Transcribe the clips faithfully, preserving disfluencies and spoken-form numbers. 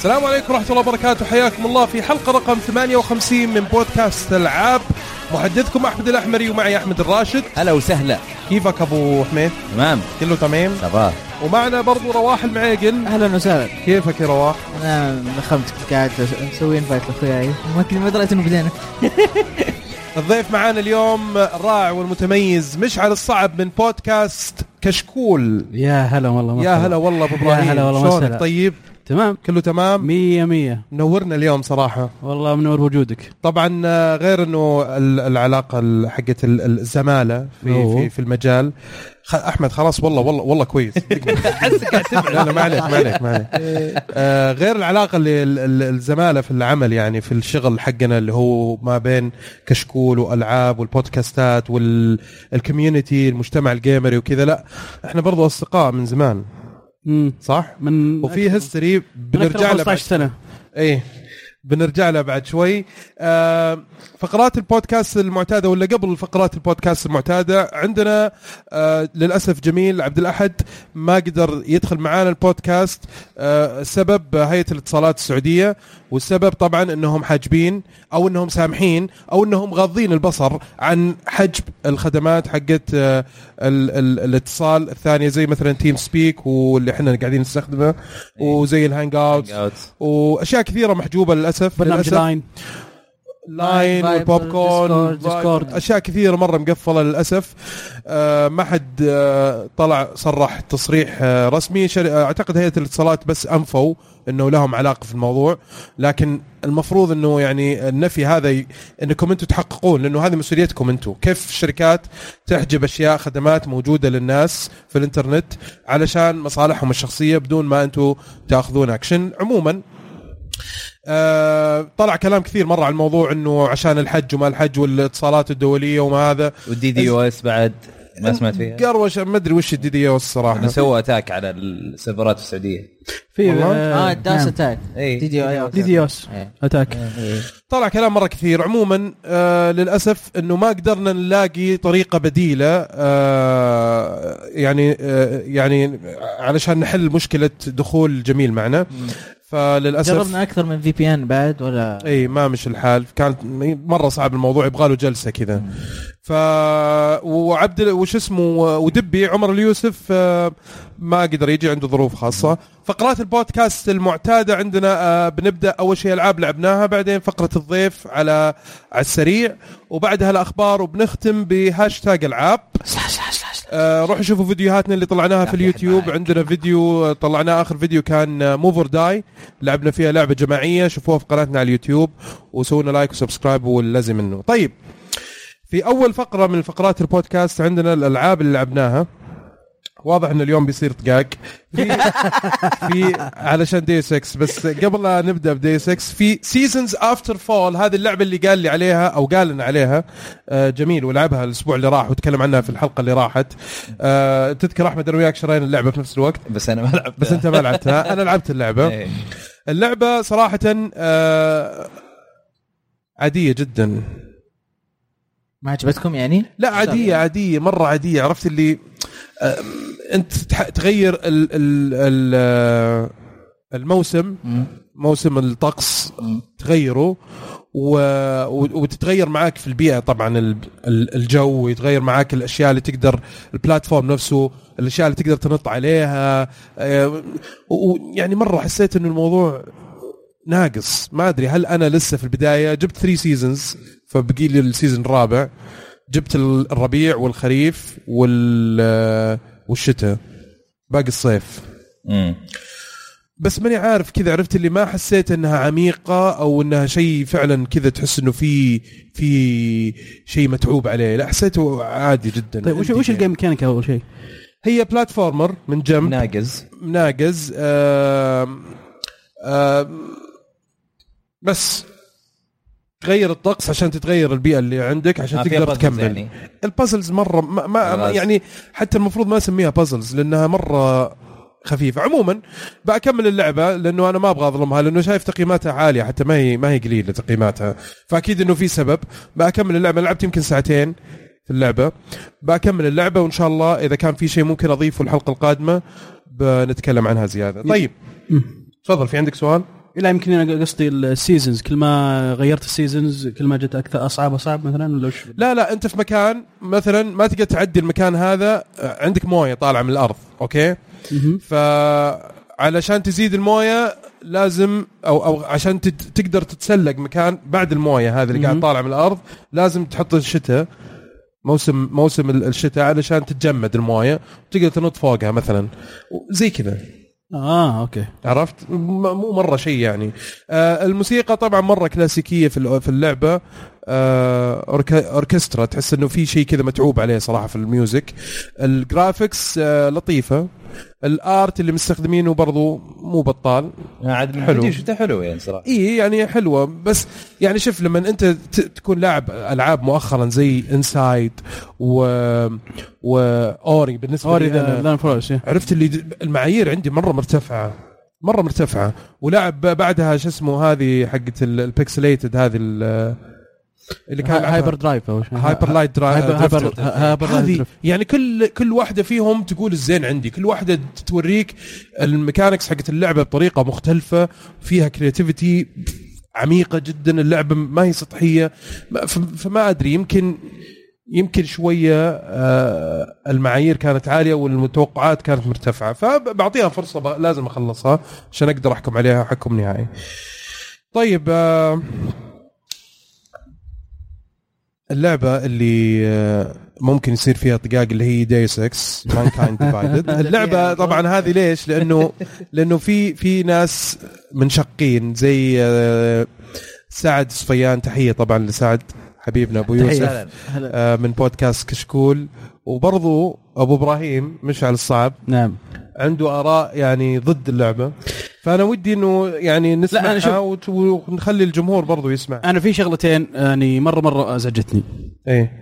السلام عليكم ورحمة الله وبركاته. حياكم الله في حلقة رقم ثمانية وخمسين من بودكاست العاب. محدثكم أحمد الأحمري ومعي أحمد الراشد. هلا وسهلا. كيفك أبو حميد؟ تمام كله تمام صباح. ومعنا برضو رواح المعيقل. أهلا وسهلا. كيفك يا رواح؟ أنا نخمت قاعد مسوي انفايت لأخوياي ما كنت ما دريت إنه بدينا. الضيف معانا اليوم الرائع والمتميز مشعل الصعب من بودكاست كشكول. يا هلا والله. يا هلا والله أبو إبراهيم. يا هلا والله. شلونك؟ طيب تمام كله تمام مية مية. منورنا اليوم صراحة. والله منور وجودك. طبعا غير انه العلاقة حقة الزمالة في في في المجال. احمد خلاص والله والله والله كويس. لا لا ما عليك ما عليك ما عليك. آه غير العلاقة اللي الزمالة في العمل يعني في الشغل حقنا اللي هو ما بين كشكول والألعاب والبودكاستات والكوميونتي المجتمع الجيمري وكذا. لا احنا برضو أصدقاء من زمان. مم. صح من وفي هيستوري بنرجع له خمسطعش سنة. ايه بنرجع له بعد شوي. آه فقرات البودكاست المعتادة ولا قبل فقرات البودكاست المعتادة عندنا آه للأسف جميل عبد الأحد ما قدر يدخل معانا البودكاست. آه سبب هيئة الاتصالات السعودية، والسبب طبعا انهم حاجبين او انهم سامحين او انهم غاضين البصر عن حجب الخدمات حقت آه ال ال الاتصال الثانية زي مثلا تيم سبيك واللي احنا قاعدين نستخدمه وزي الهانج اوت واشياء كثيرة محجوبة للأسف. برنامج لاين لاين والبوب كورن ديسكورد اشياء كثيره مره مقفله للاسف. آه ما حد آه طلع صرح تصريح آه رسمي. اعتقد هيئه الاتصالات بس انفوا انه لهم علاقه في الموضوع، لكن المفروض انه يعني النفي هذا ي... انكم انتم تحققون، لانه هذه مسؤوليتكم انتم. كيف الشركات تحجب اشياء خدمات موجوده للناس في الانترنت علشان مصالحهم الشخصيه بدون ما انتم تاخذون اكشن. عموما آه طلع كلام كثير مرة على الموضوع انه عشان الحج وما الحج والاتصالات الدولية وما هذا والدي دي او اس بعد ما سمعت فيها قروش ما ادري وش الدي دي او اس الصراحة. سووا اتاك على السيرفرات السعودية في اه داس اتاك دي دي او دي دي او اس اتاك. طلع كلام مرة كثير. عموما آه للأسف انه ما قدرنا نلاقي طريقة بديلة آه يعني آه يعني علشان نحل مشكلة دخول جميل معنا. فللأسف جربنا أكثر من في بي إن بعد ولا أي ما مش الحال. كانت مرة صعب الموضوع، يبغاله جلسة كذا. ف وعبد وش اسمه ودبي عمر اليوسف ما قدر يجي، عنده ظروف خاصة. فقرات البودكاست المعتادة عندنا بنبدأ أول شيء ألعاب لعبناها، بعدين فقرة الضيف على على السريع، وبعدها الأخبار، وبنختم بهاشتاج ألعاب. آه روحوا شوفوا فيديوهاتنا اللي طلعناها في اليوتيوب. عندنا فيديو طلعناه آخر فيديو كان موفر داي، لعبنا فيها لعبة جماعية، شوفوها في قناتنا على اليوتيوب وسوونا لايك وسبسكرايب واللازم منه. طيب في أول فقرة من فقرات البودكاست عندنا الألعاب اللي لعبناها. واضح ان اليوم بيصير دقاق في في علشان دي ستة. بس قبل لا نبدا بدي ستة في سيزونز افتر فول، هذه اللعبه اللي قال لي عليها او قال لنا عليها آه جميل ولعبها الاسبوع اللي راح وتكلم عنها في الحلقه اللي راحت. آه تذكر احمد انا وياك شرينا اللعبه في نفس الوقت، بس انا ما لعبتها. بس انت ما لعبتها. انا لعبت اللعبه. اللعبه صراحه آه عاديه جدا. ما عجبتكم يعني؟ لا عاديه عاديه مره عاديه. عرفت اللي آه انت تغير ال ال الموسم موسم الطقس تغيره وتتغير معاك في البيئة طبعا الجو، يتغير معاك الأشياء اللي تقدر البلاتفورم نفسه الأشياء اللي تقدر تنط عليها. ويعني مرة حسيت إنه الموضوع ناقص. ما أدري هل أنا لسه في البداية. جبت ثري سيزنز فبقي لي السيزن الرابع. جبت الربيع والخريف وال والشتاء، باقي الصيف. مم. بس ماني عارف كذا. عرفت اللي ما حسيت انها عميقة او انها شيء فعلا كذا تحس انه في في شيء متعوب عليه. لا حسيته عادي جدا. طيب وش وش الجيم ميكانيك اول شيء؟ هي بلاتفورمر من جنب ناقز ناقز آه آه بس تغير الطقس عشان تتغير البيئة اللي عندك عشان تقدر تكمل يعني. البازلز مرة ما, ما يعني حتى المفروض ما اسميها بازلز لأنها مرة خفيفة. عموما بأكمل اللعبة لأنه أنا ما أبغى أظلمها، لأنه شايف تقييماتها عالية حتى ما هي ما هي قليلة تقييماتها، فأكيد إنه في سبب. بأكمل اللعبة. لعبت يمكن ساعتين في اللعبة. بأكمل اللعبة وإن شاء الله إذا كان في شيء ممكن أضيفه الحلقة القادمة بنتكلم عنها زيادة. طيب تفضل، في عندك سؤال؟ لا يمكن انا قصدي السيزونز، كل ما غيرت السيزونز كل ما جت اكثر اصعب اصعب مثلا ولا وش؟ لا لا انت في مكان مثلا ما تقدر تعدي المكان هذا، عندك مويه طالعه من الارض اوكي، فعلشان تزيد المويه لازم او او عشان تقدر تتسلق مكان بعد المويه هذه اللي قاعد طالعه من الارض لازم تحط الشتاء موسم موسم الشتاء علشان تتجمد المويه وتقدر تنط فوقها مثلا زي كذا. اه اوكي عرفت، مو مره شيء يعني. آه الموسيقى طبعا مره كلاسيكيه في في اللعبه، آه اوركسترا، تحس انه في شيء كذا متعوب عليه صراحه في الميوزك. الجرافيكس آه لطيفه، الارت اللي مستخدمينه برضو مو بطال، عاد حلو شفته حلو يعني صراحه. اي يعني حلوه، بس يعني شوف لما انت تكون لاعب العاب مؤخرا زي انسايد و واوري، بالنسبه أوري لي انا فروس عرفت اللي المعايير عندي مره مرتفعه مره مرتفعه، ولعب بعدها شو اسمه هذه حقه البيكسليتد هذه اللي كان هايبر درايف او هايبر لايت درايف هذه، يعني كل كل واحده فيهم تقول الزين عندي، كل واحده توريك الميكانكس حقت اللعبه بطريقه مختلفه، فيها كرياتيفيتي عميقه جدا، اللعبه ما هي سطحيه، فما ادري يمكن يمكن شويه المعايير كانت عاليه والمتوقعات كانت مرتفعه، فبعطيها فرصه لازم اخلصها عشان اقدر احكم عليها حكم نهائي. طيب اللعبة اللي ممكن يصير فيها طقاق اللي هي دايس اكس مانكايند ديفايدد. اللعبة طبعا هذه ليش؟ لأنه لأنه في في ناس منشقين زي سعد صفيان، تحية طبعا لسعد حبيبنا أبو يوسف من بودكاست كشكول، وبرضو أبو إبراهيم مشعل الصعب نعم عنده آراء يعني ضد اللعبة، فأنا ودي إنه يعني نسمعها ونخلي الجمهور برضو يسمع. أنا في شغلتين يعني مرة مرة أزعجتني إيه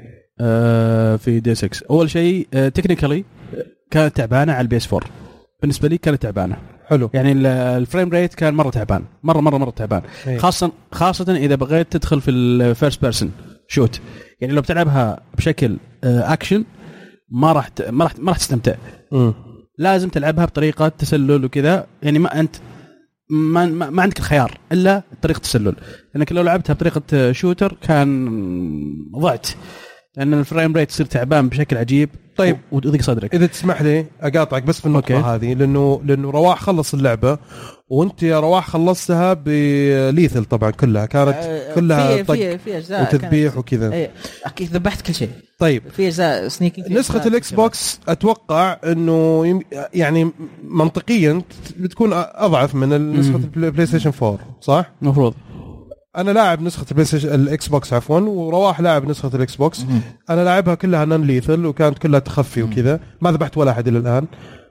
آه في دي ستة. أول شيء آه تكنيكالي كانت تعبانة على البيس فور، بالنسبة لي كانت تعبانة حلو، يعني الفريم ريت كان مرة تعبان، مرة مرة مرة تعبان، إيه. خاصة خاصة إذا بغيت تدخل في الفيرست بيرسون شوت، يعني لو بتلعبها بشكل آه أكشن ما راح ما راح ما راح تستمتع. م. لازم تلعبها بطريقة تسلل وكذا، يعني ما أنت ما, ما, ما عندك الخيار إلا طريقة تسلل، لأنك لو لعبتها بطريقة شوتر كان ضعت، لأن الفريم ريت يصير تعبان بشكل عجيب. طيب وضيق صدرك. إذا تسمح لي أقاطعك بس في النقطة أوكي. هذه لأنه لأنه رواح خلص اللعبة وأنت يا رواح خلصتها بليثل طبعا كلها كانت آه كلها طق في في أجزاء وتذبيح وكذا. ايه اكيد ذبحت كل شيء. طيب في أجزاء سنيكينج. نسخة الإكس بوكس أتوقع إنه يعني منطقيا بتكون أضعف من نسخة البلاي ستيشن فور صح؟ مفروض. أنا لاعب نسخة البلاي ستيشن الإكس بوكس عفوا، ورواح لاعب نسخة الإكس بوكس. أنا لاعبها كلها نون ليثل وكانت كلها تخفي وكذا، ما ذبحت ولا أحد إلى الآن.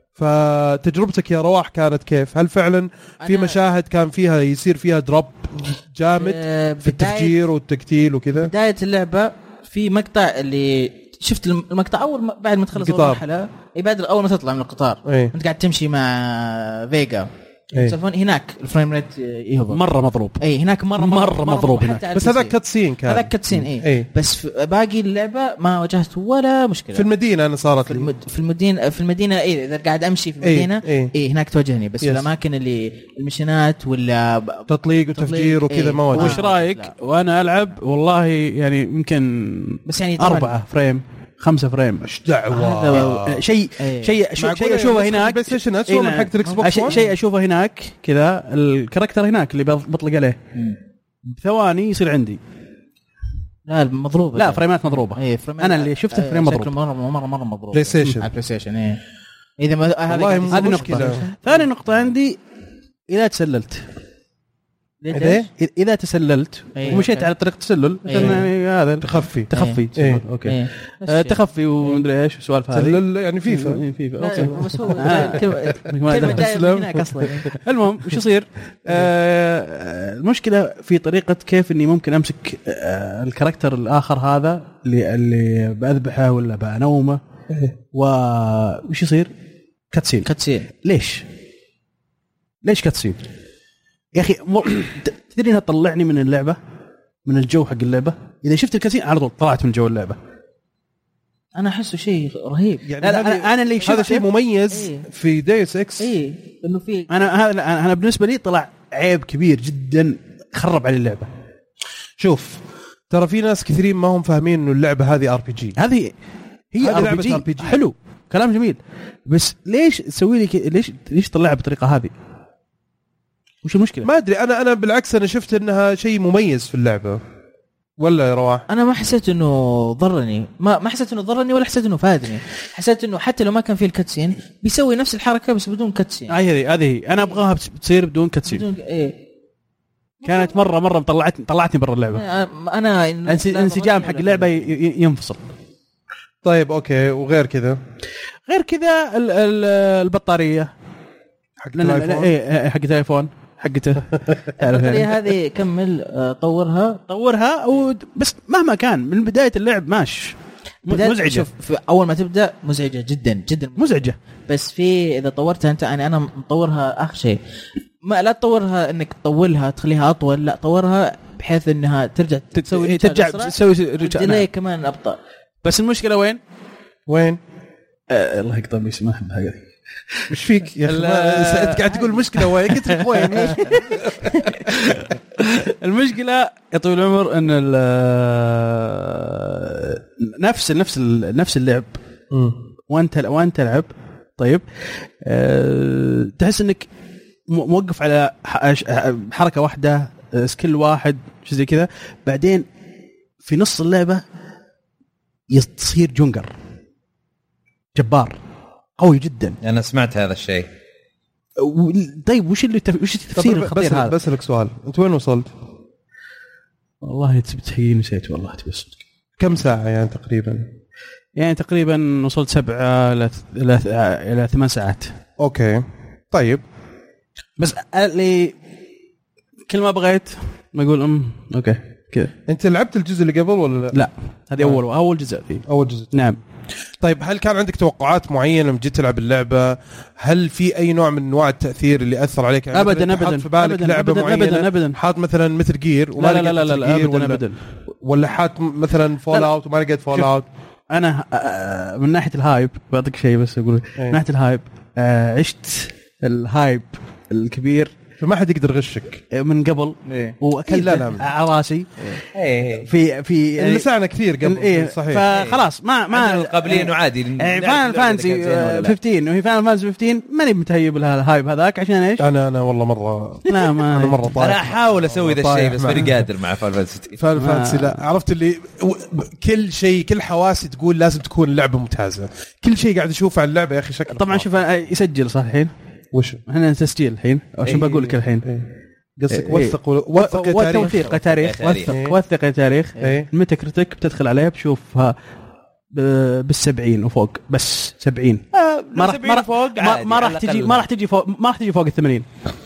فتجربتك يا رواح كانت كيف؟ هل فعلا في مشاهد كان فيها يصير فيها دروب جامد في التفجير والتقتيل وكذا؟ بداية اللعبة في مقطع اللي شفت المقطع أول بعد ما تخلص المرحلة، أي بعد أول ما تطلع من القطار أيه. أنت قاعد تمشي مع فيجا أيه. هناك الفريم ريت يهبط مرة مضروب. أي هناك مرة مرة, مرة مضروب هناك. بس هذا كاتسين كان. هذا كاتسين إيه. أيه. بس في باقي اللعبة ما واجهت ولا مشكلة. في المدينة أنا صارت في, المد... في المدينة في المدينة إيه إذا قاعد أمشي في المدينة إيه, إيه. إيه هناك تواجهني، بس في الأماكن اللي المشينات ولا تطليق وتفجير وكذا إيه. ما واجه. وش رأيك لا. وأنا ألعب والله يعني يمكن بس يعني أربعة فريم خمسة فريم ايش دعوه شيء أيه. شيء شيء اشوفه هناك بلاي ستيشن اسوء من حق الاكس بوكس، شيء اشوفه هناك كذا الكاركتر هناك اللي بطلق عليه بثواني يصير عندي لا مضروبه، لا فريمات مضروبه. ايه فريمات انا اللي شفته فريم مضروب مره مره مره مضروب بلاي ستيشن على بلاي ستيشن. ايه اذا ما هذه نقطه. ثاني نقطه عندي اذا تسللت إذا إذا تسللت أيه. ومشيت على طريق تسلل يعني هذا تخفي تخفي أيه. أيه. أوكي أيه. آه تخفي ومدري إيش سوالف هذه تسلل يعني فيفا إيه فيفا أوكي بس هو كلمة جاية هناك أصلا. المهم وش يصير آه المشكلة في طريقة كيف إني ممكن أمسك آه الكاركتر الآخر هذا اللي اللي بأذبحه ولا بأنومه وش يصير كاتسين كاتسين ليش ليش كاتسين يا أخي مر... تدري انها تطلعني من اللعبة من الجو حق اللعبة. إذا شفت الكاسين على طول طلعت من جو اللعبة. أنا أحسه شيء رهيب يعني لا أنا, أنا اللي هذا شيء مميز إيه؟ في ديوس إكس إيه إنه في أنا هذا أنا بالنسبة لي طلع عيب كبير جدا خرب على اللعبه. شوف ترى في ناس كثيرين ما هم فاهمين انه اللعبه هذه ار بي جي. هذه هي ار بي جي حلو كلام جميل، بس ليش تسوي لي ليش ليش تطلعها بالطريقه هذه؟ وش المشكله؟ ما ادري انا انا بالعكس انا شفت انها شيء مميز في اللعبه. ولا يا رواح انا ما حسيت انه ضرني، ما ما حسيت انه ضرني ولا حسيت انه فادني. حسيت انه حتى لو ما كان فيه الكاتسين بيسوي نفس الحركه بس بدون كاتسين. هذه هذه انا ابغاها بتصير بدون كاتسين. بدون ايه كانت مره مره طلعتني طلعتني برا اللعبه. انا انسجام حق اللعبه ينفصل. طيب اوكي وغير كذا غير كذا البطاريه حق الايفون ايه حق الايفون حقته البطاريه هذه كمل طورها طورها بس مهما كان من بدايه اللعب ماش مزعجه. شوف اول ما تبدا مزعجه جدا جدا مزعجه، بس في اذا طورتها انت يعني انا مطورها اخر شيء ما لا تطورها انك تطولها تخليها اطول، لا طورها بحيث انها ترجع تسوي ترجع تسوي ديلي كمان ابطا. بس المشكله وين وين آه الله يقطع بيسمح بهذه. مش فيك يا اخي انت قاعد تقول المشكله وين قلت لك وين. المشكله يا طويل العمر ان نفس نفس نفس اللعب وانت وانت تلعب طيب أه تحس انك موقف على حركه واحده سكيل واحد شيء زي كذا، بعدين في نص اللعبه يصير جونجر جبار قوي جدا. انا سمعت هذا الشيء. طيب وش اللي وش التفسير الخطير هذا؟ بس لك سؤال، انت وين وصلت؟ والله تبتهي نسيت والله تبص. كم ساعه يعني تقريبا؟ يعني تقريبا وصلت سبعة الى الى ثمان ساعات. اوكي طيب بس اللي كل ما بغيت ما اقول ام اوكي كذا. انت لعبت الجزء اللي قبل ولا لا؟ لا هذه اول اول جزء فيه اول جزء. نعم. طيب هل كان عندك توقعات معينه لما جيت تلعب اللعبه؟ هل في اي نوع من انواع التاثير اللي اثر عليك؟ يعني ابدا ابدا في بالك أبداً لعبه أبداً معينه ابدا ابدا حاط مثلا مثل جير وما لا لا لا, لا, لا ابدا ولا ابدا ولا حاط مثلا فول اوت وما لقيت فول اوت؟ انا من ناحيه الهايب بعطيك شيء بس اقول ايه. من ناحيه الهايب عشت الهايب الكبير فما حد يقدر يغشك من قبل إيه. واكيد على راسي إيه. في في لسعنا كثير قبل إيه. صحيح فخلاص ما ما قبلين وعادي فان فانسي خمسة عشر وهي فان فانسي خمسة عشر ماني متهيب لها الهايب هذاك عشان ايش انا انا والله مره لا ما انا مره طايح. انا احاول اسوي ذا الشيء بس ماني قادر مع فان فانسي فان فانسي لا عرفت اللي كل شيء كل حواسي تقول لازم تكون اللعبه ممتازه، كل شيء قاعد اشوف على اللعبه يا اخي شكله طبعا شوف يسجل صح الحين وش احنا تسجيل الحين عشان إيه بقول لك الحين إيه قصدك إيه وثق وثق يا تاريخ وثق تاريخ وثق إيه وثق يا تاريخ إيه متى كرتك بتدخل عليها بتشوفها بالسبعين وفوق بس سبعين آه ما راح ما راح ما راح تجي ما راح تجي فوق ما راح تجي فوق الثمانين.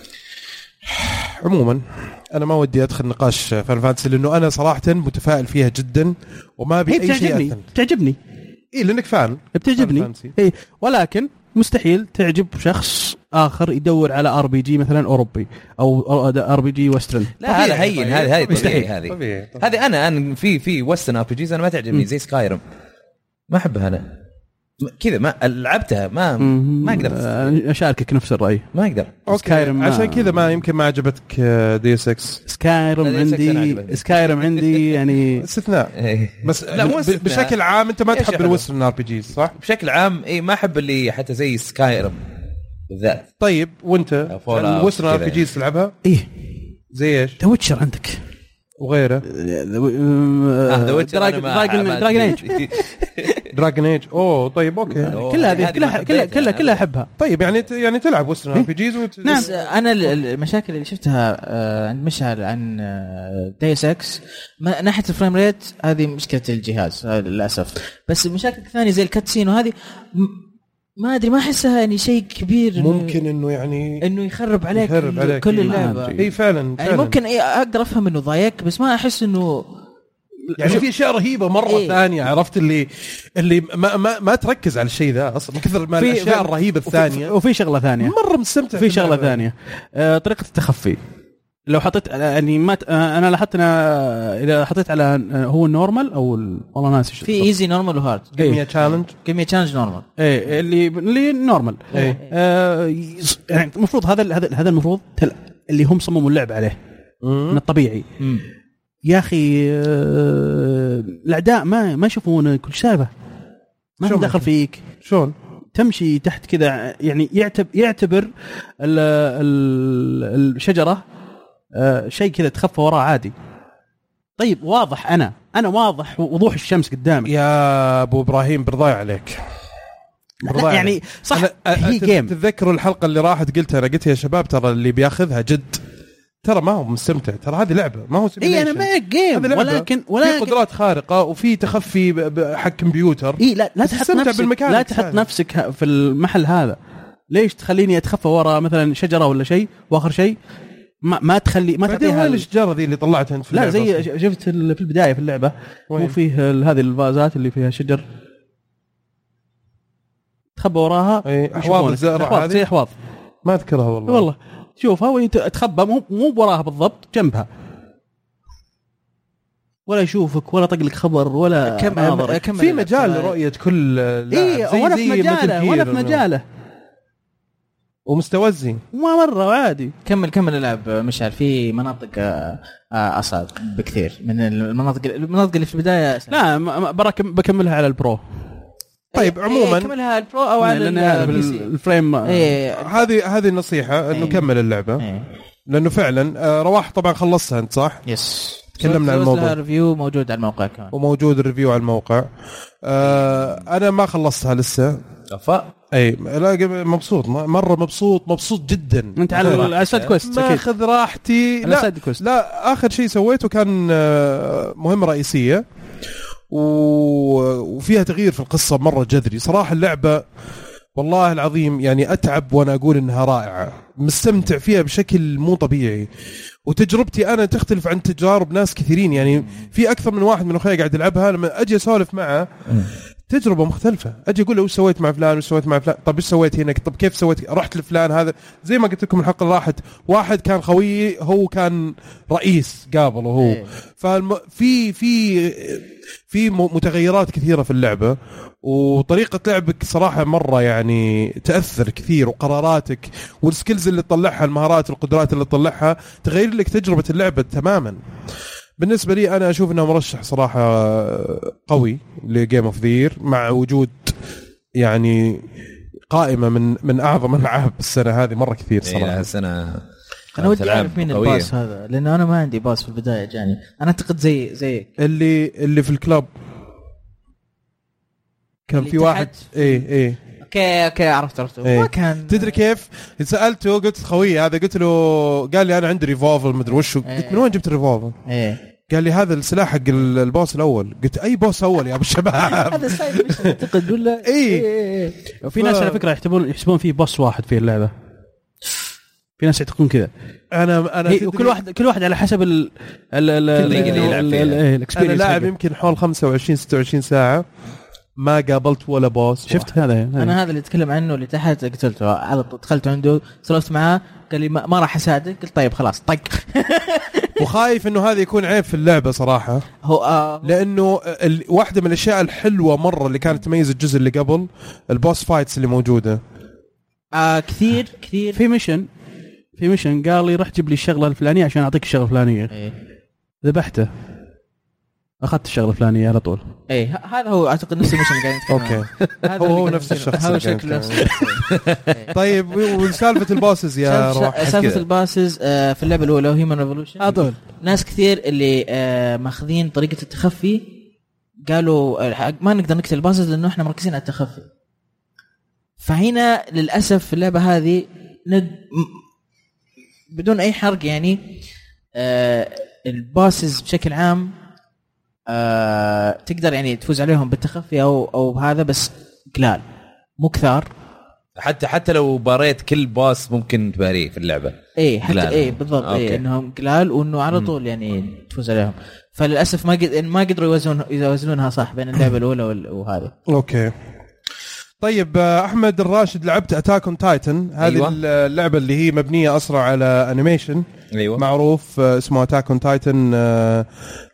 عموما انا ما ودي ادخل نقاش فان فانتسي لانه انا صراحه متفائل فيها جدا وما ابي اي شيء بتعجبني بتعجبني اي لانك فان بتعجبني اي ولكن مستحيل تعجب شخص اخر يدور على ار بي جي مثلا اوروبي او ار بي جي وسترن. لا هذا هين هذه هذه مستحيل هذه هذه انا انا في في وسترن ار بي جيز انا ما تعجبني زي سكايرم ما احبها انا كذا ما لعبتها ما ما اقدر اشاركك نفس الراي ما اقدر سكايرم عشان كذا ما يمكن ما عجبتك دي اس اكس. سكايرم عندي سكايرم عندي يعني استثناء بس لا مو بشكل عام انت ما تحب الوسترن ار بي جيز صح بشكل عام اي ما احب اللي حتى زي سكايرم بالذات. طيب وانت الوسترن ار بي جيز تلعبها ايه زي ايش ذا ويتشر عندك وغيره دراجون ايج دراجون ايج اوه طيب اوكي كل هذه كلها كلها كلها كلها احبها. طيب يعني يعني تلعب وسترن ار بي جيز نعم. انا المشاكل اللي شفتها عند مشعل عن دايس اكس ناحيه الفريم ريت هذه مشكله الجهاز للاسف، بس المشاكل الثانيه زي الكاتسين وهذه ما ادري ما احسها يعني شيء كبير ممكن انه يعني انه يخرب عليك, يخرب عليك كل اللعبه. اي فعلا, فعلا يعني ممكن إيه اقدر افهم انه ضايق بس ما احس انه يعني في اشياء رهيبه مره إيه؟ ثانيه عرفت اللي اللي ما ما, ما تركز على الشيء ذا اصلا من كثر ما الاشياء الرهيبه الثانيه. وفي, وفي شغله ثانيه مره مستمتع في شغله ثانيه آه طريقه التخفي. لو حطيت يعني ما انا لاحظت اذا حطيت على هو النورمال او والله ناسي في ايزي نورمال وهارد جيم تشالنج جيم تشالنج نورمال ايه اللي اللي نورمال ايه آه يعني المفروض هذا هذا هذا المفروض اللي هم صمموا اللعب عليه من الطبيعي. مم. يا اخي آه، الاعداء ما ما يشوفون كل سالفه، ما هم داخل فيك شلون تمشي تحت كذا، يعني يعتبر يعتبر ال ال الشجره آه، شيء كذا تخفى وراه عادي. طيب واضح، انا انا واضح وضوح الشمس قدامي يا ابو ابراهيم برضاي عليك. لا يعني صح هي جيم. تتذكروا الحلقه اللي راحت قلت انا قلت يا شباب ترى اللي بياخذها جد ترى ما هو مستمتع، ترى هذه لعبه ما هو اي انا ما جيم، ولكن ولكن في قدرات خارقه وفي تخفي حق كمبيوتر. اي لا لا تحط نفسك لا تحط نفسك في المحل هذا. ليش تخليني اتخفى ورا مثلا شجره ولا شيء واخر شيء ما ما تخلي ما تعطيها وين الشجره ذي اللي طلعتها انت في لا زي أصلاً. شفت في البدايه في اللعبه مو فيه هذه الفازات اللي فيها شجر تخبى وراها احواض الزرع هذه احواض ما اذكرها والله والله شوفها وانت تخبى مو مو وراها بالضبط جنبها، ولا يشوفك ولا طق لك خبر ولا كم كم في مجال لرؤيه كل لاعب. اي وانا في مجاله وانا في مجاله ومستوزي ما مره عادي. كمل كمل العب مشعل. في مناطق اصعب بكثير من المناطق المناطق اللي في البدايه. لا بركم بكملها على البرو. طيب عموما كملها البرو او على البي سي الفريم. هذه هذه النصيحه انه كمل اللعبه ايه. لانه فعلا رواح طبعا خلصتها انت صح؟ يس تكلمنا عن الموضوع. الريفيو موجود على الموقع كمان وموجود الريفيو على الموقع. آه انا ما خلصتها لسه. افا اي لا مبسوط مره مبسوط مبسوط جدا. انت على السايد كويست اكيد اخذ راحتي. لا, لا اخر شيء سويته كان مهمه رئيسيه وفيها تغيير في القصه مره جذري صراحه. اللعبه والله العظيم يعني اتعب وانا اقول انها رائعه، مستمتع فيها بشكل مو طبيعي. وتجربتي انا تختلف عن تجارب ناس كثيرين، يعني في اكثر من واحد من اخويا قاعد يلعبها لما اجي اسولف معه تجربه مختلفه. اجي اقول له وش سويت مع فلان وش سويت مع فلان، طب ايش سويت هنا، طب كيف سويت، رحت لفلان هذا. زي ما قلت لكم الحلقه اللي راحت واحد كان خوي هو كان رئيس قابله هو. ففي في في متغيرات كثيره في اللعبه، وطريقه لعبك صراحه مره يعني تاثر كثير، وقراراتك والسكيلز اللي تطلعها المهارات والقدرات اللي تطلعها تغير لك تجربه اللعبه تماما. بالنسبه لي انا اشوف انه مرشح صراحه قوي لجيم اوف ذير، مع وجود يعني قائمه من من اعظم العاب السنه هذه مره كثير صراحه. السنه انا ودي اعرف مين الباس هذا، لانه انا ما عندي باس في البدايه جاني. انا اعتقد زي زي اللي اللي في الكلاب كان في واحد ايه ايه اوكي اوكي عرفت عرفت ايه. ما كان تدري كيف سالته قلت خوي هذا، قلت له قال لي انا عندي ريفولفر مدري وش. قلت ايه. من وين جبت الريفولفر؟ ايه قال لي هذا السلاح حق البوس الاول. قلت اي بوس اول يا ابو الشباب؟ هذا سايد مش اعتقد ولا اي. وفي ناس على فكره يحسبون يحسبون فيه بوس واحد في اللعبه، في ناس يعتقدون كذا. انا انا وكل واحد كل واحد على حسب ال ال ال انا لاعب يمكن حول خمسة وعشرين ستة وعشرين ساعه ما قابلت ولا بوس. شفت هذا انا هذا اللي اتكلم عنه اللي تحت قتلته على طول، دخلت عنده سولفت معاه قال لي ما, ما راح اساعدك. قلت طيب خلاص طق. وخايف انه هذا يكون عيب في اللعبه صراحه. هو آه لانه واحده من الاشياء الحلوه مره اللي كانت تميز الجزء اللي قبل البوس فايتس اللي موجوده آه كثير كثير. في ميشن في ميشن قال لي روح جيب لي الشغله الفلانيه عشان اعطيك الشغله الفلانيه. إيه. ذبحته اخذت الشغله الفلانيه على طول. اي هذا هو اعتقد نفس الميشن قاعد نتكلم. اوكي هو هو نفس الشخص. هذا شكله نفسه. طيب وسالفه الباسز يا روح؟ سالفه الباسز في اللعبه الاولى هيومن ريفولوشن اظن ناس كثير اللي ماخذين طريقه التخفي قالوا ما نقدر نقتل الباسز لانه احنا مركزين على التخفي. فهنا للاسف في اللعبه هذه ند... بدون اي حرق يعني الباسز بشكل عام أه تقدر يعني تفوز عليهم بالتخفي او او هذا، بس قلال مو كثار. حتى حتى لو باريت كل باس ممكن تباريه في اللعبه. ايه حتى ايه بالضبط. ايه انهم قلال وانه على طول يعني تفوز عليهم. فللاسف ما قد... ما قدروا يوزنون يوزنونها صح بين اللعبه الاولى وهذه. اوكي طيب احمد الراشد لعبت اتاك اون تايتن. هذه أيوة. اللعبه اللي هي مبنيه اسرع على انيميشن. أيوة. معروف اسمه اتاك اون تايتن.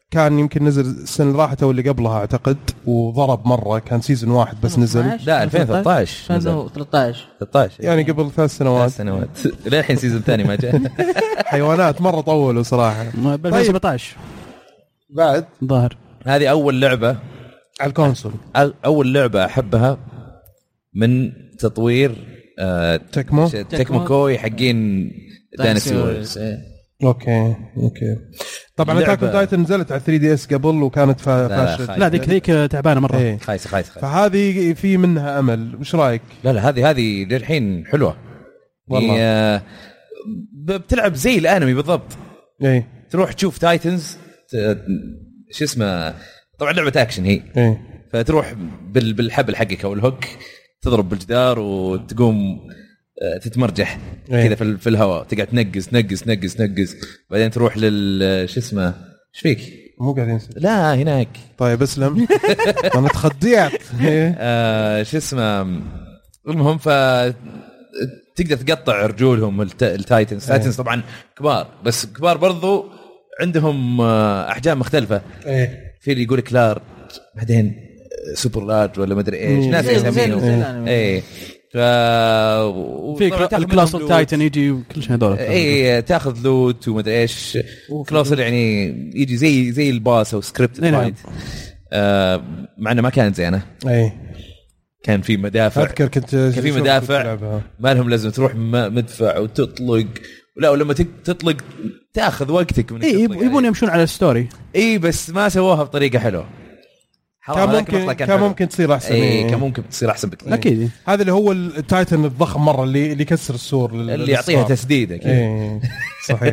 كان يمكن نزل السنه اللي راحت او اللي قبلها اعتقد وضرب مره كان سيزون واحد بس نزل لا ألفين وثلاثة عشر ألفين وثلاثة عشر ثلاثة عشر يعني قبل ثلاث سنوات ثلاث سنوات للحين سيزون ثاني ما جاء حيوانات مره طولوا صراحه ب ألفين وسبعطعش بعد ظاهر. هذه اول لعبه على الكونسول اول لعبه احبها من تطوير آه تكمو تكمو كوي حقين دايناسورز. اوكي اوكي طبعا اتاك اون تايتن نزلت على ثري دي اس قبل وكانت فاشله. لا ذيك ذيك تعبانه مره ايه. خايسه خايسه فهذه في منها امل. وش رايك؟ لا لا هذه هذه للحين حلوه والله. آه بتلعب زي الانمي بالضبط. ايه تروح تشوف تايتنز شو اسمه طبعا لعبه اكشن هي ايه. فتروح بالحبل حقك او الهوك تضرب بالجدار وتقوم تتمرجح إيه. كذا في في الهواء تقعد تنقز تنقز تنقز تنقز بعدين تروح لل شو اسمه ايش فيك مو قاعدين لا هناك طيب اسلم انا تخديت آه شو اسمه المهم ف تقدر تقطع رجولهم التايتنز. التايتنز طبعا كبار بس كبار برضو عندهم احجام مختلفه. ايه في اللي يقول كلار بعدين سوبر لارج ولا مدري ايش ناس يسميهم ايه ف في الكلاس التايتن يجي وكل شيء هذول اي تاخذ لوت ومدري ايش كلاس يعني يجي زي زي الباس او سكريبت فايت آه مع انه ما كانت زينه. اي كان في مدافع اذكر كنت كان في مدافع ما لهم لازم تروح مدفع وتطلق ولا ولما تطلق تاخذ وقتك من اي يبون يعني. يمشون على الستوري اي بس ما سووها بطريقه حلوه. كان ممكن كان ممكن تصير احسن. اي كان ممكن تصير احسن بكثير اكيد. هذا اللي هو التايتن الضخم مره اللي اللي يكسر السور اللي يعطيها تسديده كذا. اي صحيح.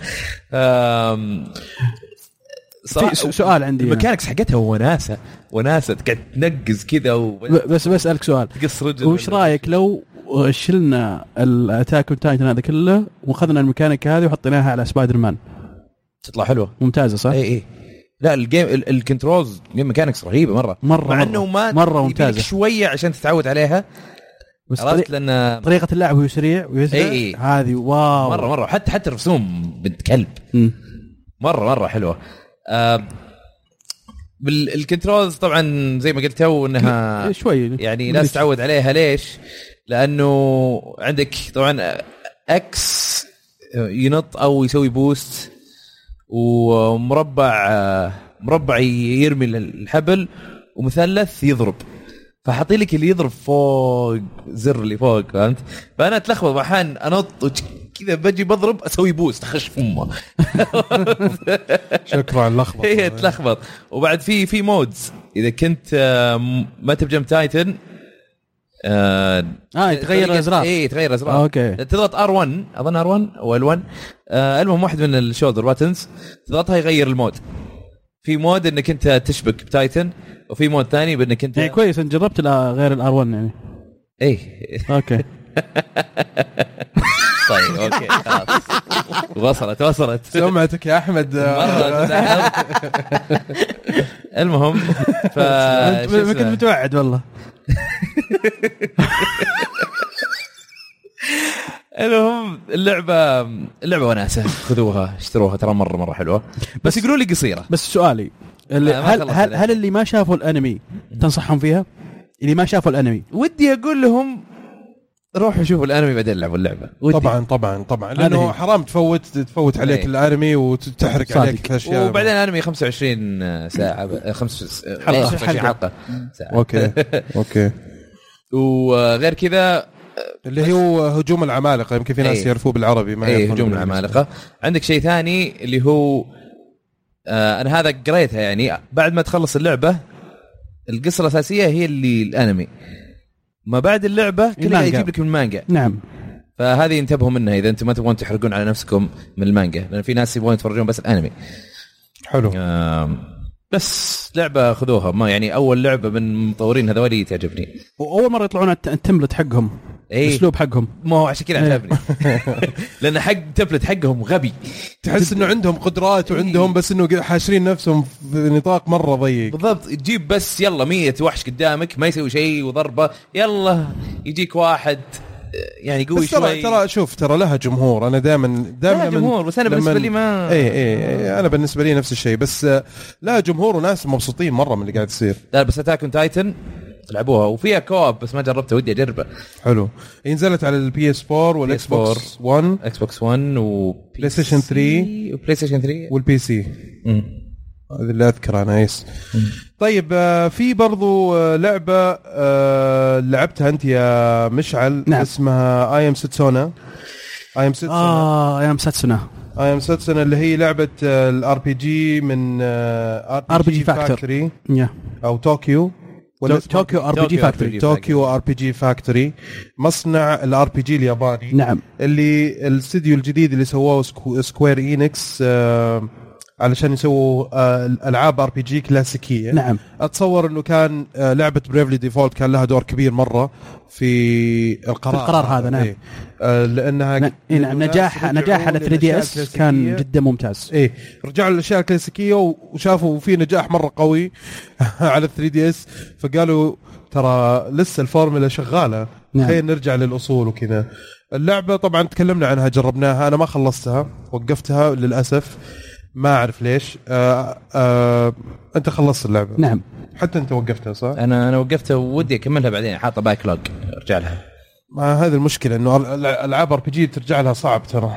في سؤال عندي الميكانكس حقتها وناسه وناسه تقعد تنقز كذا بس بسالك سؤال تقص رجل. وش رايك لو شلنا الاتاك تايتن هذا كله واخذنا الميكانيك هذه وحطيناها على سبايدر مان تطلع حلوه ممتازه صح؟ اي اي لا الجيم الكنترولز جيم ميكانكس رهيبه مره مره مع انه ما مره ممتازه شويه عشان تتعود عليها بس طريق لان طريقه اللعب هو سريع ويسرع إيه إيه. هذه واو مره مره حتى حتى الرسوم بنت كلب م. مره مره حلوه. آه بالكنترولز طبعا زي ما قلت تو انها شوي يعني لا تتعود عليها. ليش؟ لانه عندك طبعا اكس ينط او يسوي بوست ومربع مربع يرمي الحبل ومثلث يضرب فحطي لك اللي يضرب فوق زر اللي فوق فهمت. فانا اتلخبط احيانا انط كذا بجي بضرب اسوي بوست اخش فمه شكرا على اللخبطه. هي تلخبط. وبعد في في مودز اذا كنت ما تبجم تايتن اه يتغير الازرار. اي يتغير الازرار. آه، اوكي تضغط ار واحد اظن ار واحد او ال واحد آه المهم واحد من الشولدر باتنز تضغطها يغير المود. في مود انك انت تشبك بتايتن وفي مود ثاني بانك انت يعني كويس انت جربت لا غير الار واحد يعني اي اوكي طيب اوكي خلاص وصلت وصلت سمعتك يا احمد المهم ف ما كنت متوعد والله. المهم اللعبه اللعبه وناسه خذوها اشتروها ترى مره مره حلوه بس يقولوا لي قصيره. بس سؤالي اللي هل هل, هل اللي ما شافوا الانمي تنصحهم فيها؟ اللي ما شافوا الانمي ودي اقول لهم روحوا شوفوا الانمي بعدين لعبوا اللعبه. طبعا طبعا طبعا لانه حرام تفوت تفوت عليك الانمي وتحرق عليك اشياء. وبعدين الانمي خمسة وعشرين ساعه خمس حلقه حلقه ساعه. اوكي اوكي. وغير كذا اللي هو هجوم العمالقه يمكن في ناس ايه يعرفوه بالعربي ما ايه هجوم العمالقه. عندك شيء ثاني اللي هو آه انا هذا قريتها يعني بعد ما تخلص اللعبه القصه الاساسيه هي اللي الانمي ما بعد اللعبه كلها يجيب لك من المانجا. نعم. فهذه انتبهوا منها اذا انتم ما تبغون تحرقون على نفسكم من المانجا لان في ناس يبغون يتفرجون بس الانمي. حلو. آه بس لعبه خذوها ما يعني اول لعبه من مطورين هذولي تعجبني. واول مره يطلعون التمبلت حقهم الاسلوب حقهم ما هو عشان كذا عجبني لان حق التمبلت حقهم غبي تحس انه عندهم قدرات وعندهم بس انه حاشرين نفسهم في نطاق مره ضيق. بالضبط. تجيب بس يلا مية وحش قدامك ما يسوي شيء وضربه يلا يجيك واحد يعني قوي بس ترى شوي. ترى شوف ترى لها جمهور. انا دائما دائما لها جمهور بس انا بالنسبه لي ما اي اي انا بالنسبه لي نفس الشيء بس لها جمهور وناس مبسوطين مره من اللي قاعد يصير. لا بس أتاك أون تايتن لعبوها وفيها كوب بس ما جربتها ودي اجربها. حلو. نزلت على البي اس فور والاكس بوكس واحد اكس بوكس واحد وبلاي ستيشن ثري وبلاي ستيشن ثري والبي سي. هذا اللي اذكره انا. يس طيب في برضو لعبه لعبتها انت يا مشعل. نعم. اسمها اي ام ساتسونا. اي ام ساتسونا اه اي ام ساتسونا اي ام ساتسونا اللي هي لعبه الار بي جي من ار بي جي فاكتوري او طوكيو ولا توكيو ار بي جي فاكتوري. طوكيو ار بي جي فاكتوري مصنع الار بي جي الياباني. نعم. اللي الاستديو الجديد اللي سووه سكوير إينكس آه علشان يسووا آه العاب ار بي جي كلاسيكيه. نعم. اتصور انه كان آه لعبه بريفلي ديفولت كان لها دور كبير مره في القرار, في القرار هذا. نعم. إيه. آه لانها ن... نعم نجاح نجاح على ثري دي اس كان جدا ممتاز. ايه رجعوا للاشياء الكلاسيكيه وشافوا في نجاح مره قوي على ثري دي اس فقالوا ترى لسه الفورمولا شغاله. نعم. خلينا نرجع للاصول وكذا. اللعبه طبعا تكلمنا عنها جربناها. انا ما خلصتها وقفتها للاسف ما اعرف ليش. آه آه انت خلصت اللعبه؟ نعم. حتى انت وقفتها صح؟ انا انا وقفتها ودي اكملها بعدين حاطه باك لوج ارجع لها. ما هذه المشكله انه الالعاب ار بي جي ترجع لها صعب ترى.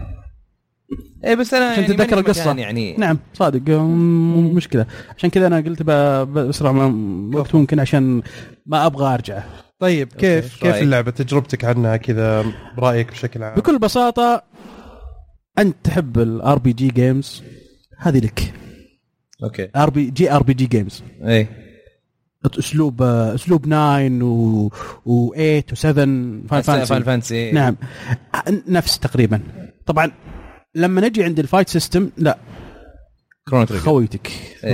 ايه بس انا عشان يعني تتذكر القصه يعني. نعم صادق مشكله. عشان كذا انا قلت بسرعه وقت ممكن عشان ما ابغى ارجع. طيب كيف كيف اللعبه تجربتك عنها كذا برايك بشكل عام؟ بكل بساطه انت تحب الار بي جي جيمز هذه لك. اوكي. ار بي جي ار بي جي جيمز. اي اسلوب اسلوب تسعة و و8 و7 فاين فانسي. نعم نفس تقريبا. طبعا لما نجي عند الفايت سيستم لا كرونو تريجر خويتك.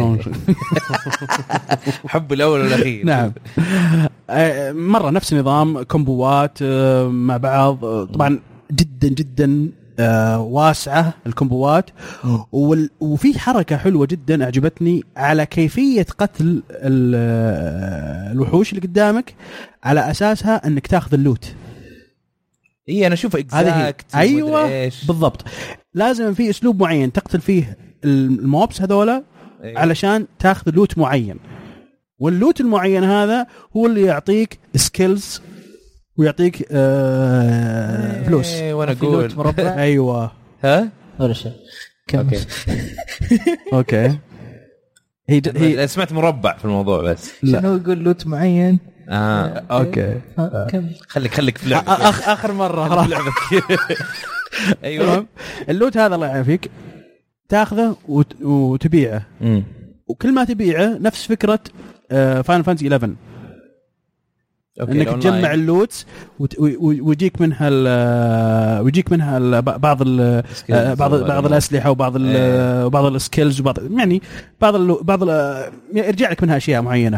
حب الاول والاخير. نعم مره نفس النظام كومبوات مع بعض. طبعا جدا جدا واسعه الكومبوات وفي حركه حلوه جدا اعجبتني على كيفيه قتل الوحوش اللي قدامك على اساسها انك تاخذ اللوت. اي انا اشوف اكزاكت. ايوه بالضبط. لازم في اسلوب معين تقتل فيه الموبس هذولا. أيوة. علشان تاخذ لوت معين واللوت المعين هذا هو اللي يعطيك سكيلز ويعطيك آه فلوس. ايه وانا اقول مربع. ايوه ها ولا شيء. اوكي اوكي هي هي سمعت مربع في الموضوع بس شنو يقول لوت معين. اه اوكي خليك خليك في لعبك. أخ اخر مره لعبك. ايوه اللوت هذا الله يعافيك تاخذه وتبيعه. امم وكل ما تبيعه نفس فكره فاينل فانتسي إحدى عشر. انك تجمع اللوتس ويجيك منها ويجيك منها بعض ال بعض بعض الاسلحه وبعض ال وبعض السكيلز وبعض يعني بعض ال بعض يرجع لك منها اشياء معينه.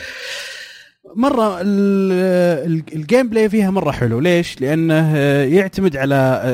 مره الجيم بلاي فيها مره حلو. ليش؟ لانه يعتمد على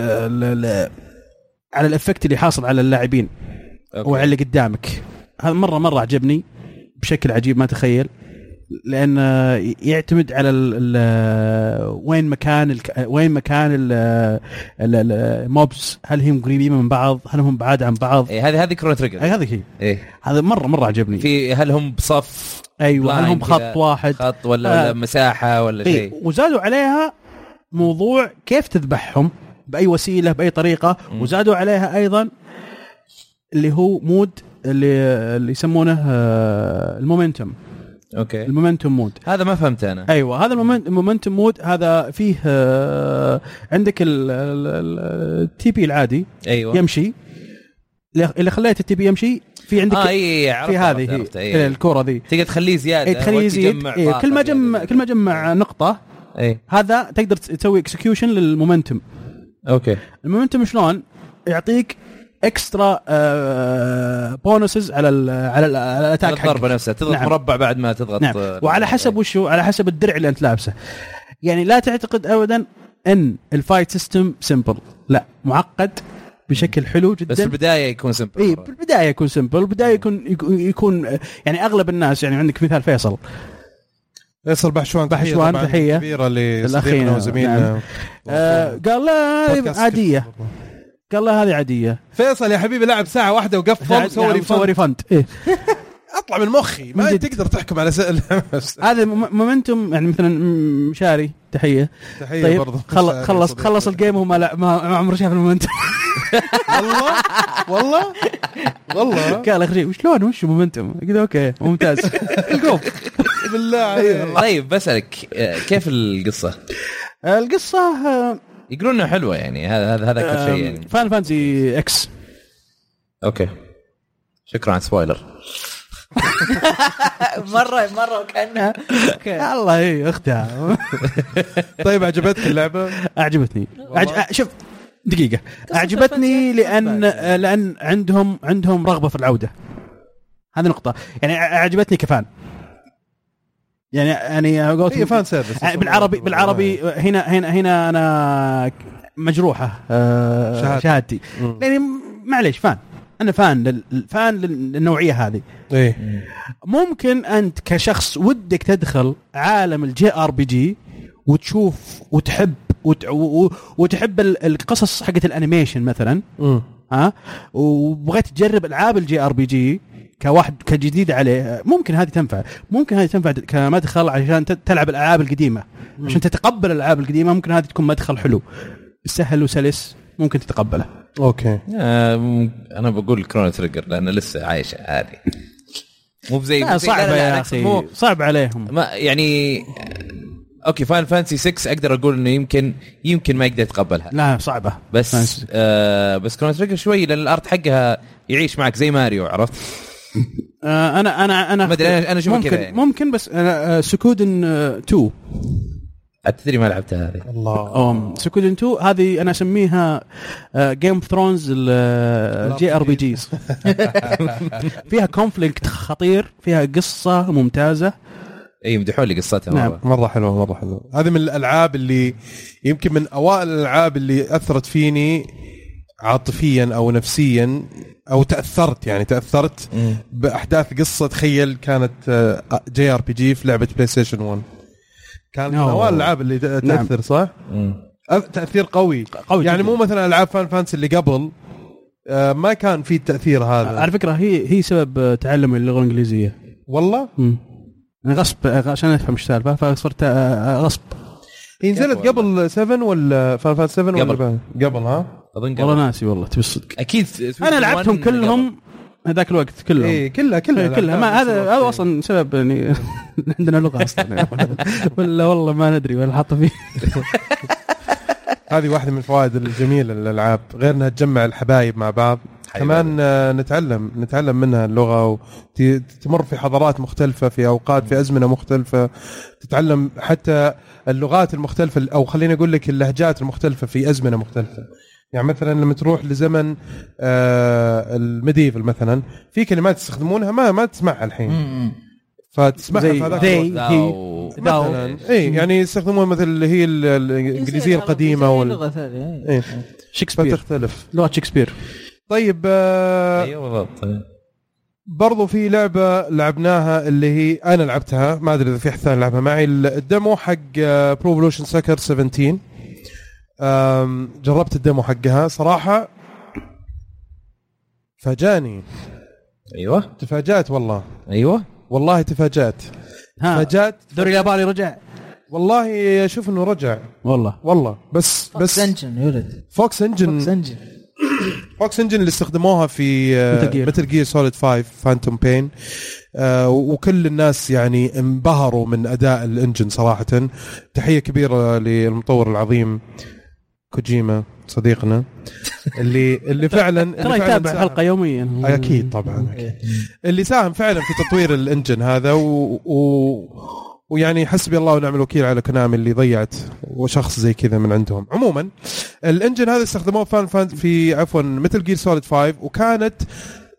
على الافكت اللي حاصل على اللاعبين وعلى اللي قدامك. هذا مره مره عجبني بشكل عجيب ما تخيل. لأن يعتمد على ال ال وين مكان ال وين مكان الموبس. هل هم قريبين من بعض؟ هل هم بعاد عن بعض؟ إيه هذه هذه كرونو تريجر. أي هذه هي. إيه هذا مرة مرة عجبني. في هل هم بصف؟ أيوة هل هم خط واحد؟ خط ولا, ولا آه مساحة ولا شيء؟ إيه وزادوا عليها موضوع كيف تذبحهم بأي وسيلة بأي طريقة. م. وزادوا عليها أيضا اللي هو مود اللي اللي يسمونه المومنتم. اوكي المومنتوم مود هذا ما فهمت انا. ايوه هذا المومنتوم مود هذا فيه آه عندك التي بي العادي. أيوة. يمشي اللي خليت التي بي يمشي في عندك آه إيه في هذه إيه. الكره ذي تقدر تخليه زياده إيه تخليه يزيد. إيه كل ما جمع كل ما جمع نقطه إيه. هذا تقدر تسوي اكسكيوشن للمومنتوم. اوكي المومنتوم شلون يعطيك اكسترا آه بونسز على ال على ال على الاتاك حقك. الضربه نفسها تضغط نعم. مربع بعد ما تضغط. نعم. وعلى حسب وشو على حسب الدرع اللي انت لابسه. يعني لا تعتقد ابدا ان الفايت سيستم سمبل. لا معقد بشكل حلو جدا. بس في البدايه يكون سمبل. اي في البدايه يكون سمبل. البدايه يكون يكون يعني اغلب الناس يعني عندك مثال فيصل يصل بحشوان بحشوان تحيه كبيره لصديقنا وزميلنا. نعم. آه قال لا عاديه، قال لا هذه عاديه. فيصل يا حبيبي لعب ساعه واحده وقفل سوري سوري فند إيه؟ اطلع من مخي، ما انت تقدر تحكم على سؤال. هذا مومنتوم يعني مثلا مشاري تحيه تحيه طيب برضه. خلص خلص خلص الجيم وما لا ما عمره شاف المومنتوم. والله والله والله قال اخي وشلون وش مومنتوم؟ قلت اوكي ممتاز. القوم بالله عليك. طيب بسألك كيف القصه؟ القصه يقولون انها حلوه يعني، هذا هذا هذا كل شيء يعني. فان فانزي اكس. اوكي شكرا على سبويلر. مره مره وكانها الله هي اختها. طيب عجبتك اللعبه؟ اعجبتني. أعج... شوف دقيقه، اعجبتني لان لان عندهم عندهم رغبه في العوده، هذه نقطه يعني اعجبتني كفان يعني يعني قلت هي فان سيرفيس بالعربي بالعربي هنا هنا هنا انا مجروحه أه شهادتي يعني معليش فان، انا فان للفان للنوعيه هذه. ايه ممكن انت كشخص ودك تدخل عالم الجي ار بي جي وتشوف وتحب وت... وتحب القصص حقت الانيميشن مثلا ها أه؟ وبغيت تجرب العاب الجي ار بي جي كواحد كجديد عليه، ممكن هذه تنفع، ممكن هذه تنفع كمدخل عشان تلعب الالعاب القديمه، عشان تتقبل الالعاب القديمه. ممكن هذه تكون مدخل حلو سهل وسلس ممكن تتقبله. اوكي آه انا بقول كرونو تريجر لانه لسه عايشه عادي، مو بزي صعب يا اخي، صعب عليهم ما يعني. اوكي فاين فانسي ستة اقدر اقول انه يمكن يمكن ما يقدر يتقبلها، لا صعبه بس آه بس كرونو تريجر شوي لان الارت حقها يعيش معك زي ماريو، عرفت؟ آه انا انا انا ما ادري انا اشوف كذا يعني. ممكن بس أنا سكودن اثنين اتدري ما لعبتها هذه. الله سكودن اثنين هذه انا اسميها جيم اوف ثرونز الجي ار بي جيز. فيها كونفليكت خطير، فيها قصه ممتازه. اي مدحوا لي قصتها نعم. مره مره حلوه مره حلوه. هذه من الالعاب اللي يمكن من اوائل الالعاب اللي اثرت فيني عاطفيا او نفسيا او تاثرت يعني تاثرت م. باحداث قصه. تخيل كانت جي ار بي جي في لعبه بلاي ستيشن واحد، كان من اوائل الالعاب اللي تاثر. نعم. صح م. تاثير قوي قوي يعني جداً. مو مثلا العاب فان فانسي اللي قبل ما كان في التاثير هذا. على فكره هي هي سبب تعلم اللغه الانجليزيه والله. م. غصب عشان افهم السالفه فصرت غصب. هي نزلت قبل سبعة ولا فان فانسي سبعة ولا قبل قبل ها اظن والله ناسي والله تبي الصدق. اكيد انا لعبتهم كلهم هذاك الوقت كلهم. ايه كلها كلها كلها ما هذا هذا اصلا سبب يعني عندنا لغه اصلا ولا والله ما ندري ولا حاطه فيه. هذه واحده من الفوائد الجميله للالعاب، غير انها تجمع الحبايب مع بعض كمان نتعلم نتعلم منها اللغه وتمر في حضارات مختلفه في اوقات في ازمنه مختلفه، تتعلم حتى اللغات المختلفه او خليني اقول لك اللهجات المختلفه في ازمنه مختلفه. يعني مثلا لما تروح لزمن آه الميديفل مثلا في كلمات تستخدمونها ما ما تسمعها الحين فتسمعها في هذاك الوقت مثلا اي يعني يستخدمون مثل اللي هي الانجليزيه القديمه وال ايه شكسبير تختلف لغه شكسبير. طيب آه ايوه بالضبط. برضو في لعبه لعبناها اللي هي انا لعبتها ما ادري اذا في احد لعبها معي، الديمو حق برو ايفولوشن سكر سبعتاشر. جربت الديمو حقها صراحه فاجاني. ايوه تفاجأت والله. ايوه والله تفاجأت. تفاجأت دوري الياباني رجع والله. اشوف انه رجع والله والله بس فوكس بس انجن يولد فوكس انجن فوكس انجن فوكس انجن اللي استخدموها في متل جير سوليد خمسة فانتوم بين، وكل الناس يعني انبهروا من اداء الانجن صراحه. تحيه كبيره للمطور العظيم كوجيما صديقنا اللي اللي فعلا ترى يتابع حلقه يوميا اكيد طبعا أكيد. اللي ساهم فعلا في تطوير الانجن هذا و... و... ويعني حسبي الله ونعم الوكيل على كونامي اللي ضيعت وشخص زي كذا من عندهم. عموما الانجن هذا استخدموه فان فان في عفوا متل جير سوليد خمسة، وكانت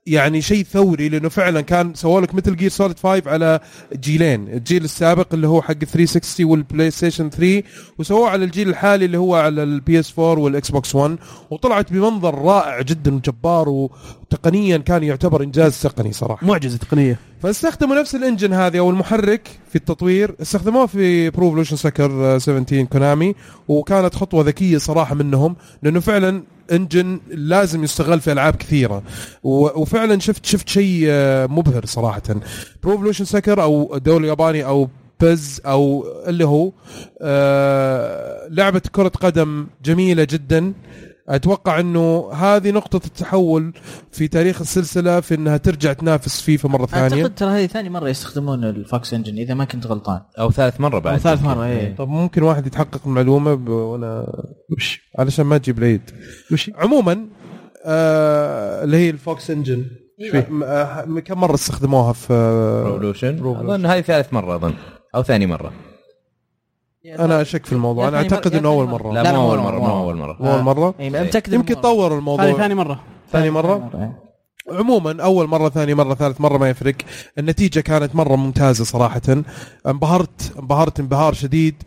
يعني شيء ثوري، لانه فعلا كان سووا لك مثل جير سوليد فايف على جيلين، الجيل السابق اللي هو حق ثلاثمية وستين والبلاي ستيشن ثري، وسووه على الجيل الحالي اللي هو على البي اس فور والاكس بوكس ون، وطلعت بمنظر رائع جدا وجبار، وتقنيا كان يعتبر انجاز تقني صراحه، معجزه تقنيه. فاستخدموا نفس الانجن هذه او المحرك في التطوير، استخدموه في برو ايفولوشن سكر سبعتاشر كونامي، وكانت خطوه ذكيه صراحه منهم، لانه فعلا انجن لازم يستغل في العاب كثيره، وفعلا شفت شفت شيء مبهر صراحه. برو ايفولوشن سكر او دوري ياباني او بز او اللي هو آه لعبه كره قدم جميله جدا. اتوقع انه هذه نقطه التحول في تاريخ السلسله في انها ترجع تنافس فيفا مره ثانيه. اعتقد ترى هذه ثاني مره يستخدمون الفوكس انجن اذا ما كنت غلطان، او ثالث مره بعد، أو ثالث مره. ايه طب ممكن واحد يتحقق المعلومه ب... وانا وش علشان ما تجيب العيد وش عموما آه... اللي هي الفوكس انجن آه... كم مره استخدموها في ريفولوشن؟ اظن هذه ثالث مره اظن او ثاني مره. انا اشك في الموضوع، انا اعتقد انه اول مره. لا مو اول مره، مو اول مره، مو اول مره. يمكن طور الموضوع. هذه ثاني مره ثاني مره عموما. اول مره، ثاني مره، ثالث مره ما يفرق. النتيجه كانت مره ممتازه صراحه. انبهرت انبهرت انبهار شديد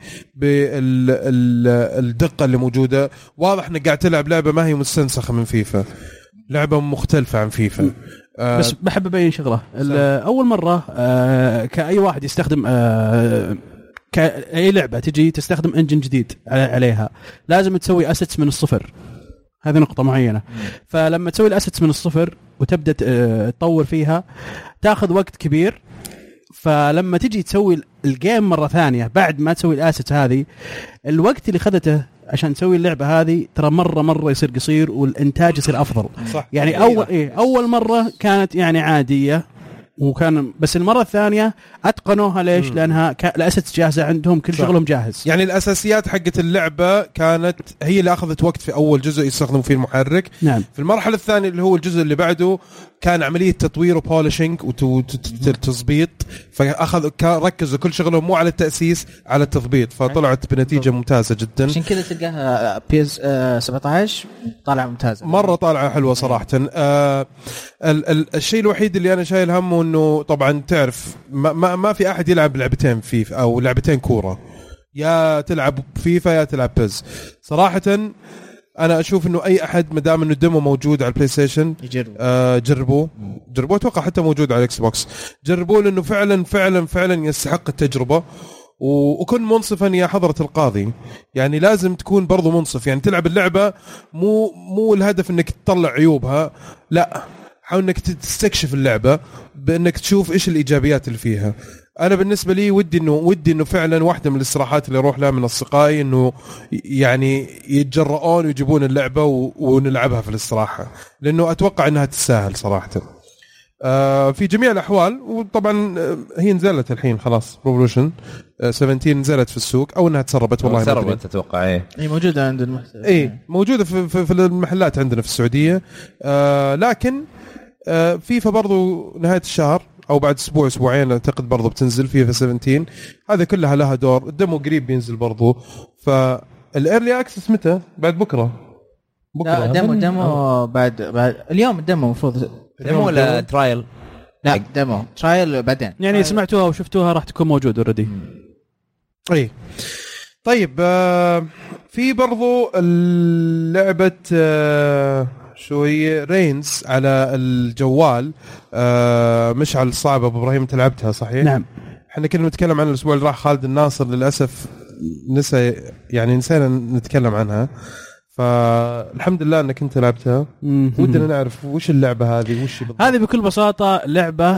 بالدقه اللي موجوده. واضح انك قاعد تلعب لعبه ما هي مستنسخه من فيفا، لعبه مختلفه عن فيفا. آه بس بحب ابين شغله. اول مره آه كاي واحد يستخدم آه كأي لعبة تجي تستخدم انجن جديد عليها لازم تسوي اسيتس من الصفر. هذه نقطة معينة. فلما تسوي الاسيتس من الصفر وتبدأ تطور فيها تاخذ وقت كبير. فلما تجي تسوي الجيم مرة ثانية بعد ما تسوي الاسيتس هذه، الوقت اللي خذته عشان تسوي اللعبة هذه ترى مرة مرة يصير قصير والإنتاج يصير أفضل. صح. يعني أول إيه أول مرة كانت يعني عادية وكان، بس المرة الثانية أتقنوها. ليش؟ لأنها الأساس جاهزة عندهم، كل شغلهم جاهز. يعني الأساسيات حقت اللعبة كانت هي اللي أخذت وقت في أول جزء يستخدموا فيه المحرك. نعم. في المرحلة الثانية اللي هو الجزء اللي بعده كان عملية تطوير وبوليشنج وتظبيط، فأخذ ركزوا كل شغلهم مو على التأسيس، على التضبيط، فطلعت بنتيجة ممتازة جدا. عشان كذا تلقاها بيز سبعة عشر طالعة ممتازة، مرة طالعة حلوة صراحة. آه ال- ال- الشيء الوحيد اللي أنا شايل همه إنه طبعا تعرف ما, ما, ما في أحد يلعب لعبتين فيفا أو لعبتين كورة، يا تلعب فيفا يا تلعب بيز. صراحة أنا أشوف إنه أي أحد مدام إنه الديمو موجود على البلاي ستيشن يجربوا آه جربوه جربوه أتوقع حتى موجود على الإكس بوكس، جربوه لأنه فعلا فعلا فعلا يستحق التجربة. وكن منصفا يا حضرة القاضي، يعني لازم تكون برضو منصف. يعني تلعب اللعبة مو مو الهدف إنك تطلع عيوبها، لا، حاول إنك تستكشف اللعبة بإنك تشوف إيش الإيجابيات اللي فيها. أنا بالنسبة لي ودي إنه ودي إنه فعلا واحدة من الاستراحات اللي أروح لها من أصدقائي إنه يعني يتجرؤون ويجيبون اللعبة ونلعبها في الاستراحة، لأنه أتوقع إنها تستاهل صراحة. آه في جميع الأحوال. وطبعا هي نزلت الحين خلاص، ريفولوشن سبعتاشر نزلت في السوق أو إنها تسربت، والله تسربت أتوقع. إيه هي موجودة عند المحتوى، إيه موجودة في, في, في المحلات عندنا في السعودية. آه لكن آه فيفا برضو نهاية الشهر أو بعد أسبوع أسبوعين أعتقد برضو بتنزل فيفا سبعتاشر، هذا كلها لها دور. الدمو قريب بينزل برضو. فالإيرلي أكسس متى؟ بعد بكرة بكرة دمو دمو بعد بعد اليوم. الدمو مفروض دمو ولا ترايل؟ لا دمو ترايل بعدين، يعني سمعتوها وشفتوها راح تكون موجود اوريدي. اي طيب. آه في برضو اللعبة آه شو هي رينز على الجوال. آه مشعل صعبة ابو ابراهيم، انت لعبتها صحيح؟ نعم. احنا كنا نتكلم عن الاسبوع اللي راح. خالد الناصر للاسف نسى، يعني نسينا نتكلم عنها، فالحمد لله انك انت لعبتها. ودنا نعرف وش اللعبه هذه، وش بالضبط؟ هذه بكل بساطه لعبه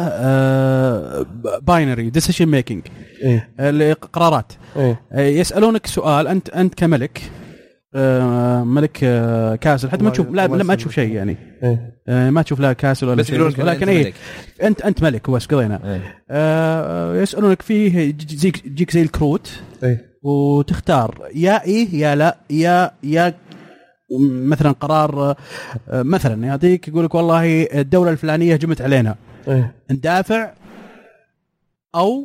باينري ديسيشن ميكينج، القرارات. إيه؟ يسالونك سؤال، انت انت كملك آه ملك آه كاسل، حتى ما تشوف لا, لا ما تشوف شيء يعني. إيه؟ آه ما تشوف لا كاسل ولا شيء، ولكن ايه انت انت ملك وبس قضينا. إيه؟ آه يسالونك فيه يجيك يجيك زي الكروت. إيه؟ وتختار يا ايه يا لا يا يا مثلا قرار. مثلا يعطيك يقول لك والله الدولة الفلانية هجمت علينا، إيه؟ ندافع أو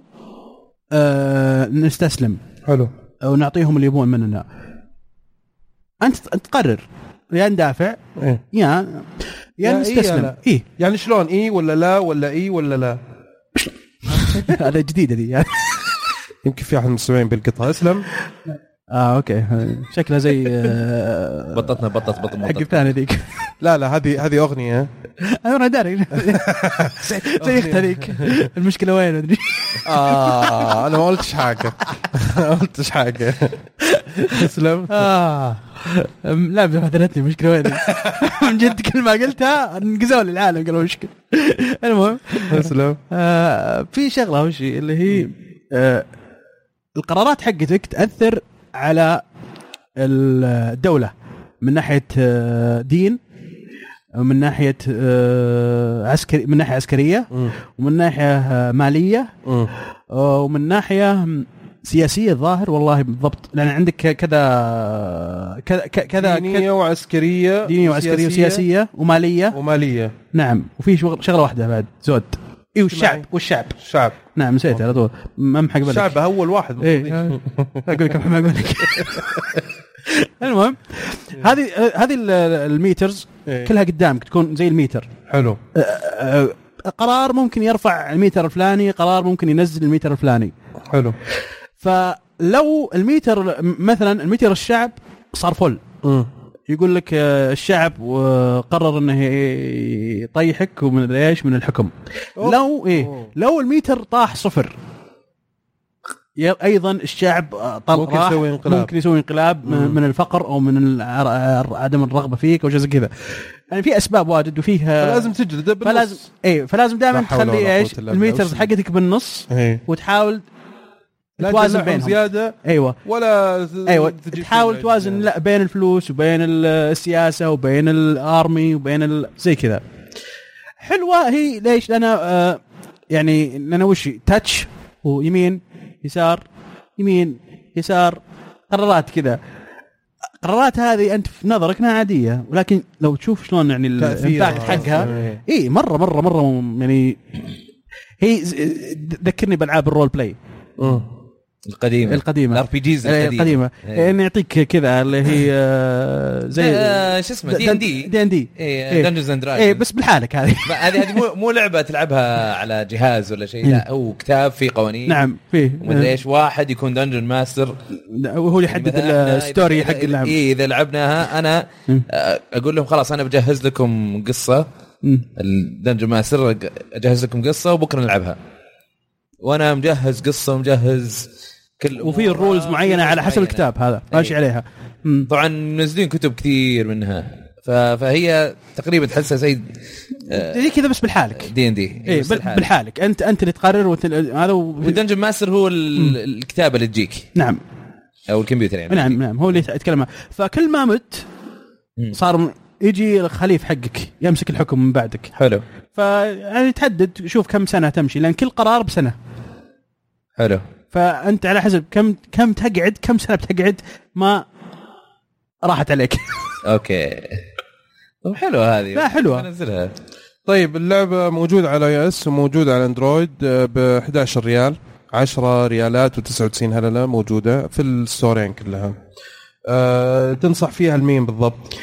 آه نستسلم. حلو. أو نعطيهم اللي يبون مننا. أنت تقرر يا ندافع إيه؟ يا يعني نستسلم. اي يعني شلون اي ولا لا ولا اي ولا لا؟ هذا جديده دي يعني. يمكن في احد المستمعين بيلقطها. اسلم. اه اوكي شكلها زي آه بطتنا بطت بطت حق الثاني ذيك. لا لا هذه هذه اغنيه. انا داري زي اخت هذيك. المشكله وين ادري. اه انا ما قلتش حاجه. ما قلتش حاجه. اسلم. اه لا بهدلتني المشكله وين. من جد كل ما قلتها انقزوا لي العالم قالوا مشكله. المهم اسلم. آه في شغله وش اللي هي آه القرارات حقتك تاثر على الدوله من ناحيه آه دين ومن ناحيه آه عسكري من ناحيه عسكريه ومن ناحيه آه ماليه آه ومن ناحيه سياسيه الظاهر والله بالضبط لان عندك كذا كذا كذا دينيه وعسكريه دينيه وعسكريه وسياسيه وماليه وماليه. نعم وفي شغله واحده بعد زود اي والشعب والشعب الشعب نعم نسيت على طول ممحق بالك الشعب اول واحد ايه اقول لك ما اقول لك. المهم هذه هذه الميترز كلها قدامك تكون زي الميتر. حلو. قرار ممكن يرفع الميتر الفلاني قرار ممكن ينزل الميتر الفلاني. حلو. فلو الميتر مثلا الميتر الشعب صار فل م. يقول لك الشعب وقرر انه يطيحك ومن ايش من الحكم. أوه. لو ايه أوه. لو الميتر طاح صفر ايضا الشعب ممكن يسوي انقلاب ممكن يسوي انقلاب م. من الفقر او من عدم الرغبه فيك او شيء زي كذا. يعني في اسباب واجد وفيها فلازم تجلد بالنص. فلازم ايه فلازم دائما تخلي ايش الميتر حقتك بالنص ايه. وتحاول لا توازن بينهم زياده ايوه ولا ايوه تحاول توازن لا بين الفلوس وبين السياسه وبين الارمي وبين ال... زي كذا. حلوه هي ليش لنا آه يعني لنا وش تاتش ويمين يسار يمين يسار قرارات كذا. قرارات هذه انت في نظرك انها عاديه ولكن لو تشوف شلون يعني الامباكت حقها اي مره مره مره يعني هي ذكرني بالعاب الرول بلاي القديمه القديمه الار بي جيز القديمه يعني يعطيك كذا اللي هي زي شو اسمه دي ان دي دي ان دي دنجنز اند دراجونز اي بس بالحالك هذه هذه هذه مو مو لعبه تلعبها على جهاز ولا شيء لا هو كتاب فيه قوانين. نعم فيه ومدري ايش واحد يكون دنجن ماستر وهو اللي يحدد الستوري حق اللعبه. اي اذا لعبناها انا اقول لهم خلاص انا بجهز لكم قصه الدنجن ماستر اجهز لكم قصه وبكره نلعبها وانا مجهز قصه ومجهز كل وفي الرولز معينه على حسب الكتاب هذا ماشي عليها. مم. طبعا منزلين كتب كثير منها فهي تقريبا تحسها زي دي كذا بس بالحالك دي ان دي اي بالحالك انت انت اللي تقرر هذا والدنجن ماستر هو الكتابه اللي تجيك. نعم او الكمبيوتر يعني نعم نعم هو اللي يتكلم. فكل ما مت صار يجي الخليف حقك يمسك الحكم من بعدك. حلو. فيعني تحدد شوف كم سنه تمشي لان كل قرار بسنه. حلو. فانت على حسب كم كم تقعد كم سنه بتقعد ما راحت عليك. اوكي طب حلو هذه لا حلوه انزلها. طيب اللعبه موجوده على اي اس وموجوده على اندرويد ب احد عشر ريال عشرة ريالات وتسعة وتسعين هلله موجوده في الستورين كلها. أه تنصح فيها المين بالضبط؟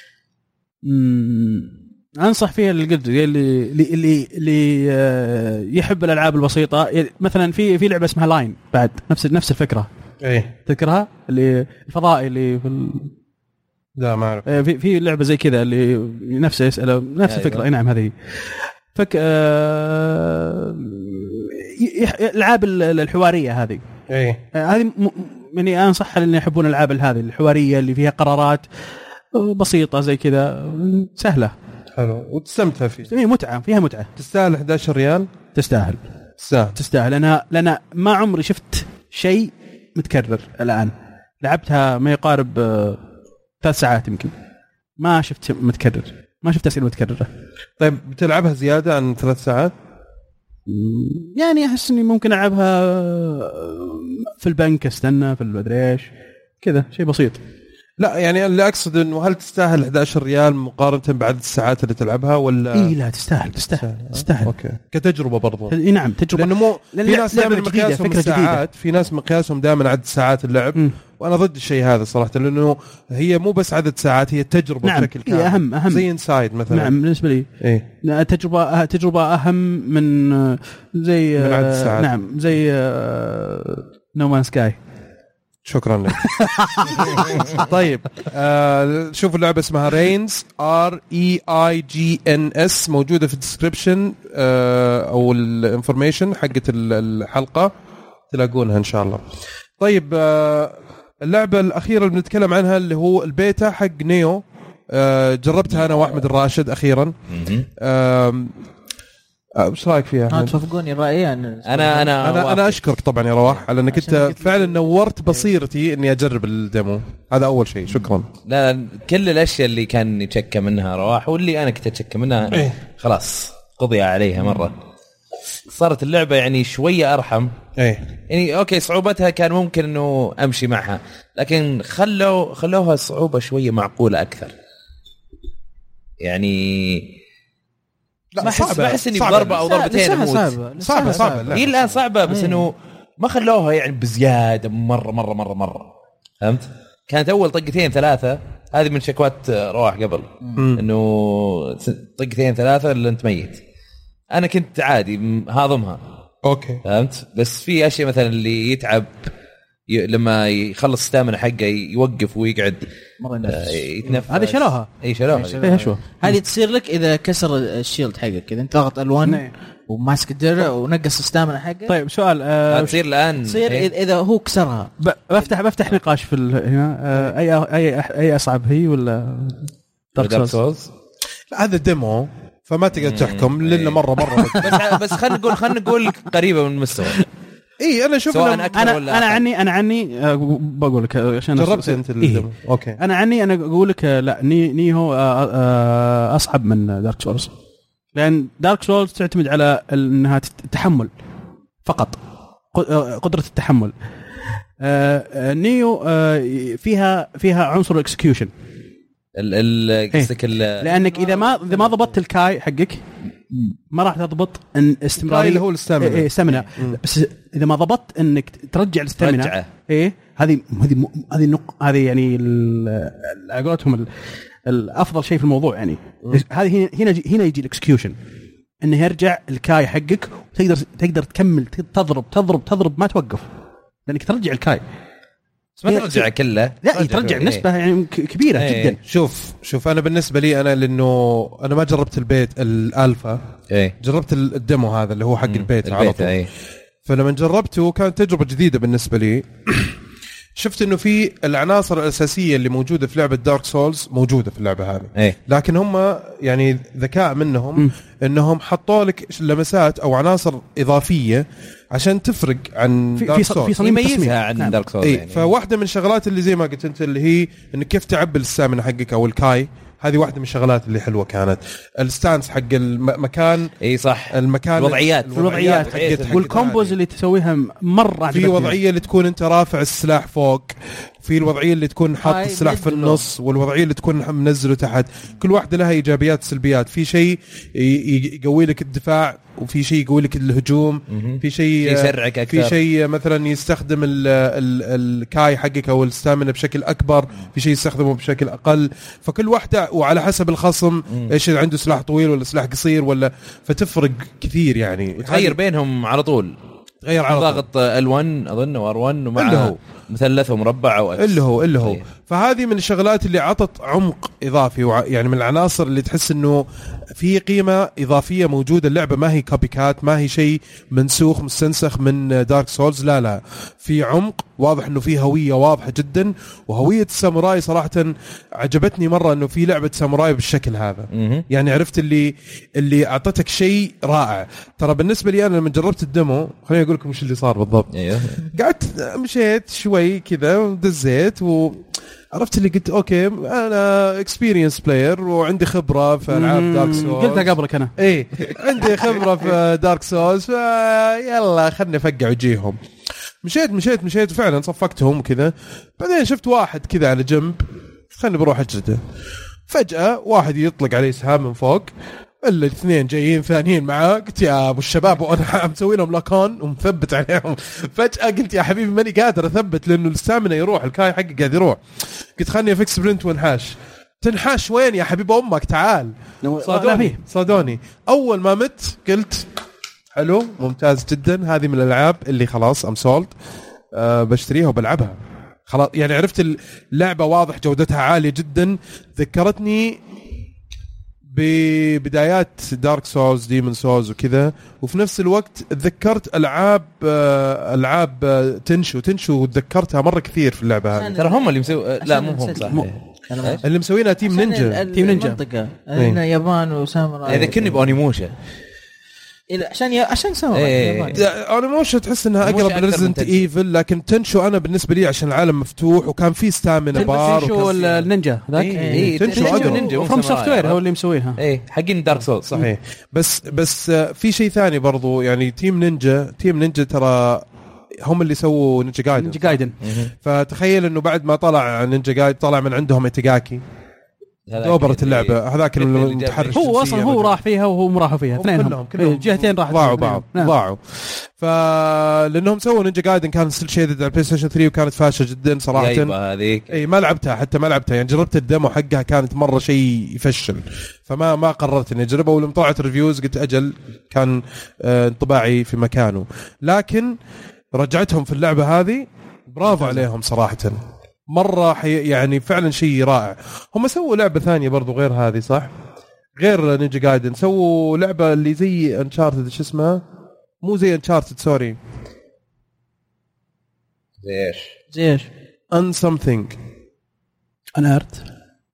امم انصح فيها اللي قلت اللي اللي اللي يحب الالعاب البسيطه مثلا في في لعبه اسمها لاين بعد نفس نفس الفكره. ايه تذكرها اللي الفضائي اللي في ال... لا ما اعرف. في في لعبه زي كذا اللي نفس يساله نفس أيوة. الفكره. اي نعم هذه فك آه... الالعاب الحواريه هذه. ايه هذه م... يعني انصح اللي يحبون الالعاب هذه الحواريه اللي فيها قرارات بسيطه زي كذا سهله. حلو وتستمتع فيه. متعه فيها متعه. تستاهل احد عشر ريال. تستاهل تستاهل تستاهل انا لأن ما عمري شفت شيء متكرر الان. لعبتها ما يقارب ثلاث ساعات يمكن ما شفت متكرر ما شفت أسئلة متكررة. طيب بتلعبها زيادة عن ثلاث ساعات؟ يعني أحس إني ممكن ألعبها في البنك استنى في المدري إيش كذا شيء بسيط. لا يعني اللي اقصد انه هل تستاهل إحدى عشر ريال مقارنه بعدد الساعات اللي تلعبها ولا اي لا تستاهل تستاهل تستاهل اوكي كتجربه برضو. اي نعم تجربه، لانه مو في ناس دائما مقياسهم الساعات، في ناس مقياسهم دائما عدد ساعات اللعب م. وانا ضد الشيء هذا صراحه، لانه هي مو بس عدد ساعات، هي التجربه نعم. بشكل كامل. اهم اهم زي انسايد مثلا. نعم بالنسبه لي إيه؟ تجربه تجربه اهم من زي من عدد الساعات. نعم زي نو مان سكاي. شكرا لك. طيب آه شوفوا اللعبة اسمها رينز ار اي اي جي ان اس، موجودة في الديسكريبشن آه او الانفورميشن حقة الحلقة، تلاقونها ان شاء الله. طيب آه اللعبة الأخيرة اللي بنتكلم عنها اللي هو البيتا حق نيو، آه جربتها أنا وأحمد الراشد أخيرا. آه ايش رايك فيها؟ ها توافقوني رايي انا انا انا انا, أنا اشكرك طبعا يا رواح على انك انت فعلا نورت بصيرتي اني اجرب الديمو، هذا اول شيء، شكرا. لا كل الاشياء اللي كان يتشكى منها رواح واللي انا كنت اتشكى منها إيه؟ خلاص قضي عليها مره. صارت اللعبه يعني شويه ارحم. ايه يعني اوكي صعوبتها كان ممكن انه امشي معها، لكن خلوا خلوها صعوبه شويه معقوله اكثر. يعني ما احس ما احس اني بضربه او ضربتين اموت. صعبه صعبه صعبه هي الان صعبه بس انه ما خلوها يعني بزياده مره مره مره مره، فهمت؟ كانت اول طقتين ثلاثه، هذه من شكوات رواح قبل انه طقتين ثلاثه اللي انت ميت. انا كنت عادي هاضمها اوكي فهمت، بس في اشياء مثلا اللي يتعب ي... لما يخلص ستامنا حقه يوقف ويقعد مره ينفس يتنفس. هذه شلوها اي شلوها اي شو هذه تصير لك اذا كسر الشيلد حقك كذا، انت ضغط الوان وماسك الدرع ونقص الستامنا حقه. طيب سؤال آه تصير الان تصير اذا هو كسرها. ب... بفتح بفتح نقاش في هنا آه اي اي اي اصعب هي ولا دارك سولز؟ هذا ديمو فما تقدر تحكم لنا مره مره. بس بس خلينا نقول خلينا نقول قريبه من المستوى. اي انا شوف انا انا, أنا عني انا عني بقول لك عشان جربت انت الديمو إيه؟ اوكي انا عني انا اقول لك لا ني نيهو اصعب من دارك سولز، لان دارك سولز تعتمد على انها التحمل فقط، قدره التحمل. نيو فيها فيها عنصر الاكسكيوشن، ال قصدك لانك اذا ما اذا ما ضبطت الكاي حقك ما راح تضبط ان استمراريه اللي هو الاستامينا. إيه استامينا بس اذا ما ضبطت انك ترجع الاستامينا ايه هذه هذه هذه النق هذه يعني على قولتهم الافضل شيء في الموضوع يعني. هذه هنا هنا يجي الاكسكيوشن، انه يرجع الكاي حقك وتقدر تقدر تكمل تضرب تضرب تضرب ما توقف، لانك ترجع الكاي بس ما ترجع كله، لا يترجع بنسبة يعني كبيرة ايه. جدا. شوف شوف أنا بالنسبة لي أنا لأنه أنا ما جربت البيت الألفا ايه. جربت الديمو هذا اللي هو حق البيت على طول ايه. فلما جربته كانت تجربة جديدة بالنسبة لي. شفت إنه في العناصر الأساسية اللي موجودة في لعبة دارك سولز موجودة في اللعبة هذه ايه. لكن هم يعني ذكاء منهم م. إنهم حطوا لك لمسات أو عناصر إضافية عشان تفرق عن في دارك سولز، في صميم يميزها عن نعم. دارك سولز ايه. يعني فواحدة من الشغلات اللي زي ما قلت انت اللي هي انك كيف تعبي الستامina حقك او الكاي، هذه واحدة من الشغلات اللي حلوة كانت. الستانس حق المكان اي صح، المكان الوضعيات الوضعيات حقت والكومبوز اللي تسويها مرة في وضعية اللي تكون انت رافع السلاح فوق، في الوضعية اللي تكون حاط السلاح في النص، والوضعية اللي تكون منزله تحت. كل واحدة لها إيجابيات سلبيات. في شيء يقوي لك الدفاع وفي شيء يقوي لك الهجوم، في شيء يسرعك أكثر، في شيء مثلا يستخدم الكاي حقك أو الستامينا بشكل أكبر، في شيء يستخدمه بشكل أقل. فكل واحدة وعلى حسب الخصم إيش عنده سلاح طويل ولا سلاح قصير ولا، فتفرق كثير يعني. تغير بينهم على طول، غير على ضغط ال1 اظن وار1 ومع مثلث ومربع او اللي هو اللي هو فهذه من الشغلات اللي عطت عمق اضافي، يعني من العناصر اللي تحس انه في قيمه اضافيه موجوده. اللعبه ما هي كوبي كات، ما هي شيء منسوخ مستنسخ من دارك سولز، لا لا في عمق واضح انه في هويه واضحه جدا. وهويه الساموراي صراحه عجبتني مره، انه في لعبه ساموراي بالشكل هذا يعني عرفت اللي اللي اعطتك شيء رائع. ترى بالنسبه لي انا لما جربت الديمو خليني اقول لكم ايش اللي صار بالضبط. ايوه قعدت مشيت شوي كذا ودزيت وعرفت اللي قلت اوكي انا اكسبيرينس بلاير وعندي خبره في العاب دارك سولز. قلتها قبلك انا ايه عندي خبره في دارك سولز، يلا خلني افقع وجيهم. مشيت مشيت مشيت وفعلا صفقتهم وكذا. بعدين شفت واحد كذا على جنب خلني بروح أجلده. فجأة واحد يطلق عليه سهام من فوق، الاثنين جايين ثانيين معاه. قلت يا ابو الشباب وانا مسوي لهم لاكون ومثبت عليهم. فجأة قلت يا حبيبي ماني قادر اثبت لانه الستامنا يروح، الكاي حقي قاعد يروح. قلت خلني افكس برنت وانحاش. تنحاش وين يا حبيب امك؟ تعال. صادوني صادوني اول ما مت. قلت حلو ممتاز جدا، هذه من الالعاب اللي خلاص ام سولد، أه بشتريها وبلعبها خلاص. يعني عرفت اللعبة واضح جودتها عالية جدا، ذكرتني ببدايات دارك سولز ديمون سولز وكذا. وفي نفس الوقت تذكرت ألعاب ألعاب تنشو تنشو تذكرتها مرة كثير في اللعبة هذه. ترى هم اللي مسوي، لا مو هم صح، اللي مسوينها تيم نينجا. تيم نينجا هنا يابان وساموراي. إذا كني بأنيموشا عشان ي... عشان سوا ايه. انا مش تحس انها اقرب لريزنت ايفل، لكن تنشو انا بالنسبه لي عشان العالم مفتوح وكان في ستامينا بار. تنشو النينجا ذاك ايه. تنشو نينجا فروم سوفت وير هو اللي مسويها ايه حقين دارك سولز صحيح. بس بس في شيء ثاني برضو، يعني تيم نينجا تيم نينجا ترى هم اللي سووا نينجا جايدن. نينجا جايدن فتخيل انه بعد ما طلع نينجا جايدن طلع من عندهم إيتاغاكي دوبرت اللعبة. هذاك المتحرش هو أصلا هو راح فيها وهم راحوا فيها اثنينهم كلهم جهتين راحوا ضاعوا بعض ضاعوا. فلأنهم سووا نينجا جايدن كان ستيل شيدد على البلاي ستيشن ثري وكانت فاشة جدا صراحة. هذيك اي ما لعبتها حتى ما لعبتها يعني جربت الديمو حقها كانت مرة شيء يفشل، فما ما قررت اني اجربها. ولما طلعت ريفيوز قلت اجل كان انطباعي في مكانه. لكن رجعتهم في اللعبة هذه برافو عليهم صراحة مرة حي... يعني فعلا شيء رائع. هم سووا لعبة ثانية برضو غير هذه صح؟ غير نينجا جايدن سووا لعبة اللي زي انشارتد، شو اسمها؟ مو زي انشارتد سوري زي ايش؟ زي ايش؟ ان سمثينج انارت.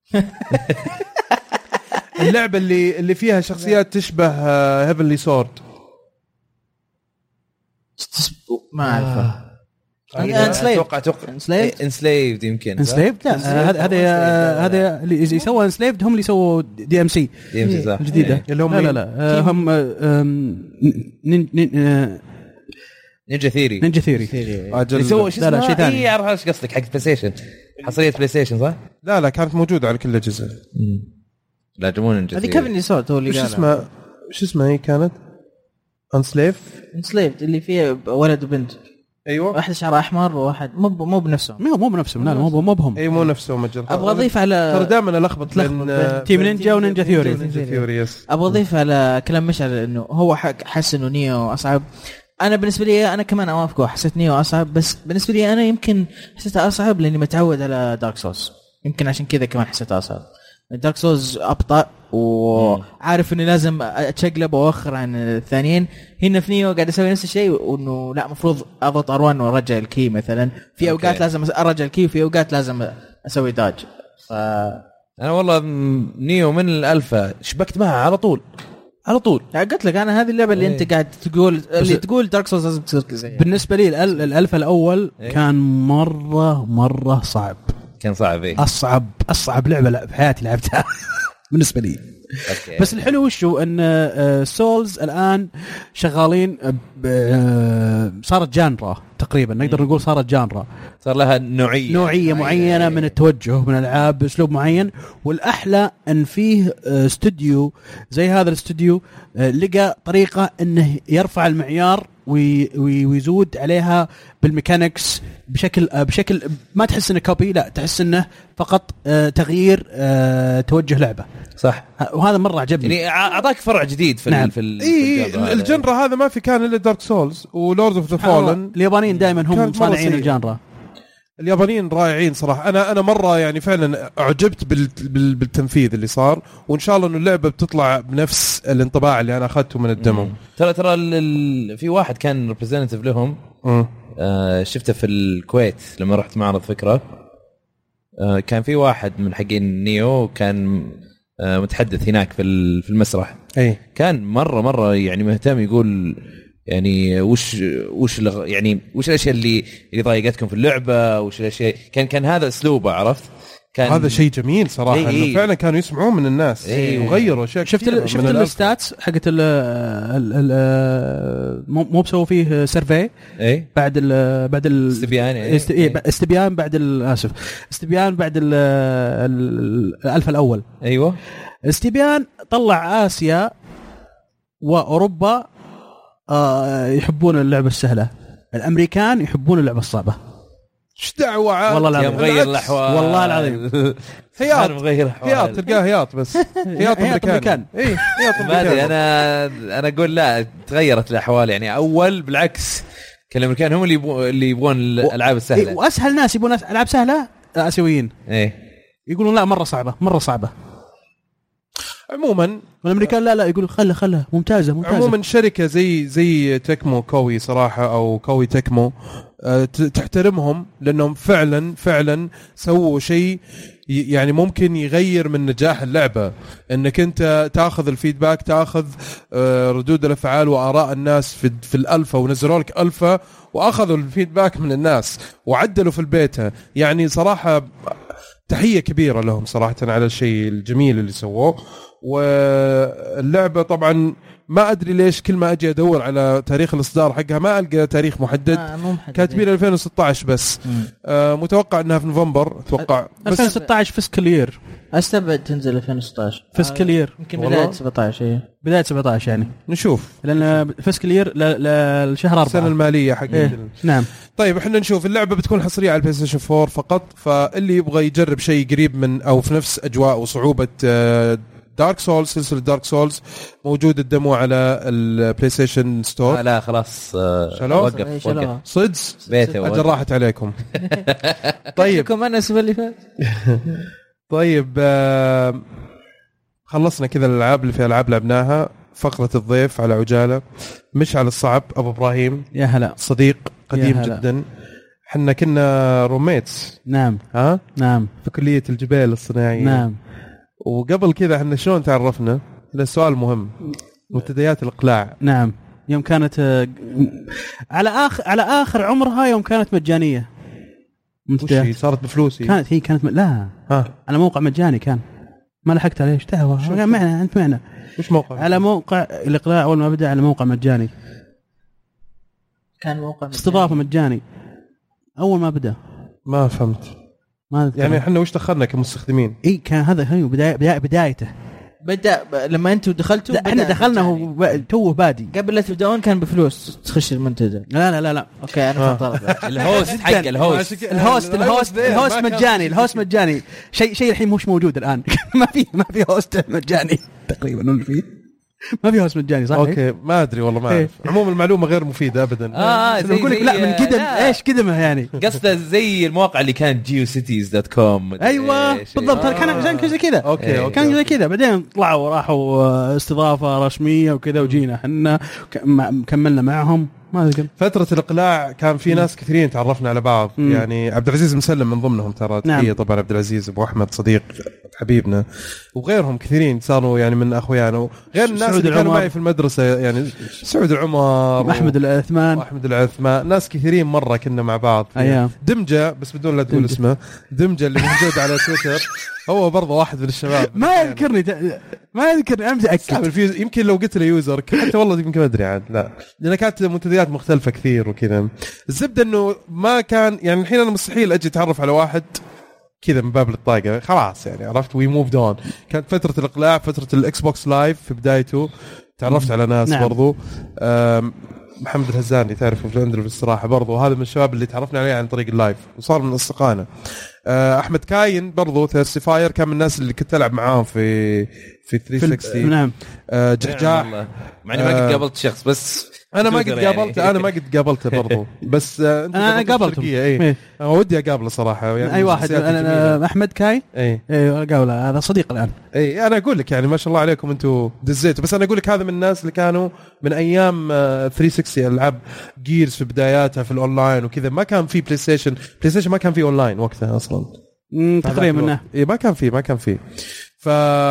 اللعبة اللي اللي فيها شخصيات تشبه هيفنلي سورد. ما اعرفها. اتوقع اتوقع انسليفد يمكن انسليفد. لا هذا هذا اللي يسووا انسليفد هم اللي يسووا دي ام سي دي ام سي صح جديده. لا لا لا هم نينجا ثيري نينجا ثيري يسووا شيء لا شيء ثاني. يعرف ايش قصدك حق بلاي ستيشن، حصريه بلاي ستيشن صح؟ لا لا كانت موجوده على كل الاجهزه. لا جمون نينجا هذه كيف اللي صوت هو اللي قال شو اسمه شو اسمه هي كانت انسليف انسليفد اللي فيه ولد وبنت. ايوه واحد شعره احمر وواحد مو مو بنفسهم مو مو بنفسهم لا مو مو بهم اي مو نفسهم مجرد. ابغى اضيف على ترى دائما الخبط بين تيم نينجا ونينجا ثيوري. ثيوري ابغى اضيف على كلام مشعل انه هو حس انه نيو اصعب. انا بالنسبه لي انا كمان اوافقه، حسيت نيو اصعب، بس بالنسبه لي انا يمكن حسيتها اصعب لاني متعود على دارك سولز، يمكن عشان كذا كمان حسيتها اصعب. دارك سولز ابطأ وعارف اني لازم اتشقلب واخر عن الثانيين. هنا في نيو قاعد اسوي نفس الشيء، وانه لا مفروض اضغط ار واحد وارجع الكي مثلا في اوقات أوكي. لازم ارجع الكي وفي اوقات لازم اسوي داج. ف انا والله نيو من الالفا شبكت معها على طول على طول. قلت لك انا هذه اللعبه اللي ايه. انت قاعد تقول اللي تقول دارك سولز لازم تصير زي بالنسبه لي الالفا الاول ايه. كان مره مره صعب، كان صعب ايه. اصعب اصعب لعبه في حياتي لعبتها بالنسبه لي. أوكي. بس الحلو وشو ان سولز الان شغالين صارت جانرا تقريبا، نقدر نقول صارت جانرا، صار لها نوعيه نوعيه معينه من التوجه من الالعاب باسلوب معين. والاحلى ان فيه استوديو زي هذا الاستوديو لقى طريقه انه يرفع المعيار ويزود عليها بالميكانكس بشكل بشكل ما تحس انه كوبي، لا تحس انه فقط تغيير توجه لعبه صح. وهذا مره عجبني، يعني اعطاك فرع جديد في نعم. في إيه الجنرا هذا ما في كان الا دارك سولز ولورد اوف ذا فولن. اليابانيين دائما هم صانعين الجنرا، اليابانيين رائعين صراحه. انا انا مره يعني فعلا اعجبت بالتنفيذ اللي صار، وان شاء الله انه اللعبه بتطلع بنفس الانطباع اللي انا اخذته من الدمو. ترى ترى في واحد كان ريبريزنتيف لهم آه شفته في الكويت لما رحت معرض فكره. آه كان في واحد من حقين نيو كان آه متحدث هناك في في المسرح. اي كان مره مره يعني مهتم، يقول يعني وش وش يعني وش الاشياء اللي اللي ضايقتكم في اللعبه، وش الاشياء كان كان هذا اسلوبه، عرفت كان هذا شيء جميل صراحه إيه إيه. انه فعلا كانوا يسمعون من الناس إيه. وغيروا اشياء شفت كثيرة شفت من الستاتس حقت ال ال مو مو بسووا فيه سيرفي ايه بعد ال بعد ال استبيان يعني. است- إيه، استبيان بعد ال- اسف استبيان بعد ال- ال- الالف الاول. ايوه استبيان طلع اسيا واوروبا آه، يحبون اللعبه السهله، الامريكان يحبون اللعبه الصعبه. ايش دعوه عاد والله يا العظيم. مغير بالعكس. الاحوال والله العظيم. هياط مغير الاحوال هياط تلقاه هياط بس هياط هياط امريكان اي هياط ما ادري امريكان انا انا اقول لا تغيرت الاحوال يعني. اول بالعكس كان الامريكان هم اللي يبغون اللي يبغون الالعاب إيه، السهله. واسهل ناس يبون ناس- العاب سهله اسيويين ايه يقولون لا مره صعبه مره صعبه، عموما والامريكان لا لا يقولوا خله خله ممتازه ممتازه. عموما شركه زي زي تكمو كوي صراحه او كوي تكمو أه، ت- تحترمهم لانهم فعلا فعلا سووا شيء ي- يعني ممكن يغير من نجاح اللعبه، انك انت تاخذ الفيدباك، تاخذ أه، ردود الافعال واراء الناس في في الالفا، ونزلوا لك الفا واخذوا الفيدباك من الناس وعدلوا في البيتا. يعني صراحه تحيه كبيره لهم صراحه على الشيء الجميل اللي سووه. واللعبه طبعا ما ادري ليش كل ما اجي ادور على تاريخ الاصدار حقها ما القى تاريخ محدد، آه مو محدد. كاتبين ألفين وستة عشر بس. آه متوقع انها في نوفمبر اتوقع، بس ألفين وستة عشر فيسكال يير استبعد تنزل ألفين وستة عشر فيسكال يير يمكن والله. بداية سبعة عشر. إيه. بدايه سبعة عشر يعني، نشوف لان فيسكال يير للشهر السنه أربعة. الماليه حقت إيه. نعم. طيب احنا نشوف اللعبه بتكون حصريه على البلاي ستيشن فور فقط، فاللي يبغى يجرب شيء قريب من او في نفس اجواء وصعوبه دارك سولز، سلسله دارك سولز، موجود الدمو على البلاي ستيشن ستور. آه لا خلاص آه شلون؟ وقف إيه، وقف شلون؟ صدق بيته اجل وقف. راحت عليكم. طيب كم انا الاسبوع اللي فات طيب آه خلصنا كذا الالعاب اللي في العاب لعبناها. فقره الضيف على عجاله، مش على الصعب. ابو ابراهيم يا هلا. صديق قديم يا هلا. جدا، حنا كنا روميتس نعم ها نعم في كليه الجبال الصناعيه. نعم. وقبل كذا احنا شلون تعرفنا؟ هذا سؤال مهم. منتديات الاقلاع. نعم يوم كانت آه، على اخر على اخر عمرها يوم كانت مجانيه. وش هي صارت بفلوسي؟ كانت هي كانت م... لا ها على موقع مجاني كان، ما لحقت عليه. ايش دعوه شوف. معنا انت معنا وش موقع؟ على موقع الاقلاع اول ما بدا على موقع مجاني، كان موقع استضافه مجاني اول ما بدا. ما فهمت ما أذكر. يعني احنا وش دخلنا كمستخدمين؟ اي كان هذا هي بدايه بداية بدايته. بدا ب- لما انتم دخلتوا لا احنا بدأ دخلنا مجاني. هو ب- توه بادي. قبل لا تبداون كان بفلوس تخش المنتدى. لا لا لا لا اوكي انا آه. فهمت. الهوست حق الهوست الهوست الهوست الهوست مجاني. الهوست مجاني شيء شيء الحين مش موجود الان. ما في ما في هوست مجاني تقريبا ولا في ما في هوست مجاني صح؟ اوكي ما ادري والله ما إيه. اعرف. عموما المعلومه غير مفيده ابدا. اه زي اقول لك لا من قدم ايش قدمه يعني. قصده زي المواقع اللي كانت جيو سيتيز دوت كوم. ايوه بالضبط هذا كان كان زي كذا. اوكي إيه. اوكي كان زي كذا بعدين طلعوا وراحوا استضافه رسميه وكذا وجينا احنا ك- مع- كملنا معهم ما اذكر. فترة الإقلاع كان في ناس كثيرين تعرفنا على بعض. مم. يعني عبد العزيز مسلم من ضمنهم ترى. نعم. تحية طبعا عبد العزيز أبو أحمد صديق حبيبنا، وغيرهم كثيرين صاروا يعني من أخويانا، غير الناس سعود اللي كانوا العمر. معي في المدرسة. يعني سعود العمر احمد العثمان وأحمد العثمان، ناس كثيرين مرة كنا مع بعض. أيام. دمجة بس بدون لا تقول دمجة. اسمه، دمجة اللي موجود على تويتر هو برضه واحد من الشباب. ما يذكرني ت- ما يذكرني انا متاكد. تعمل فيه يمكن لو قلت له يوزر حتى والله يمكن ما ادري عاد. لا لان كانت منتديات مختلفه كثير وكذا. الزبده انه ما كان يعني الحين انا مستحيل اجي اتعرف على واحد كذا من باب الطاقه خلاص يعني عرفت. وي موف دون. كانت فتره الاقلاع فتره الاكس بوكس لايف في بدايته، تعرفت على ناس نعم. برضو. أم، محمد الهزاني تعرفه في الاندرو في الصراحه برضو، هذا من الشباب اللي تعرفنا عليه عن طريق اللايف وصار من اصدقائنا. احمد كاين برضو ثيرسي فاير كان من الناس اللي كنت العب معاهم في في ثلاثمية وستين. نعم آه، جحجاح. مع اني ما قد قابلت شخص بس انا ما قد تويتر يعني. قابلته انا ما قد قابلته برضو بس آه، انت انا قابلته قابلته بالشرقية، اي إيه. انا ودي اقابله صراحه يعني اي واحد شخصيات انا جميلة. أنا احمد كاي اي اي قاوله هذا صديق الان. اي انا اقول لك يعني ما شاء الله عليكم انتم دزيتوا. بس انا اقول لك هذا من الناس اللي كانوا من ايام آه، ثلاثمية وستين العاب جيرز في بداياتها في الاونلاين وكذا. ما كان في بلاي ستيشن بلاي ستيشن ما كان في اونلاين وقتها اصلا. أمم، تقريبا منه. اي ما كان في ما كان في ف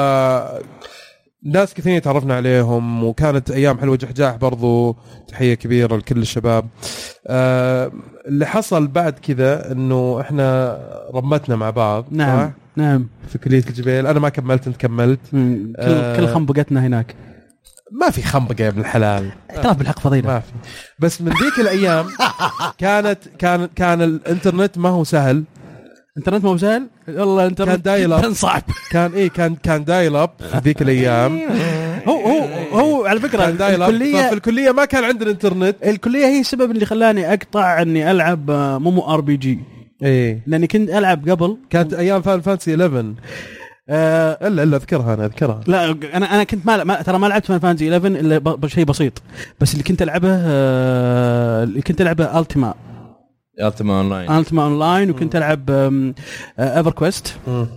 ناس كثيرين تعرفنا عليهم وكانت ايام حلوه. جحجاح برضو تحيه كبيره لكل الشباب. آه اللي حصل بعد كذا انه احنا رمتنا مع بعض. نعم صح؟ نعم في كليه الجبيل. انا ما كملت، انت كملت. كل آه كل خنبقتنا هناك. ما في خنبقه يا ابن الحلال، اعتراف بالحق فضيله. ما في. بس من ذيك الايام كانت كان كان الانترنت ما هو سهل. انترنت مو سهل والله، انترنت كان دايل اب، كان صعب. كان ايه كان كان دايل اب في ذيك الايام. هو هو هو على فكره كان دايل اب. الكليه في الكليه ما كان عندنا انترنت. الكليه هي السبب اللي خلاني اقطع اني العب مومو ار بي جي، ايه لاني كنت العب قبل. كانت ايام فان فانسي إحداشر. آه الا الا اذكرها انا اذكرها. لا انا انا كنت ما, ما ترى ما لعبت فان فانتسي إحداشر الا بشيء بسيط، بس اللي كنت العبه آه اللي كنت العبه التيما التيما اونلاين التيما اونلاين وكنت العب ايفر كويست.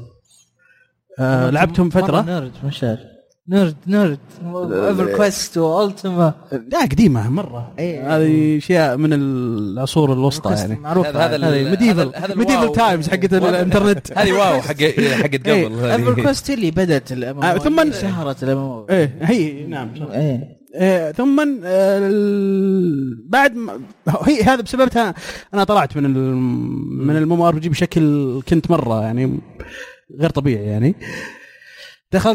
آه لعبتهم فتره. نيرد مشار نيرد نيرد ايفر كويست والتيما، لا قديمه مره. هذه اشياء من العصور الوسطى يعني، معروف. هذا هذه ميديفل ميديفل تايمز حقت الانترنت. هذه واو حق حقت قبل. ايفر كويست اللي بدت آه ثم شهرت الامم. ايه هي نعم ايه إيه ثم آه بعد ما هي هذا بسببها انا طلعت من من المومو ار بي جي بشكل كنت مره يعني غير طبيعي يعني. دخلت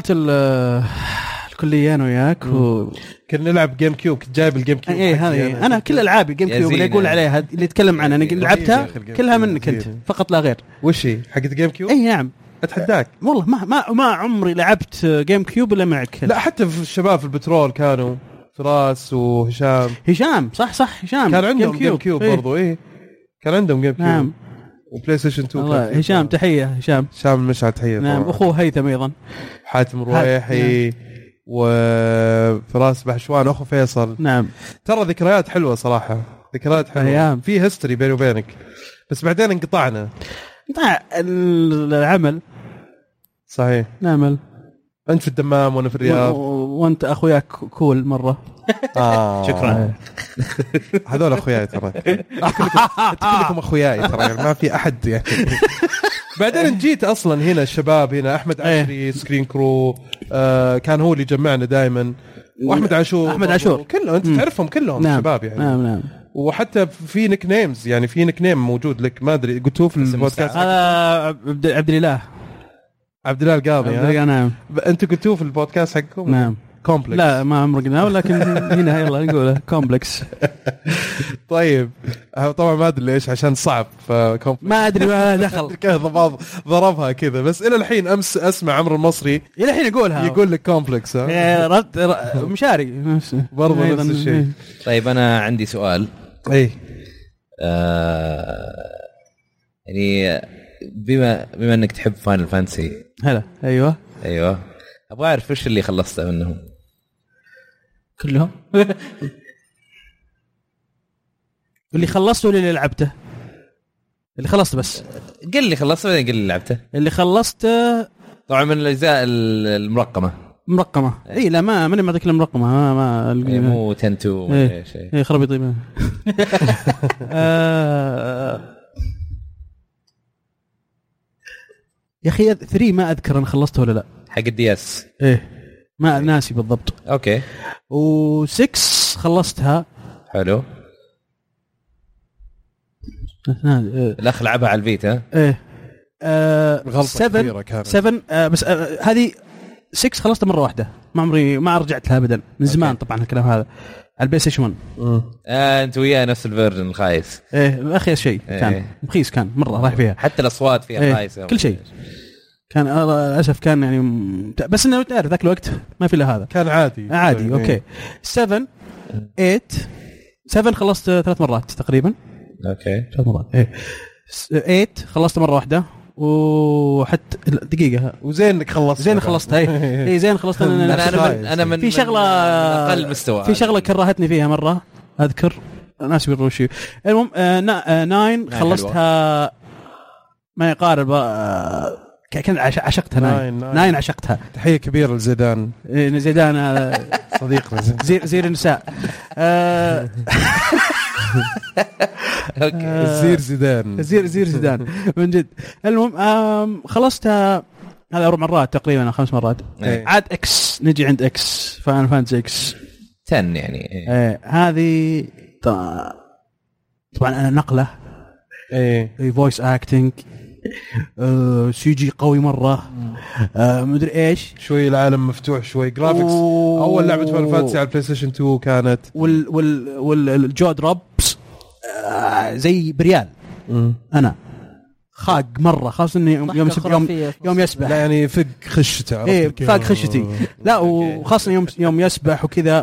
الكليه انا وياك و... كنا نلعب جيم كيوب، كنت جايب الجيم كيوب. ايه هذه انا كل العابي جيم كيوب اللي يقول عليها اللي يتكلم عنها انا لعبتها كلها منك انت فقط لا غير. وش هي حقت جيم كيوب؟ اي نعم اتحداك والله ما ما ما عمري لعبت جيم كيوب الا معك. لا حتى في الشباب في البترول كانوا فراس وهشام. هشام صح صح هشام كان عندهم جيم كيوب, كيوب برضو. ايه كان عندهم جيم كيوب. نعم. وبلاي ستيشن اثنين. الله هشام تحيه هشام هشام المشعل تحيه. نعم اخوه هيثم ايضا حاتم رويحي وفراس بحشوان اخو فيصل. نعم ترى ذكريات حلوه صراحه، ذكريات حلوه أيام. في هيستوري بيني وبينك، بس بعدين انقطعنا. انقطع العمل. صحيح نعمل. انت في الدمام وانا في الرياض و... وانت اخوياك كول مره. آه. شكرا. هذول اخوياي ترى، كلكم اخوياي ترى، ما في احد يعني. بعدين جيت اصلا هنا الشباب هنا احمد عشري سكرين كرو آه كان هو اللي جمعنا دائما، واحمد عاشور احمد عاشور كلهم انت تعرفهم كلهم. نعم. شباب يعني. نعم نعم. وحتى في نيك نيمز يعني، في نيك نيم موجود لك ما ادري قلتوه في البودكاست. هذا عبد عبد الاله عبد الله القاضي. عبد نعم انت قلتوه في البودكاست حقكم. نعم كومبلكس. لا ما عمري قلنا ولكن هنا يلا نقوله كومبلكس. طيب طبعا ما ادري ليش عشان صعب فكومبلكس ما ادري ما دخل كذا ضربها كذا، بس الى الحين امس اسمع عمرو المصري الى الحين يقولها يقول لك كومبلكس. ها رد مشاري برضه نفس الشيء. طيب انا عندي سؤال. اي آه يعني بما بما انك تحب فاينل فانتسي. هلا ايوه ايوه ابغى اعرف ايش اللي خلصته منهم كلهم. اللي خلصته واللي لعبته. اللي خلصته بس قل لي خلصته بعدين قل لي لعبته. اللي خلصته طبعا من الاجزاء المرقمه مرقمه. اي لا ما ماني معطيك المرقمه ما ما إيه مو عشرة اثنين ولا شيء. اي خربي طيب. يا اخي ثلاثة ما اذكر انا خلصته ولا لا. حق الدي اس ايه ما ناسي بالضبط. اوكي. و6 خلصتها. حلو. الاخ لعبها على الفيتا. ايه آه غلطه كبيره كانت. سبعة آه بس آه هذه ستة خلصتها مره واحده، ما عمري ما رجعت لها ابدا من زمان. أوكي. طبعا الكلام هذا على البلاي ستيشن واحد. آه انت وياه نفس الفيرجن الخايس. ايه اخيس شيء إيه. كان مخيس كان مره رايح فيها، حتى الاصوات فيها إيه. خايسه كل شيء كان للاسف كان يعني م... بس انه تعرف ذاك الوقت ما في الا هذا كان عادي عادي. إيه. اوكي سبعة ثمانية سبعة خلصت ثلاث مرات تقريبا. اوكي ثلاث مرات. ايه ثمانية خلصت مره واحده، وحتى دقيقه وزين انك خلصت. زين خلصتها. اي اي زين خلصت. انا انا من انا من في شغله اقل مستوى، في شغله كرهتني فيها مره اذكر ناس يقولوا شيء. المهم تسعة خلصتها ما يقارب آه كان عشقتها. ناين ناين عشقتها. تحيه كبيره لزيدان. إيه زيدان هذا صديقنا زير زير النساء. آه زير زيدان زير زير زيدان من جد. المهم خلصتها هذا اربع مرات تقريبا خمس مرات. عاد اكس نجي عند اكس فاينل فانتسي اكس عشرة يعني. ايه هذه طبعا انا نقله. ايه فويس اكتنج آه سي جي قوي مره، آه مدري ايش، شوي العالم مفتوح، شوي جرافيكس. اول لعبه فاينل فانتسي على البلاي ستيشن تو كانت وال وال والجو دروبس آه زي بريال. م. انا خاق مره، خاصه اني يوم يوم يوم, يوم يسبح. لا يعني فق خشته، ايه فاق خشتي. لا وخاصه يوم يوم يسبح وكذا.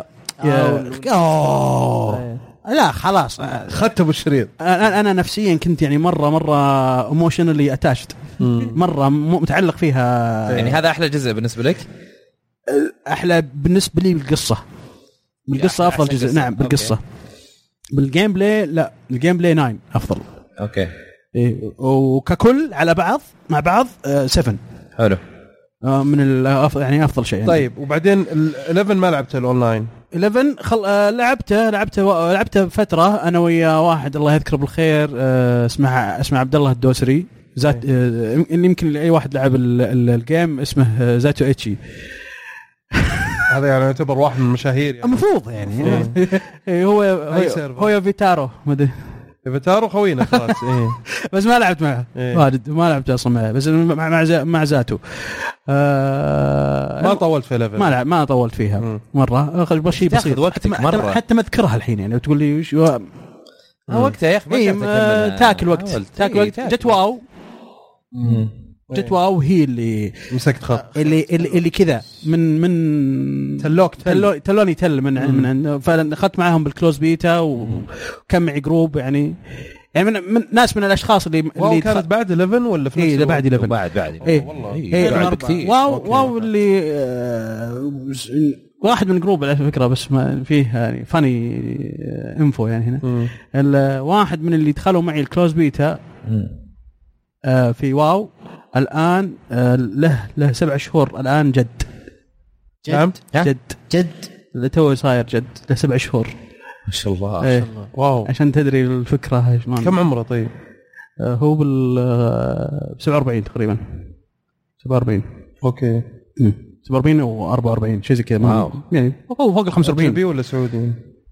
اوه لا خلاص خدته بالشريط. انا انا نفسيا كنت يعني مره مره ايموشنالي اتاشت، مره متعلق فيها. يعني هذا احلى جزء بالنسبه لك؟ احلى بالنسبه لي بالقصه، بالقصه افضل جزء. قصة. نعم بالقصه. بالجيم بلاي لا، الجيم بلاي تسعة افضل. اوكي. إيه وككل على بعض مع بعض سبعة حلو من الافضل، يعني افضل شيء. طيب وبعدين ال11 ما لعبته الاونلاين؟ إحدى عشر خل... آه لعبته لعبته و... لعبته فتره انا ويا واحد الله يذكره بالخير، آه اسمه اسمه عبد الله الدوسري ذات، آه يمكن اي واحد لعب ال... ال... الجيم اسمه زاتو اتشي. هذا يعني يعتبر واحد من المشاهير يعني. المفروض يعني هو هو هو فيتارو مدري فيتارو خوينا خلاص. إيه. بس ما لعبت معه واجد، ما لعبت اصلا معه، بس مع مع, مع زاتو. آه ما طولت في ليفل، ما لعب ما طولت فيها م. مره بس شيء بسيط وقتك حتى مرة. حتى ما اذكرها الحين يعني تقول لي وش هو وقتها يا اخي ما إيه تاكل وقت تاكل وقت. جت واو جت واو هي اللي مسكت خط اللي اللي, اللي كذا من من تلوك تلو تلوني تل من مم. من فاخذت معاهم بالكلوز بيتا وكم معي جروب يعني يعني من, من ناس من الاشخاص اللي واو اللي كانت بعد إحدى عشر ولا في نفس الوقت؟ ايه بعد إحدى عشر بعد بعد ايه والله ايه بعد كثير. واو واو اللي آه واحد من جروب على فكره، بس ما فيه يعني فاني انفو يعني هنا. واحد من اللي دخلوا معي الكلوز بيتا آه في واو الآن آه له له سبع شهور الآن جد جد جد جد اللي تو صاير جد له سبع شهور ما شاء الله. ايه. ما شاء الله. واو عشان تدري الفكرة ايش مان. كم عمره طيب؟ آه هو بال سبعة وأربعين تقريبا سبعة وأربعين. اوكي سبعة وأربعين او أربعة وأربعين شيء زي كذا يعني فوق ال خمسة وأربعين. أجنبي ولا سعودي؟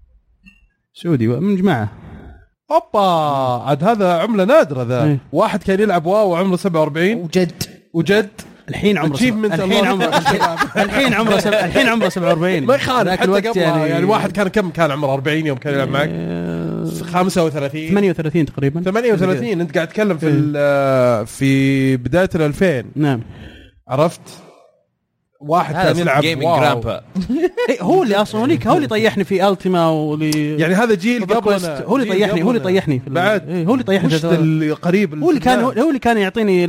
سعودي من جماعة. اوبا عاد هذا عمله نادره ذا. ايه. واحد كان يلعب واو عمره سبعة وأربعين وجد وجد الحين عمره الحين عمره الحين عمره الحين عمره سبعة وأربعين. ما يخالف حتى الوقت يعني يعني واحد كان كم كان عمره أربعين يوم كان يلعب معك؟ خمسة وثلاثين ثمانية وثلاثين تقريبا ثمانية وثلاثين. انت قاعد تتكلم في في بدايه الألفين. نعم عرفت واحد كان يلعب واو. هو اللي اصلا هونيك هو اللي طيحني في التيما واللي يعني هذا جيل قبلنا. هو اللي طيحني هو اللي طيحني بعد إيه هو اللي طيحني القريب. هو اللي كان هو اللي كان يعطيني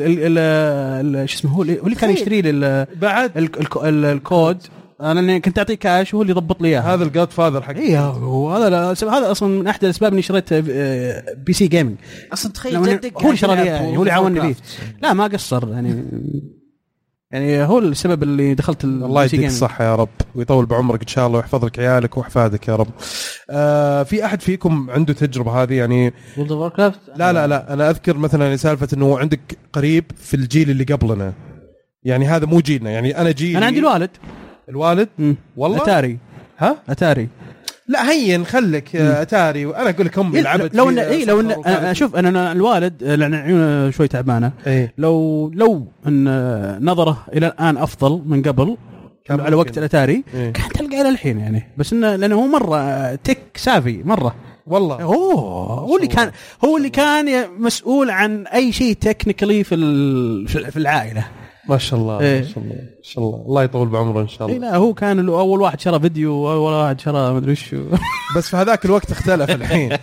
ال شو اسمه هو اللي كان يشتري لي بعد الكود. انا كنت اعطيه كاش وهو اللي يضبط لي اياه. هذا الجاد فاذر حق اي هذا هذا اصلا من احد الاسباب اني شريت بي سي جيمنج اصلا. تخيل جدك هو اللي شرى لي هو اللي عاونني فيه. لا ما قصر يعني يعني هو السبب اللي دخلت. الله يديك الصحة يا رب ويطول بعمرك إن شاء الله ويحفظ لك عيالك وأحفادك يا رب. آه في أحد فيكم عنده تجربة هذه يعني؟ لا لا لا أنا أذكر مثلا سالفة إنه عندك قريب في الجيل اللي قبلنا، يعني هذا مو جيلنا، يعني أنا جيل. أنا عندي الوالد الوالد مم. والله أتاري. ها أتاري. لا هين خلك أتاري وأنا أقول لك هم لعبت. لو إن إيه لو إن أشوف أنا الوالد لأن عيونه شوي تعبانة. إيه؟ لو لو إن نظره إلى الآن أفضل من قبل على وقت الأتاري. إيه؟ كان تلقى إلى الحين يعني، بس إنه لأنه هو مرة تك سافي مرة والله. أوه هو اللي كان هو اللي كان مسؤول عن أي شيء تكنيكلي في في العائلة. ما شاء الله. إيه؟ ما شاء الله ما شاء الله الله يطول بعمره ان شاء الله. لا هو كان اول واحد شرى فيديو واول واحد شرى ما ادري ايش بس في هذاك الوقت اختلف الحين.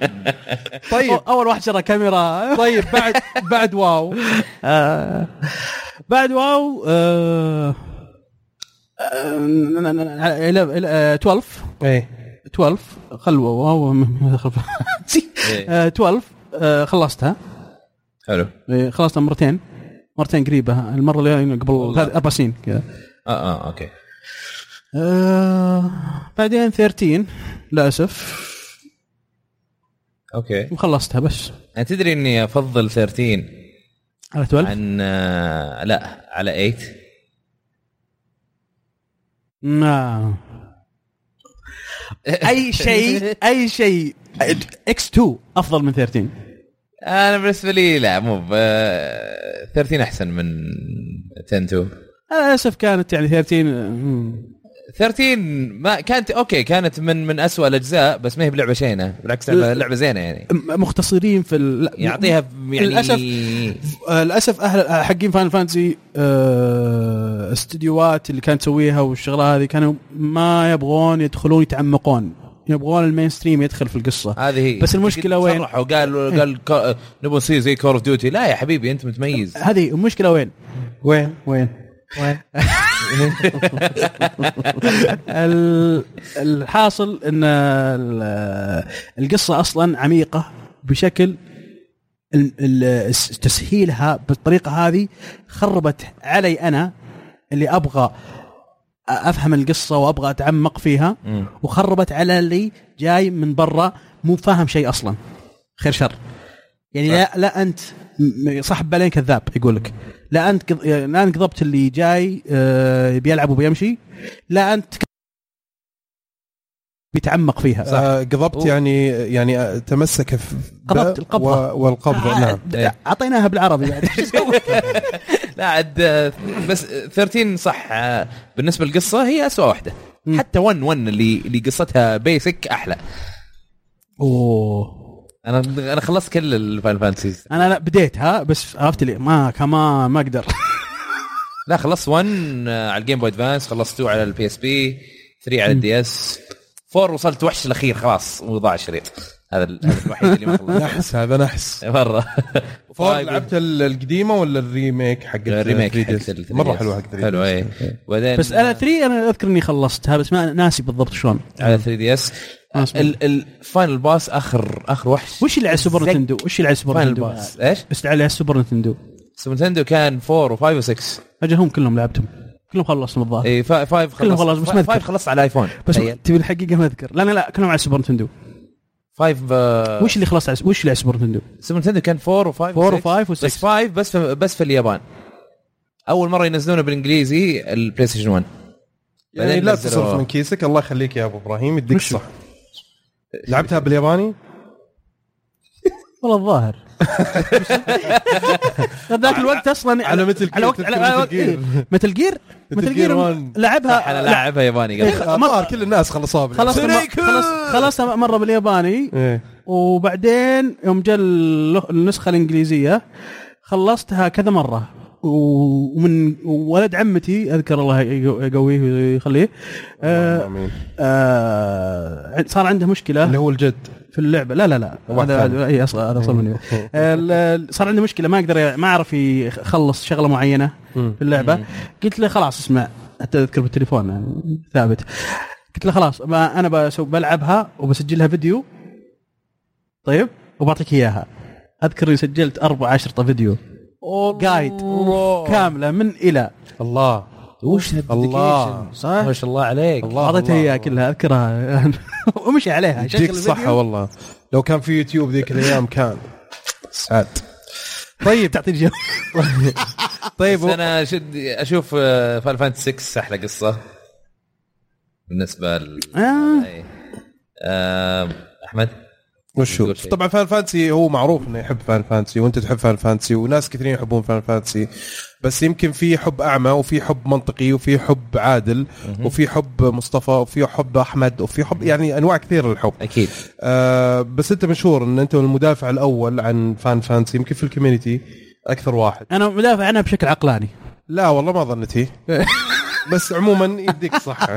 طيب اول واحد شرى كاميرا. طيب بعد بعد واو آه بعد واو آه اثنا عشر ايه اثنا عشر خلوه واو اثنا عشر خلصتها. حلو. خلصتها مرتين مرتين قريبة. المرة اللي قبل أربع سنين كذا. آه آه أوكي. آه بعدين ثلاثة عشر للأسف. أوكي. وخلصتها بس. أنت تدري إني أفضل ثلاثة عشر على اثنا عشر عن آه لا على ثمانية. نعم. أي شيء أي شيء إكس تو أفضل من ثلاثة عشر. انا بالنسبه لي لا مو ب ثلاثين احسن من عشرة اثنين. انا للاسف كانت يعني ثلاثين ثلاثين ما كانت اوكي، كانت من من أسوأ الاجزاء، بس ما هي بلعبه شينه، بالعكس لعبه لعبه زينه يعني. مختصرين في ال... يعطيها يعني للاسف للاسف اهل حقين فاينل فانتسي آه... استديوهات اللي كانت تسويها والشغله هذه كانوا ما يبغون يدخلون يتعمقون، يبغون المين ستريم يدخل في القصه هذه. بس المشكله وين؟ صرحوا قال قال كا... نبغى نصير زي كول اوف ديوتي. لا يا حبيبي انت متميز. هذه المشكله وين؟ وين وين وين الحاصل ان القصه اصلا عميقه بشكل تسهيلها بالطريقه هذه خربت علي انا اللي ابغى افهم القصه وابغى اتعمق فيها، وخربت على اللي جاي من برا مو فاهم شيء اصلا. خير شر يعني. لا لا انت صاحب بالين كذاب يقول لك لا انت لا انت قضبت اللي جاي بيلعب وبيمشي، لا انت بيتعمق فيها. آه قضبت يعني يعني تمسك في قضبت القبضه والقبضه. نعم اعطيناها بالعربي يعني. لا عاد بس ثلاثين صح. بالنسبه للقصه هي أسوأ واحده. حتى ون ون اللي اللي قصتها بيسك احلى. اوه انا انا خلصت كل الفاينل فانتسيز. انا لا بديتها بس عرفت لي ما كمان ما اقدر. لا خلصت واحد على الجيم بوي ادفانس، خلصت اثنين على البي اس بي، ثلاثة على الدي اس، أربعة وصلت وحش الاخير خلاص وضاع الشريط. هذا الوحيد اللي ما خلصت. نحس هذا نحس مره. فور لعبت القديمة ولا الريميك حق الريميك حق مرة حلوة حق حلو اي. وبعدين بس انا ثلاثة انا اذكر اني خلصتها بس ما ناسي بالضبط شلون على ثري دي اس. الفاينل باس اخر اخر وحش. وش اللي على السوبر نينتندو؟ وش اللي على السوبر نينتندو؟ ايش بس على السوبر نينتندو. السوبر نينتندو كان أربعة و5 و6. اجلهم كلهم لعبتهم كلهم خلصوا الظاهر. اي خمسة كلهم خلص بس ما اذكر. خلصت على الايفون بس تبي الحقيقه ما اذكر. لا لا لا كلهم على السوبر نينتندو. خمسة آه وش اللي خلص على وش اللي على السوبر نينتندو؟ السوبر نينتندو كان أربعة و5 أربعة و5 و6 بس خمسة بس في بس في اليابان. اول مره ينزلونه بالانجليزي البلاي ستيشن واحد. يعني لا تصرف من كيسك. الله يخليك يا ابو ابراهيم يديك صح. لعبتها بالياباني والله الظاهر. ذاك الوقت اصلا على مثل على وقت على مثل جير مثل جير لعبها. انا لاعبها ياباني قبل. مره كل الناس خلصوها خلاص خلاص خلصها مره بالياباني. وبعدين يوم جاء النسخه الانجليزيه خلصتها كذا مره. ومن ولد عمتي اذكر الله يقويه ويخليه آه آه صار عنده مشكله اللي هو الجد في اللعبه. لا لا لا هذا اي اصلا هذا اصلا مني. صار عنده مشكله ما يقدر ما اعرف يخلص شغله معينه في اللعبه. قلت له خلاص اسمع حتى اذكر بالتليفون يعني ثابت. قلت له خلاص انا بسوي بلعبها وبسجلها فيديو طيب وبعطيك اياها. اذكر سجلت أربعة عشرة فيديو قايد كامله من الى. الله وش الله صح ما شاء الله عليك. اعطيتها اياها كلها اذكرها ومشي عليها. شغل صح والله لو كان في يوتيوب ذيك الايام كان سعد. طيب تعطي الجو. طيب انا اشوف فاينل فانتسي ستة احلى قصه بالنسبه ل آه. آه. احمد وشو طبعا فان فانتسي هو معروف انه يحب فان فانتسي وانت تحب فان فانتسي وناس كثيرين يحبون فان فانتسي. بس يمكن في حب اعمى وفي حب منطقي وفي حب عادل وفي حب مصطفى وفي حب احمد وفي حب يعني انواع كثيره للحب اكيد. آه بس انت مشهور ان انت المدافع الاول عن فان فانتسي يمكن في الكوميونتي اكثر واحد. انا مدافع عنها بشكل عقلاني. لا والله ما ظنتي. بس عموما يديك صح.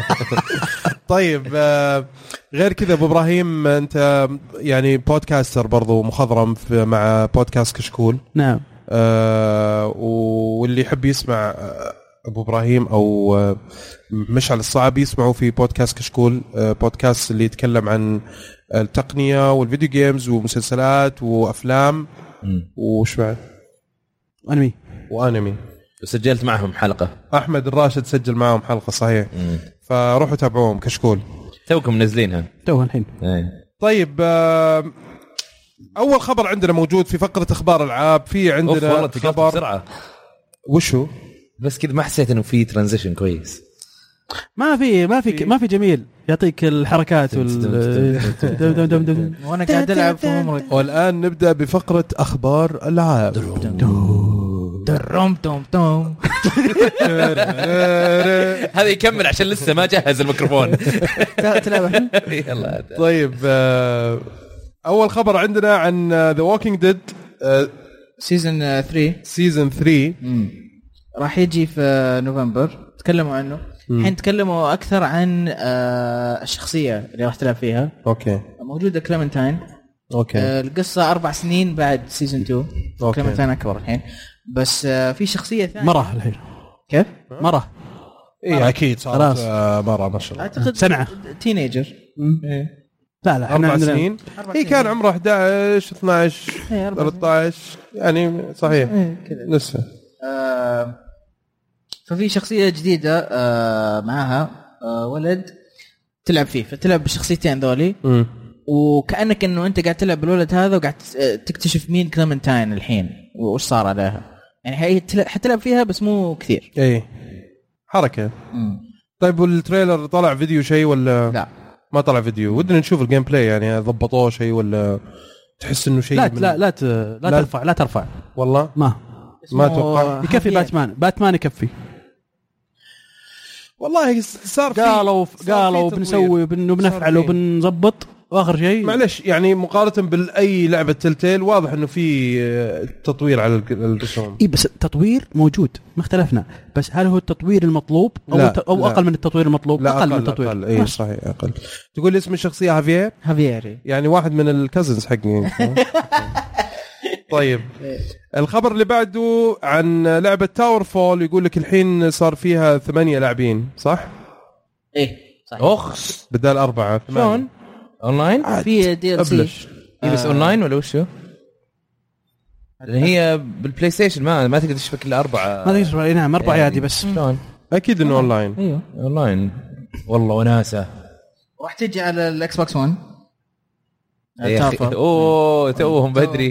طيب آه غير كذا ابو ابراهيم انت يعني بودكاستر برضو مخضرم مع بودكاست كشكول. نعم. آه واللي يحب يسمع ابو ابراهيم او آه مشعل الصعب يسمعوا في بودكاست كشكول. آه بودكاست اللي يتكلم عن التقنيه والفيديو جيمز ومسلسلات وافلام وش بعد انمي وانمي. وسجلت معهم حلقه. احمد الراشد سجل معهم حلقه صحيح. مم. فروحوا تابعوهم كشكول توكم منزلينها تو الحين. طيب اول خبر عندنا موجود في فقره اخبار العاب. في عندنا خبر بسرعه. وشو بس كذا ما حسيت انه في ترانزيشن كويس. ما في ما في ما في جميل يعطيك الحركات وال وانا قاعد العب في عمرك. والان نبدا بفقره اخبار العاب. تروم توم توم. هذا يكمل عشان لسه ما جهز الميكروفون. تلعب يلا. طيب اول خبر عندنا عن ذا ووكينج ديد سيزون ثلاثة سيزون ثلاثة راح يجي في نوفمبر. تكلموا عنه الحين. تكلموا اكثر عن الشخصيه اللي راح تلعب فيها. اوكي موجوده كليمنتاين. اوكي القصه اربع سنين بعد سيزون اثنين. كليمنتاين اكبر الحين بس في شخصية ثانية مرة الحين. كيف؟ مرة إيه أكيد صارت مرة ما شاء الله. أعتقد سنة تينيجر. إيه. لا لا أربع سنين. هي كان عمره أحد عشر اثنا عشر ثلاثة عشر يعني صحيح لسه. آه ففي شخصية جديدة آه معها آه ولد تلعب فيه. فتلعب بالشخصيتين ذولي وكأنك إنه أنت قاعد تلعب بالولد هذا وقاعد تكتشف مين كليمنتاين الحين وش صار عليها. يعني هي حتلعب فيها بس مو كثير. ايه حركه. مم. طيب والتريلر طلع فيديو شيء ولا لا؟ ما طلع فيديو. ودنا نشوف الجيم بلاي يعني ضبطوه شيء ولا تحس انه شيء لا من... لا لا, ت... لا, لا ترفع لا ترفع والله ما ما اتوقع يكفي. باتمان باتمان يكفي والله. صار قالوا قالوا بنسوي بنفعل وبنظبط واخر شيء معلش يعني مقارنه بالاي لعبه تلتيل واضح انه في تطوير على الرسوم. اي بس التطوير موجود ما اختلفنا. بس هل هو التطوير المطلوب او, لا أو لا اقل من التطوير المطلوب؟ لا اقل أقل من التطوير. اي صحيح اقل. تقول لي اسم الشخصيه هافير هافيري يعني واحد من الكازنز حقي. طيب الخبر اللي بعده عن لعبه تاور فول. يقول لك الحين صار فيها ثمانية لاعبين صح؟ ايه صحيح. اخ بدال أربعة. شلون اونلاين؟ في دي ال سي بس اونلاين ولا وشو؟ لان هي بالبلاي ستيشن ما ما تقدر تشبك الا اربعه. ما تقدر. اي نعم اربعه عادي بس شلون؟ اكيد انه اونلاين. ايوه اونلاين والله وناسه. راح تجي على الاكس بوكس ون. اوه توهم بدري.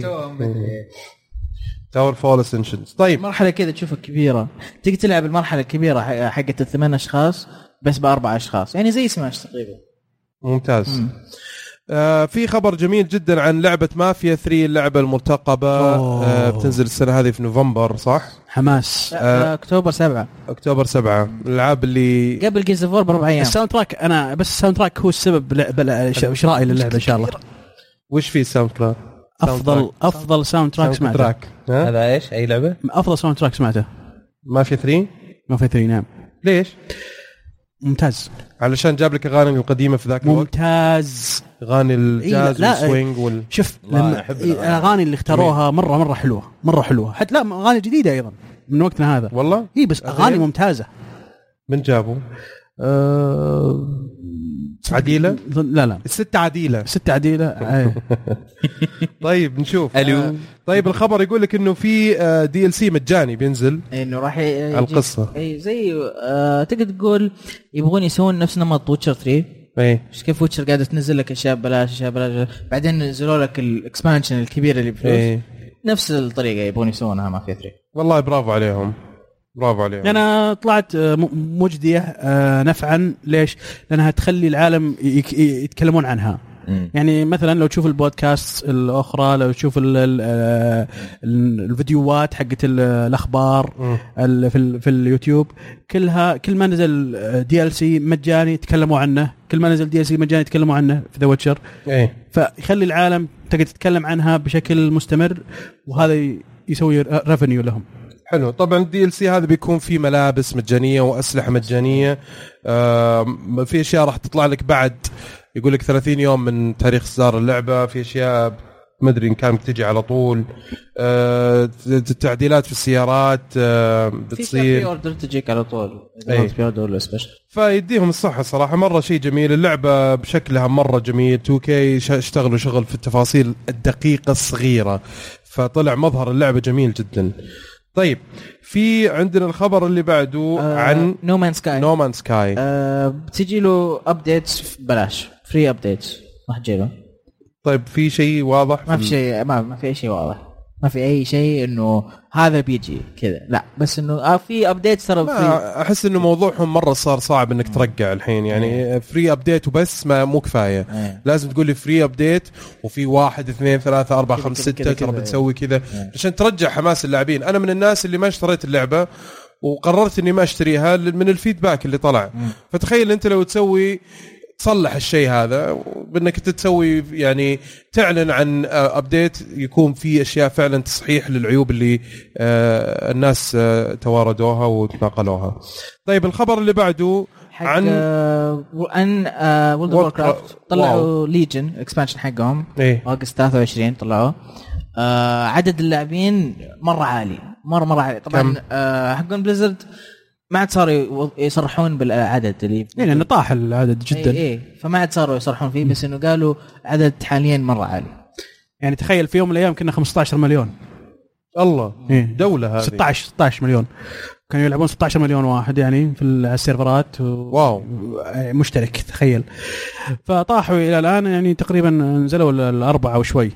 تاور فول اسنشنز. طيب مرحله كذا تشوفها كبيره تقدر تلعب المرحله الكبيره حقت الثمان اشخاص بس باربع اشخاص يعني زي سماش تقريبا. ممتاز. آه في خبر جميل جدا عن لعبة مافيا ثلاثة اللعبة المرتقبة. آه بتنزل السنة هذه في نوفمبر صح؟ حماس. آه أكتوبر سبعة. أكتوبر سبعة. الألعاب اللي قبل جيز فور بأربع أيام. الساوند تراك أنا بس الساوند تراك هو السبب شرائي للعبة إن شاء الله. وش في ساوند تراك؟ أفضل أفضل ساوند تراك سمعته. هذا إيش أي لعبة؟ أفضل ساوند تراك سمعته. مافيا ثلاثة. مافيا ثلاثة نعم. ليش؟ ممتاز. علشان جاب لك اغاني القديمه في ذاك الوقت. ممتاز. اغاني الجاز إيه والسوينج وال شوف الاغاني اللي اختاروها مره مره حلوه مره حلوه. حتى لا اغاني جديده ايضا من وقتنا هذا والله. اي بس اغاني ممتازه. من جابوا؟ أه... عديله؟ لا لا الستة عديله. الستة عديله. طيب نشوف. الو. طيب الخبر يقول لك انه في دي ال سي مجاني بينزل انه راح القصه. اي زي آه تقدر تقول يبغون يسوون نفس نمط ويتشر ثلاثة. اي مش كيف ويتشر قاعده تنزل لك اشياء بلاش اشياء بلاش بعدين نزلوا لك الاكسبانشن الكبير اللي بفلوس. ايه. نفس الطريقه يبغون يسوونها ما في ثلاثة. والله برافو عليهم برافو عليهم. انا طلعت مجديه نفعا. ليش؟ لانها تخلي العالم يتكلمون عنها. يعني مثلا لو تشوف البودكاست الاخرى لو تشوف ال ال الفيديوهات حقت الاخبار في في اليوتيوب كلها كل ما نزل دي ال سي مجاني يتكلموا عنه. كل ما نزل دي ال سي مجاني يتكلموا عنه في ذا ويتشر. ايه. فيخلي العالم تقدر تتكلم عنها بشكل مستمر وهذا يسوي ريفينيو لهم. حلو. طبعا الدي ال سي هذا بيكون فيه ملابس مجانيه واسلحه مجانيه. آه في اشياء راح تطلع لك بعد يقول لك ثلاثين يوم من تاريخ اصدار اللعبه. في اشياء ما ادري ان كانت تجي على طول. آه التعديلات في السيارات آه بتصير في اوردر تجيك على طول. أي. ولا سبيشل. فيديهم الصحه صراحه مره شيء جميل. اللعبه بشكلها مره جميل. تو كي اشتغلوا شغل في التفاصيل الدقيقه الصغيره فطلع مظهر اللعبه جميل جدا. طيب في عندنا الخبر اللي بعده آه عن نو مان سكاي. نو مان سكاي بتجي له ابديتس ببلاش فري ابديتس راح تجي له. طيب في شيء واضح؟ ما في شيء ما, ما في اي شيء واضح. ما في اي شيء انه هذا بيجي كذا لا بس انه آه في ابديت ترى في احس انه موضوعهم مره صار صعب انك ترجع الحين يعني فري ابديت وبس ما مو كفايه أيه. لازم تقول لي فري ابديت وفي واحد اثنين ثلاثة أربعة خمسة ستة ترى بتسوي كذا عشان ترجع حماس اللاعبين. انا من الناس اللي ما اشتريت اللعبه وقررت اني ما اشتريها من الفيدباك اللي طلع. فتخيل انت لو تسوي تصلح الشيء هذا بانك تسوي يعني تعلن عن ابديت يكون فيه اشياء فعلا تصحيح للعيوب اللي الناس تواردوها وتناقلوها. طيب الخبر اللي بعده عن عن وورلد اوف كرافت طلعوا ليجن اكسبانشن حقهم اغسطس ثلاثة وعشرين طلعوه. آه عدد اللاعبين مره عالي مره مره عالي طبعا. آه حقون بليزرد ما عاد صاروا يصرحون بالعدد اللي يعني انه طاح العدد جدا اي اي فما عاد صاروا يصرحون فيه بس انه قالوا عدد حاليا مره عالي. يعني تخيل في يوم من الايام كنا خمسة عشر مليون الله إيه؟ دوله هذه ستة عشر ستة عشر مليون كانوا يلعبون ستة عشر مليون واحد يعني في السيرفرات و... واو مشترك تخيل. فطاحوا الى الان يعني تقريبا نزلوا الاربعه وشوي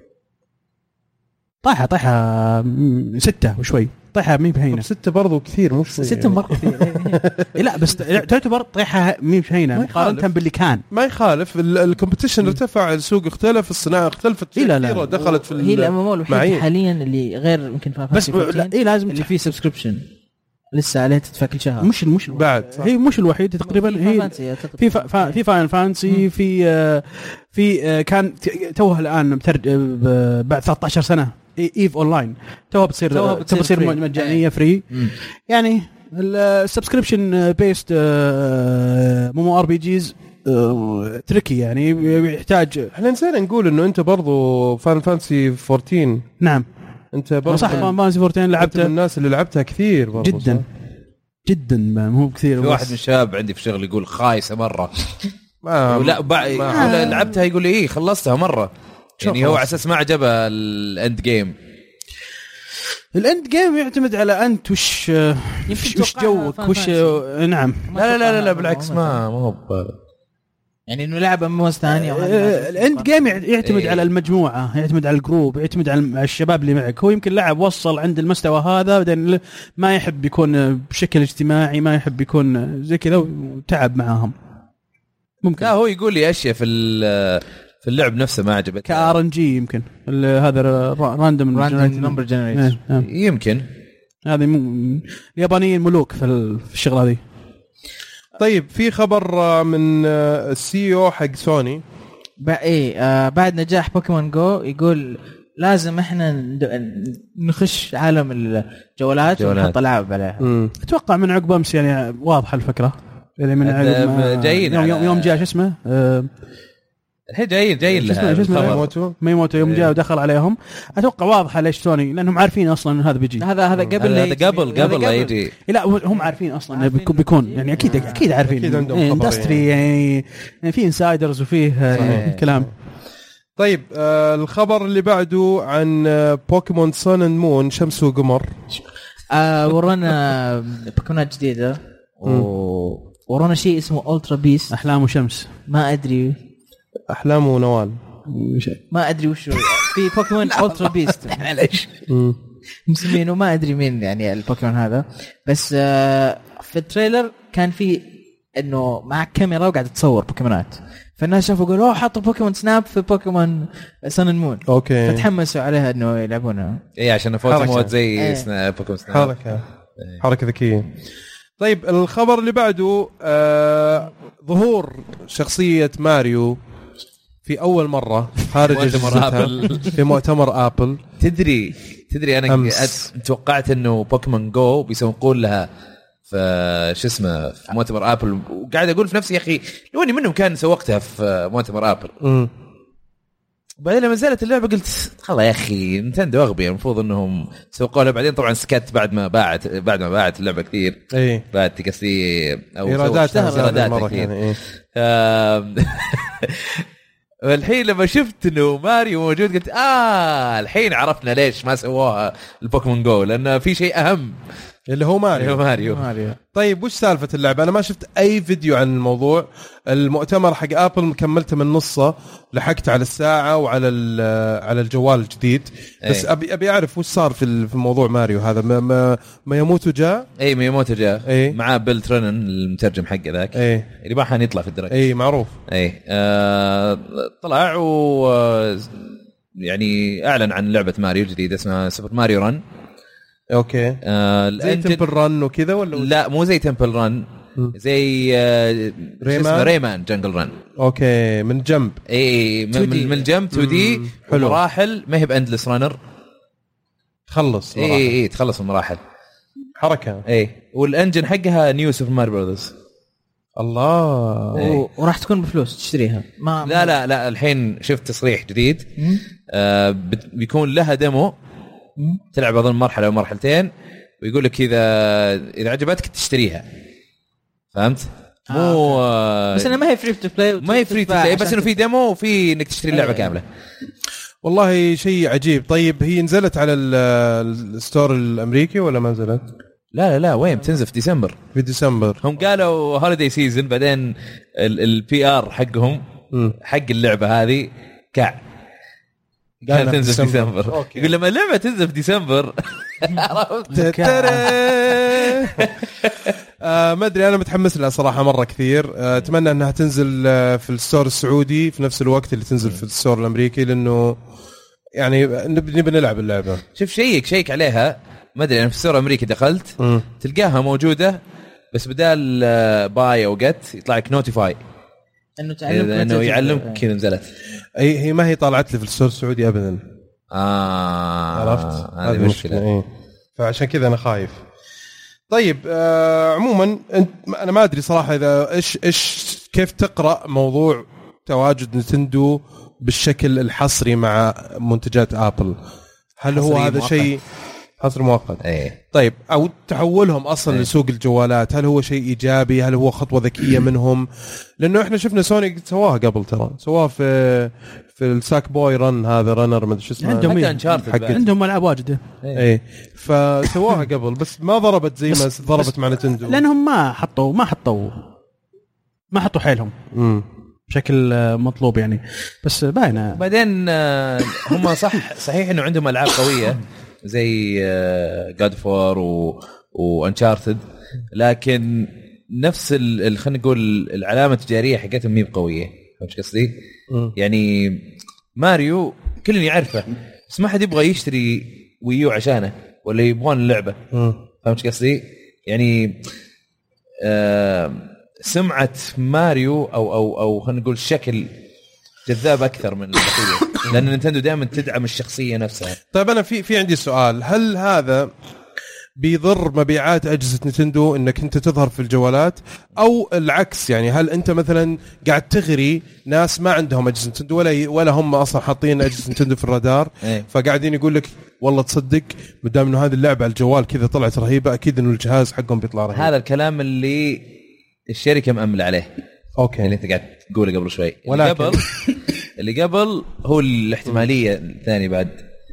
طاحه طاحه ستة وشوي طيحة مي بهينة ستة برضو كثير مش ستة مرة كثير لا بس تعتبر طيحة مي بهينة مقارنة باللي كان ما يخالف الكومبيتيشن ارتفع السوق اختلف الصناعة اختلفت كثيرة دخلت في هي الأمامول الوحيدة حاليا اللي غير يمكن بس إيه لازم اللي فيه سبسكريبشن لسه عليه تدفع كل شهر مش مش بعد هي مش الوحيدة تقريبا هي في في فاين فانسي في في كان توها الآن بعد ثلاثة عشر سنة ايف اونلاين توها بتصير توها بتصير مجانيه فري يعني السبسكريبشن بيست مومو ار بي جيز تريكي يعني يحتاج. احنا نسينا نقول انه انت برضو فان فانسي أربعة عشر نعم انت برضو صح فان فانسي أربعة عشر لعبتها من الناس اللي لعبتها كثير برضو جدا جدا مو كثير. في واحد من الشباب عندي في الشغل يقول خايسه مره ما لا ما لعبتها يقول لي ايه خلصتها مره يعني هو على اساس ما عجبه الاند جيم. الاند جيم يعتمد على انت وش وش جوك وش نعم لا لا لا لا بالعكس ما ما هو يعني انه لعبه مو ثانيه. الاند جيم يعتمد على المجموعه يعتمد على الجروب يعتمد على الشباب اللي معك. هو يمكن لاعب وصل عند المستوى هذا بعدين ما يحب يكون بشكل اجتماعي ما يحب يكون زي كذا وتعب معاهم ممكن. لا هو يقول لي اشياء في في اللعب نفسه ما عجبت كار ان جي يمكن هذا راندوم نمبر جنريتور يمكن هذه م... اليابانيين ملوك في الشغله هذه. طيب في خبر من السي او حق سوني بقى ايه آه بعد نجاح بوكيمون جو يقول لازم احنا نخش عالم الجوالات ونحط العاب عليها. اتوقع من عقب امس يعني واضحه الفكره يعني من عقب جايين يوم, يوم, يوم جاء شو اسمه آه الحين جايين جايين لها ميموتو ميموتو يوم جاء ودخل عليهم اتوقع واضحه ليش سوني لانهم عارفين اصلا هذا بيجي. هذا هذا قبل هذا قبل قبل لا يجي لا هم عارفين اصلا بيكون بيكون يعني اكيد اكيد عارفين اندستري يعني في انسايدرز وفيه كلام. طيب آه الخبر اللي بعده عن بوكيمون سون اند مون شمس وقمر. آه ورونا بوكيمونات جديده وورونا شيء اسمه ألترا بيست احلام وشمس ما ادري احلام ونوال ما ادري وشو في بوكيمون ألترا بيست معليش مسمينه ما ادري مين يعني البوكيمون هذا بس آه في التريلر كان في انه مع كاميرا وقاعد تصور بوكيمونات فالناس شافوا قالوا اوه حطوا بوكيمون سناب في بوكيمون سن مون اوكي فتحمسوا عليها انه يلعبونها اي عشان فوت مود زي ايه. سناب بوكيمون سناب حركه ايه. حركه ذكيه. طيب الخبر اللي بعده آه ظهور شخصيه ماريو في اول مره خارج ابل في مؤتمر ابل. تدري تدري انا توقعت انه بوكيمون جو بيسوقون لها في شو اسمه في مؤتمر ابل وقاعد اقول في نفسي يا اخي لو اني منهم كان سوقتها في مؤتمر ابل. امم بعدين لما نزلت اللعبه قلت خلاص يا اخي نينتندو اغبياء المفروض انهم سوقوا لها. بعدين طبعا سكت بعد ما باعت بعد ما باعت اللعبه كثير اي بعد تكسي او ايراداتها ايراداتها كثير إيه. والحين لما شفت انه ماريو موجود قلت اه الحين عرفنا ليش ما سووها البوكيمون جو لان في شيء اهم اللي هو ماريو. ماريو. ماريو. طيب وش سالفة اللعبة؟ أنا ما شفت أي فيديو عن الموضوع. المؤتمر حق أبل كملته من نصه، لحقت على الساعة وعلى على الجوال الجديد، بس أي. أبي أبي أعرف وش صار في في موضوع ماريو هذا. ما ما, ما يموت جاء. اي ميموتو جاء أي. معاه بيل ترنن المترجم حقه ذاك أي. اللي ما حان يطلع في الدرج. أي معروف. اي آه طلع و يعني اعلن عن لعبة ماريو جديدة اسمها سوبر ماريو رن. أوكي. آه زي تمبل رن وكذا ولا؟ لا مو زي تمبل رن، زي آه ريمان ريمان جنجل رن. اوكي من جنب. اي من, من جنب تو دي مراحل، ما هي باندلس رانر. تخلص اي اي تخلص المراحل حركه. اي والانجن حقها نيو سوبر ماريو براذرز. الله. إيه. وراح تكون بفلوس تشتريها. ما لا لا لا الحين شفت تصريح جديد آه بيكون لها ديمو تلعب اظن مرحله او مرحلتين، ويقول لك اذا اذا عجبتك تشتريها. فهمت؟ آه. مو آه بس انا ما هي فري تو بلاي، ما هي فري تو بلاي، بس انه في ديمو وفي انك تشتري اللعبه كامله. والله شيء عجيب. طيب هي نزلت على الستور الامريكي ولا ما نزلت؟ لا لا لا وين بتنزل في ديسمبر. في ديسمبر هم قالوا هوليداي سيزون، بعدين البي ار حقهم م. حق اللعبه هذه كع قال تنزل في ديسمبر. يقول لما اللعبه تنزل في ديسمبر آه ما ادري، انا متحمس لها صراحه مره كثير. آه اتمنى انها تنزل آه في الستور السعودي في نفس الوقت اللي تنزل في الستور الامريكي، لانه يعني نبي نلعب اللعبه. شوف شيك شيك عليها، ما ادري انا في الستور الامريكي دخلت م. تلقاها موجوده، بس بدال باي او جت يطلع لك نوتيفاي انه تعلمك انه يعلمك كذا نزلت. اي هي ما هي طالعت لي في الستور السعودي ابدا. اه عرفت هذه مشكله. إيه. فعشان كذا انا خايف. طيب آه عموما انت انا ما ادري صراحه اذا ايش ايش كيف تقرا موضوع تواجد نينتندو بالشكل الحصري مع منتجات ابل. هل هو هذا شيء حصر مؤقت؟ ايه. طيب او تحولهم اصلا ايه. لسوق الجوالات، هل هو شيء ايجابي؟ هل هو خطوه ذكيه منهم؟ لانه احنا شفنا سوني سواها قبل، ترى سواها في في الساك بوي رن هذا رنر ما ادري شو اسمه، عندهم عندهم العاب واجده. اي ايه. فسواها قبل بس ما ضربت زي ما ضربت مع نتندو، لانهم ما حطوا ما حطوا ما حطوا حيلهم امم بشكل مطلوب يعني. بس باينه بعدين هم صح صحيح انه عندهم العاب قويه زي جاد فور وانشارتد، لكن نفس خلينا نقول العلامه التجاريه حقتهم مي قويه. فهمت قصدي؟ يعني ماريو كلنا يعرفه، بس ما حد يبغى يشتري ويو عشانه ولا يبغون اللعبه. فهمت قصدي؟ يعني آه سمعه ماريو او او او خلينا نقول شكل جذاب اكثر من البقيه، لان نينتندو دائما تدعم الشخصيه نفسها. طيب انا في في عندي سؤال، هل هذا بيضر مبيعات اجهزه نينتندو انك انت تظهر في الجوالات، او العكس؟ يعني هل انت مثلا قاعد تغري ناس ما عندهم اجهزه نينتندو ولا ولا هم اصلا حاطين اجهزه نينتندو في الرادار، ايه. فقاعدين يقول لك والله تصدق مدام انه هذه اللعبه على الجوال كذا طلعت رهيبه، اكيد انه الجهاز حقهم بيطلع رهيب. هذا الكلام اللي الشركه مأمله عليه. اوكي اللي انت قاعد تقوله قبل شوي. ولكن اللي قبل اللي قبل هو الاحتماليه الثانيه بعد.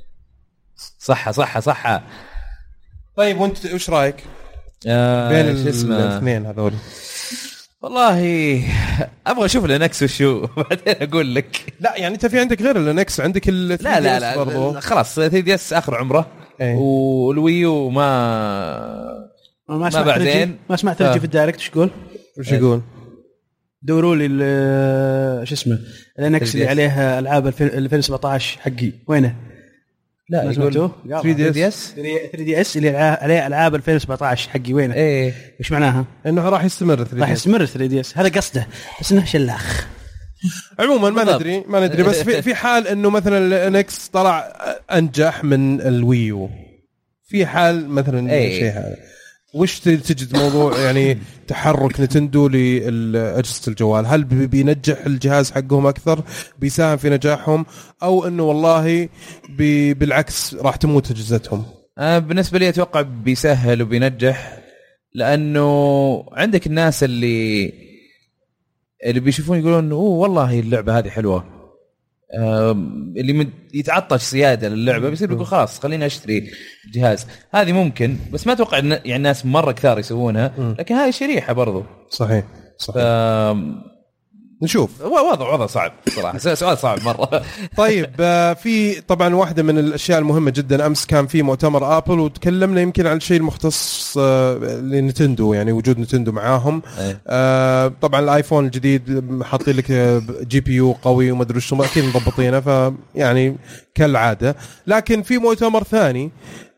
صحه صحه صحه. طيب وانت ايش رايك آه بين الاثنين هذول؟ والله ابغى اشوف الانكس وشو بعدين اقول لك. لا يعني انت في عندك غير الانكس، عندك ال لا لا لا, لا خلاص ثري دي اس اخر عمره. ايه. والويو ما ما, ما بعدين ما سمعت تجي في الدايركت. ايش تقول وش يقول؟ دوروا لي شو اسمه الانكس اللي عليها العاب ألفين وسبعطعش حقي وينه؟ لا يقول ثري دي اس ثري دي اس اللي عليه العاب ألفين وسبعطعش حقي وينه؟ ايه ايش معناها؟ انه راح يستمر راح يستمر ثري دي اس، هذا قصده، بس انه شلاخ. عموما ما ندري ما ندري بس في في حال انه مثلا الانكس طلع انجح من الويو، في حال مثلا ايه. شيء هذا وش تجد موضوع يعني تحرك نينتندو لأجهزة الجوال؟ هل بينجح الجهاز حقهم أكثر، بيساهم في نجاحهم، أو أنه والله بالعكس راح تموت أجهزتهم؟ أه بالنسبة لي أتوقع بيسهل وبينجح، لأنه عندك الناس اللي اللي بيشوفون يقولون أوه والله اللعبة هذه حلوة، اللي مد... يتعطش زياده للعبه بيصير يقول خلاص خليني اشتري جهاز. هذه ممكن بس ما اتوقع ان يعني الناس مره كثار يسوونها لكن هذه شريحه برضو. صحيح صحيح. ف... نشوف. وضع وضع صعب صراحه سؤال صعب مره. طيب في طبعا واحده من الاشياء المهمه جدا امس كان في مؤتمر ابل وتكلمنا يمكن عن الشيء المختص لنتندو يعني وجود نتندو معاهم. أيه. طبعا الايفون الجديد حاطين لك جي بي يو قوي وما ادري شو اكيد مضبطينه فيعني كالعاده. لكن في مؤتمر ثاني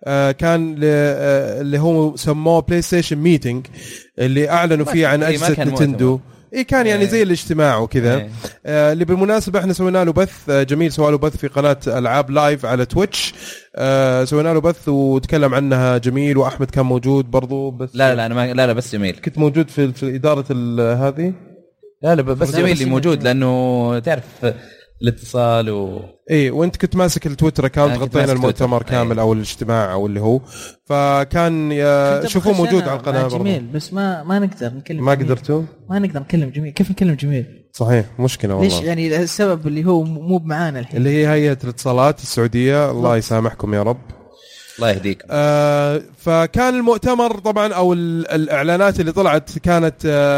كان اللي هو سموه بلاي ستيشن ميتينج اللي اعلنوا فيه عن اجهزه نتندو. إيه كان يعني زي الاجتماع وكذا. إيه. آه اللي بالمناسبة احنا سوينا له بث جميل سوى له بث في قناة ألعاب لايف على تويتش. آه سوينا له بث وتكلم عنها جميل وأحمد كان موجود برضو. بس لا لا أنا ما لا لا بس جميل كنت موجود في في إدارة هذه. لا لا بس جميل اللي موجود لأنه تعرف الاتصال و ايه وانت كنت ماسك التويتر اكاونت غطينا المؤتمر كامل أيه. او الاجتماع او اللي هو فكان شوفوه موجود على القناه جميل بس ما ما نقدر نكلم ما قدرتوا ما نقدر نكلم جميل. كيف نكلم جميل؟ صحيح مشكله والله. ليش يعني السبب اللي هو مو معانا الحين اللي هي هيئه الاتصالات السعوديه. الله يسامحكم يا رب الله يهديك. آه فكان المؤتمر طبعا او الاعلانات اللي طلعت كانت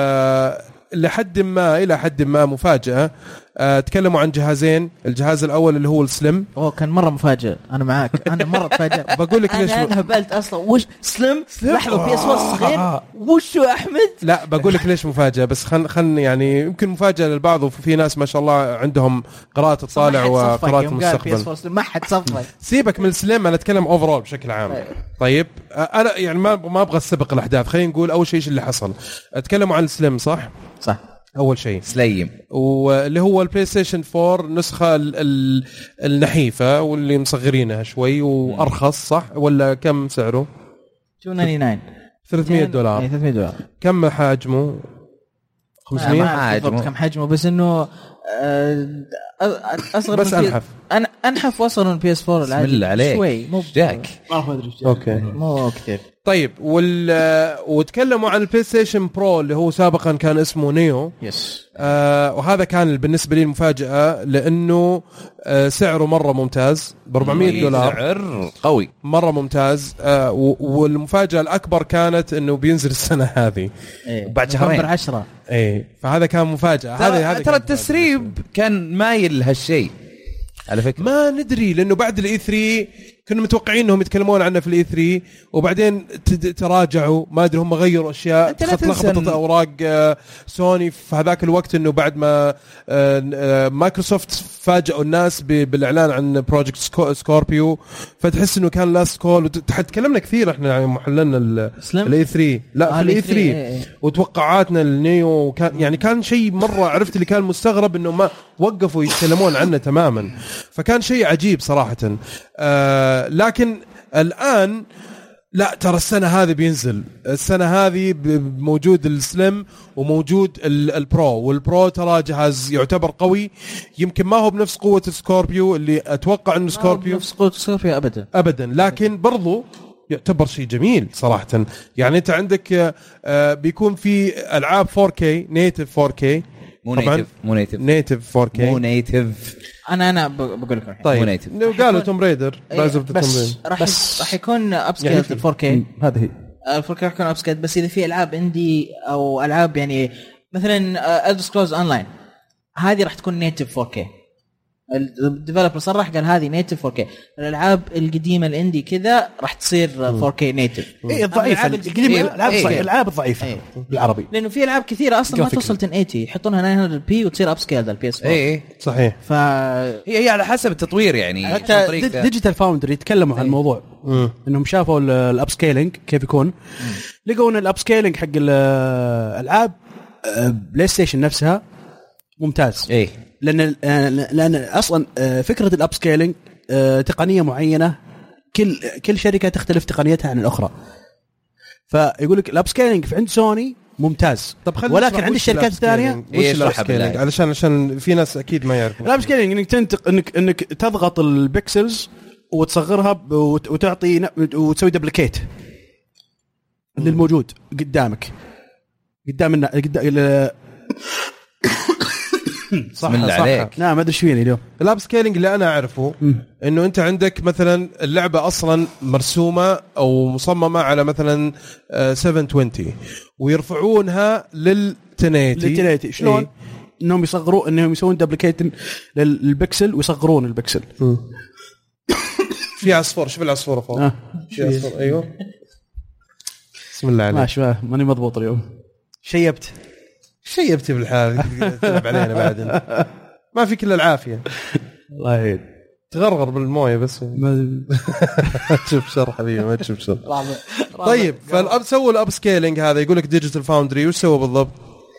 آه لحد ما إلى حد ما مفاجأة. أه تكلموا عن جهازين. الجهاز الأول اللي هو السلم. أوه كان مرة مفاجأة. أنا معاك أنا مرة تفاجأ. بقول لك ليش أنا هبلت أصلا وش سلم لحظة بي اس فور صغير وشو أحمد. لا بقول لك ليش مفاجأة بس خل خل يعني يمكن مفاجأة للبعض وفي ناس ما شاء الله عندهم قراءة الطالع وقراءة المستقبل. ما حد صفق. سيبك من السلم أنا أتكلم أوفرول بشكل عام. طيب أنا يعني ما ما أبغى السبق الأحداث. خلينا نقول أول شيء اللي حصل. أتكلموا عن السلم صح؟ صح. أول شيء سليم واللي هو البلاي ستيشن فور نسخة ال ال النحيفة واللي مصغرينها شوي وأرخص صح ولا كم سعره؟ مئتين وتسعة وتسعين ثلاثمية دولار. ثلاثمية دولار. كم حجمه؟ خمسمية حجمه. كم حجمه بس إنه أصغر بس أنحف. أنا أنحف وصل من بي اس فور العادي شوي مو جاك ما أخذ رجال. أوكي مو كتير. طيب وال وتكلموا عن البلاي ستيشن برو اللي هو سابقا كان اسمه نيو. يس. آه وهذا كان بالنسبة لي المفاجأة لأنه آه سعره مرة ممتاز ب أربعمية دولار. سعر قوي مرة ممتاز. آه والمفاجأة الأكبر كانت إنه بينزل السنة هذه إيه. بعد شهرين عشرة. إيه فهذا كان مفاجأة. هذا هذا ترى التسريب كان مايل هالشيء على فكرة. ما ندري لأنه بعد الإي ثري كنا متوقعين انهم يتكلمون عنه في الاي ثري وبعدين تراجعوا ما ادري هم غيروا اشياء لخبطت اوراق سوني في هذاك الوقت انه بعد ما مايكروسوفت فاجئوا الناس بالاعلان عن بروجكت سكوربيو فتحس انه كان لاست كول. تكلمنا كثير احنا عن محللنا الاي ثري لا في الاي ثري وتوقعاتنا النيو كان يعني كان شيء مره عرفت اللي كان مستغرب انه ما وقفوا يتكلمون عنه تماما فكان شيء عجيب صراحه. آه لكن الآن لا ترى السنة هذه بينزل السنة هذه موجود السلم وموجود البرو والبرو ترى جهاز يعتبر قوي يمكن ما هو بنفس قوة السكوربيو اللي أتوقع أنه سكوربيو بنفس قوة السكوربيو أبدا أبدا لكن برضو يعتبر شيء جميل صراحة. يعني أنت عندك بيكون في ألعاب فور كي نيتيف فور كي مو نيتيف مو نيتيف نيتيف فور كي مو نيتيف انا انا بقول لك طيب قالوا توم ريدر رايز اوف ذا توم ريدر راح راح يكون اب سكيل فور كي. هذه هي الفور كي راح يكون اب سكيل بس اذا في العاب عندي او العاب يعني مثلا ألدر سكرولز اونلاين هذه راح تكون نيتيف فور كي. الديفلوبر صرح قال هذه نيتيف فور كي. الالعاب القديمه الاندي كذا راح تصير فور كي نيتيف. اي الضعيفه القديمه الالعاب الضعيفه الالعاب الضعيفه إيه. بالعربي لانه في العاب كثيره اصلا ما توصل عشرة ثمانين يحطونها ناين بي وتصير اب سكيل ذا البي اس فور. اي صحيح. ف هي هي على حسب التطوير يعني حتى ديجيتال فاوندري يتكلموا عن الموضوع انهم شافوا الاب سكيلينج كيف يكون لقوا ان الاب سكيلينج حق الالعاب بلاي ستيشن نفسها ممتاز. ايه لان لان اصلا فكره الاب سكيلينج تقنيه معينه كل كل شركه تختلف تقنيتها عن الاخرى فيقول لك الاب سكيلينج في عند سوني ممتاز. طب ولكن عند الشركات الثانيه وش الاب سكيلينج علشان عشان في ناس اكيد ما يعرفون الاب سكيلينج انك تنتق انك انك تضغط البكسلز وتصغرها وتعطي وتسوي دبليكيت للموجود قدامك قدام النا... قدام صح بسم الله صح. عليك. لا ما ادري ايش فيني اليوم. الاب سكيلينج اللي انا اعرفه انه انت عندك مثلا اللعبه اصلا مرسومه او مصممه على مثلا سبعمية وعشرين ويرفعونها لل تنيتي للتنيتي شلون؟ إيه؟ انهم يصغروا انهم يسوون دبليكيت للبكسل ويصغرون البكسل. في عصفور، شوف العصفور فوق. آه. في عصفور ايوه. بسم الله عليك. ماشي ماني مضبوط اليوم. شيبت شيبتي بالحال تلعب علينا بعدين. ما في كل العافيه. الله يعين. تغرغر بالمويه بس. ما تشوف شر حبيبي، ما تشوف شر. طيب فالاب سووا الاب سكيلينج هذا، يقول لك ديجيتال فاوندري وش سووا بالضبط؟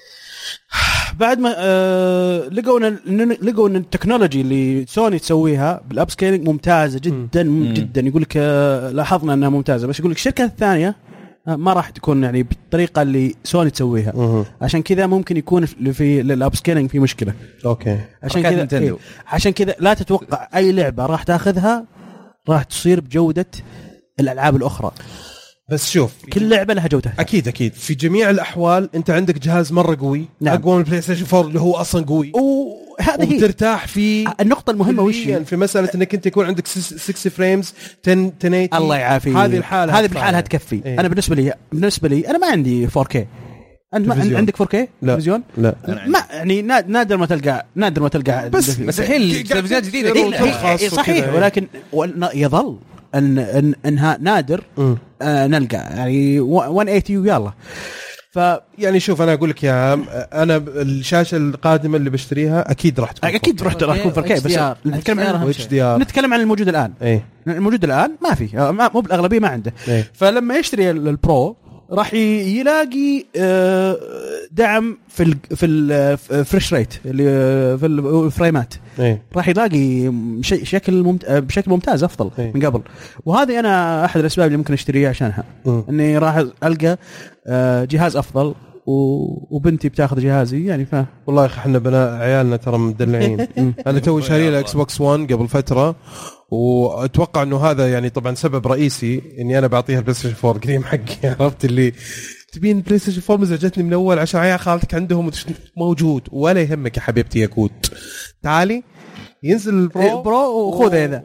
بعد ما آه لقوا ان لقوا ان التكنولوجي اللي سوني تسويها بالاب سكيلينج ممتازه جدا مم. جدا. يقول لك آه لاحظنا انها ممتازه، بس يقول لك الشركه الثانيه آه ما راح تكون يعني بالطريقه اللي سوني تسويها. مم. عشان كذا ممكن يكون في, في الاب سكيلينج في مشكله. اوكي عشان حركات كذا نينتندو. إيه عشان كذا لا تتوقع اي لعبه راح تاخذها راح تصير بجوده الالعاب الاخرى. بس شوف كل لعبه لها جودتها. اكيد اكيد في جميع الاحوال انت عندك جهاز مره قوي. نعم. اقوى من البلاي ستيشن فور اللي هو اصلا قوي، وهذا هي وترتاح فيه. النقطه المهمه وش هي؟ في مساله انك انت يكون عندك ستين فريمز عشرة ثمانين. الله يعافيك. هذه الحاله هذه بالحالها تكفي. إيه؟ انا بالنسبه لي بالنسبه لي انا ما عندي فور كي. انت ما تلفزيون. عندك فور كي لا. تلفزيون؟ لا ما يعني نادر ما تلقى نادر ما تلقى بس- بس الحين التلفزيونات الجديده إيه كلها خاص إيه صحيح وكذا. ولكن وال- يظل ان ان انها نادر مم. آه نلقى يعني مية وثمانين ويلا. ف يعني شوف انا اقول لك يا عم، انا الشاشه القادمه اللي بشتريها اكيد راح تكون اكيد رحت راح تكون فور كي، بس نتكلم عن اتش دي ار. نتكلم عن الموجود الان. ايه الموجود الان ما في آه، ما- مو بالاغلبيه ما عنده. إيه. فلما يشتري ال- البرو راح ي- يلاقي آه، دعم في ال في الفريش ريت اللي آه، في الفريمات. ايه راح يلاقي شيء شكل ممت... بشكل ممتاز افضل إيه. من قبل. وهذه انا احد الاسباب اللي ممكن اشتريها عشانها. مم. اني راح القى آه، جهاز افضل و- وبنتي بتاخذ جهازي يعني ف والله يا اخي احنا بنا عيالنا ترى مدلعين. انا توي شاري الاكس بوكس واحد قبل فتره، واتوقع انه هذا يعني طبعا سبب رئيسي اني انا بعطيها البلاي ستيشن فور قريم حقي. عرفت اللي تبين البلاي ستيشن فور مزعجتني من اول عشان عيال خالتك عندهم وتش- موجود. ولا يهمك يا حبيبتي يا كوت، تعالي ينزل البرو البرو وخذه اذا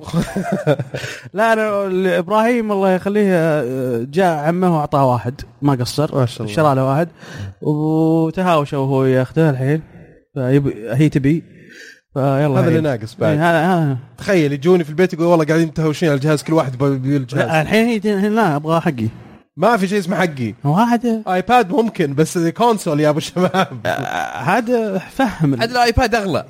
لا انا ابراهيم الله يخليه آه، جاء عمه واعطاه واحد ما قصر، ما شاء الله. شرى له واحد وتهاوشوا وهو ياخذه الحين فيبي هي تبي فيلا هذا اللي هي. ناقص بعد. إيه، هذا هذا تخيل يجوني في البيت يقول والله قاعدين متهاوشين على الجهاز، كل واحد بيبي الجهاز. لا الحين هي الحين لا ابغى حقي ما في شيء اسمه حقي. واحد ايباد ممكن بس كونسول يا ابو الشباب. هذا فهم هذا الايباد اغلى.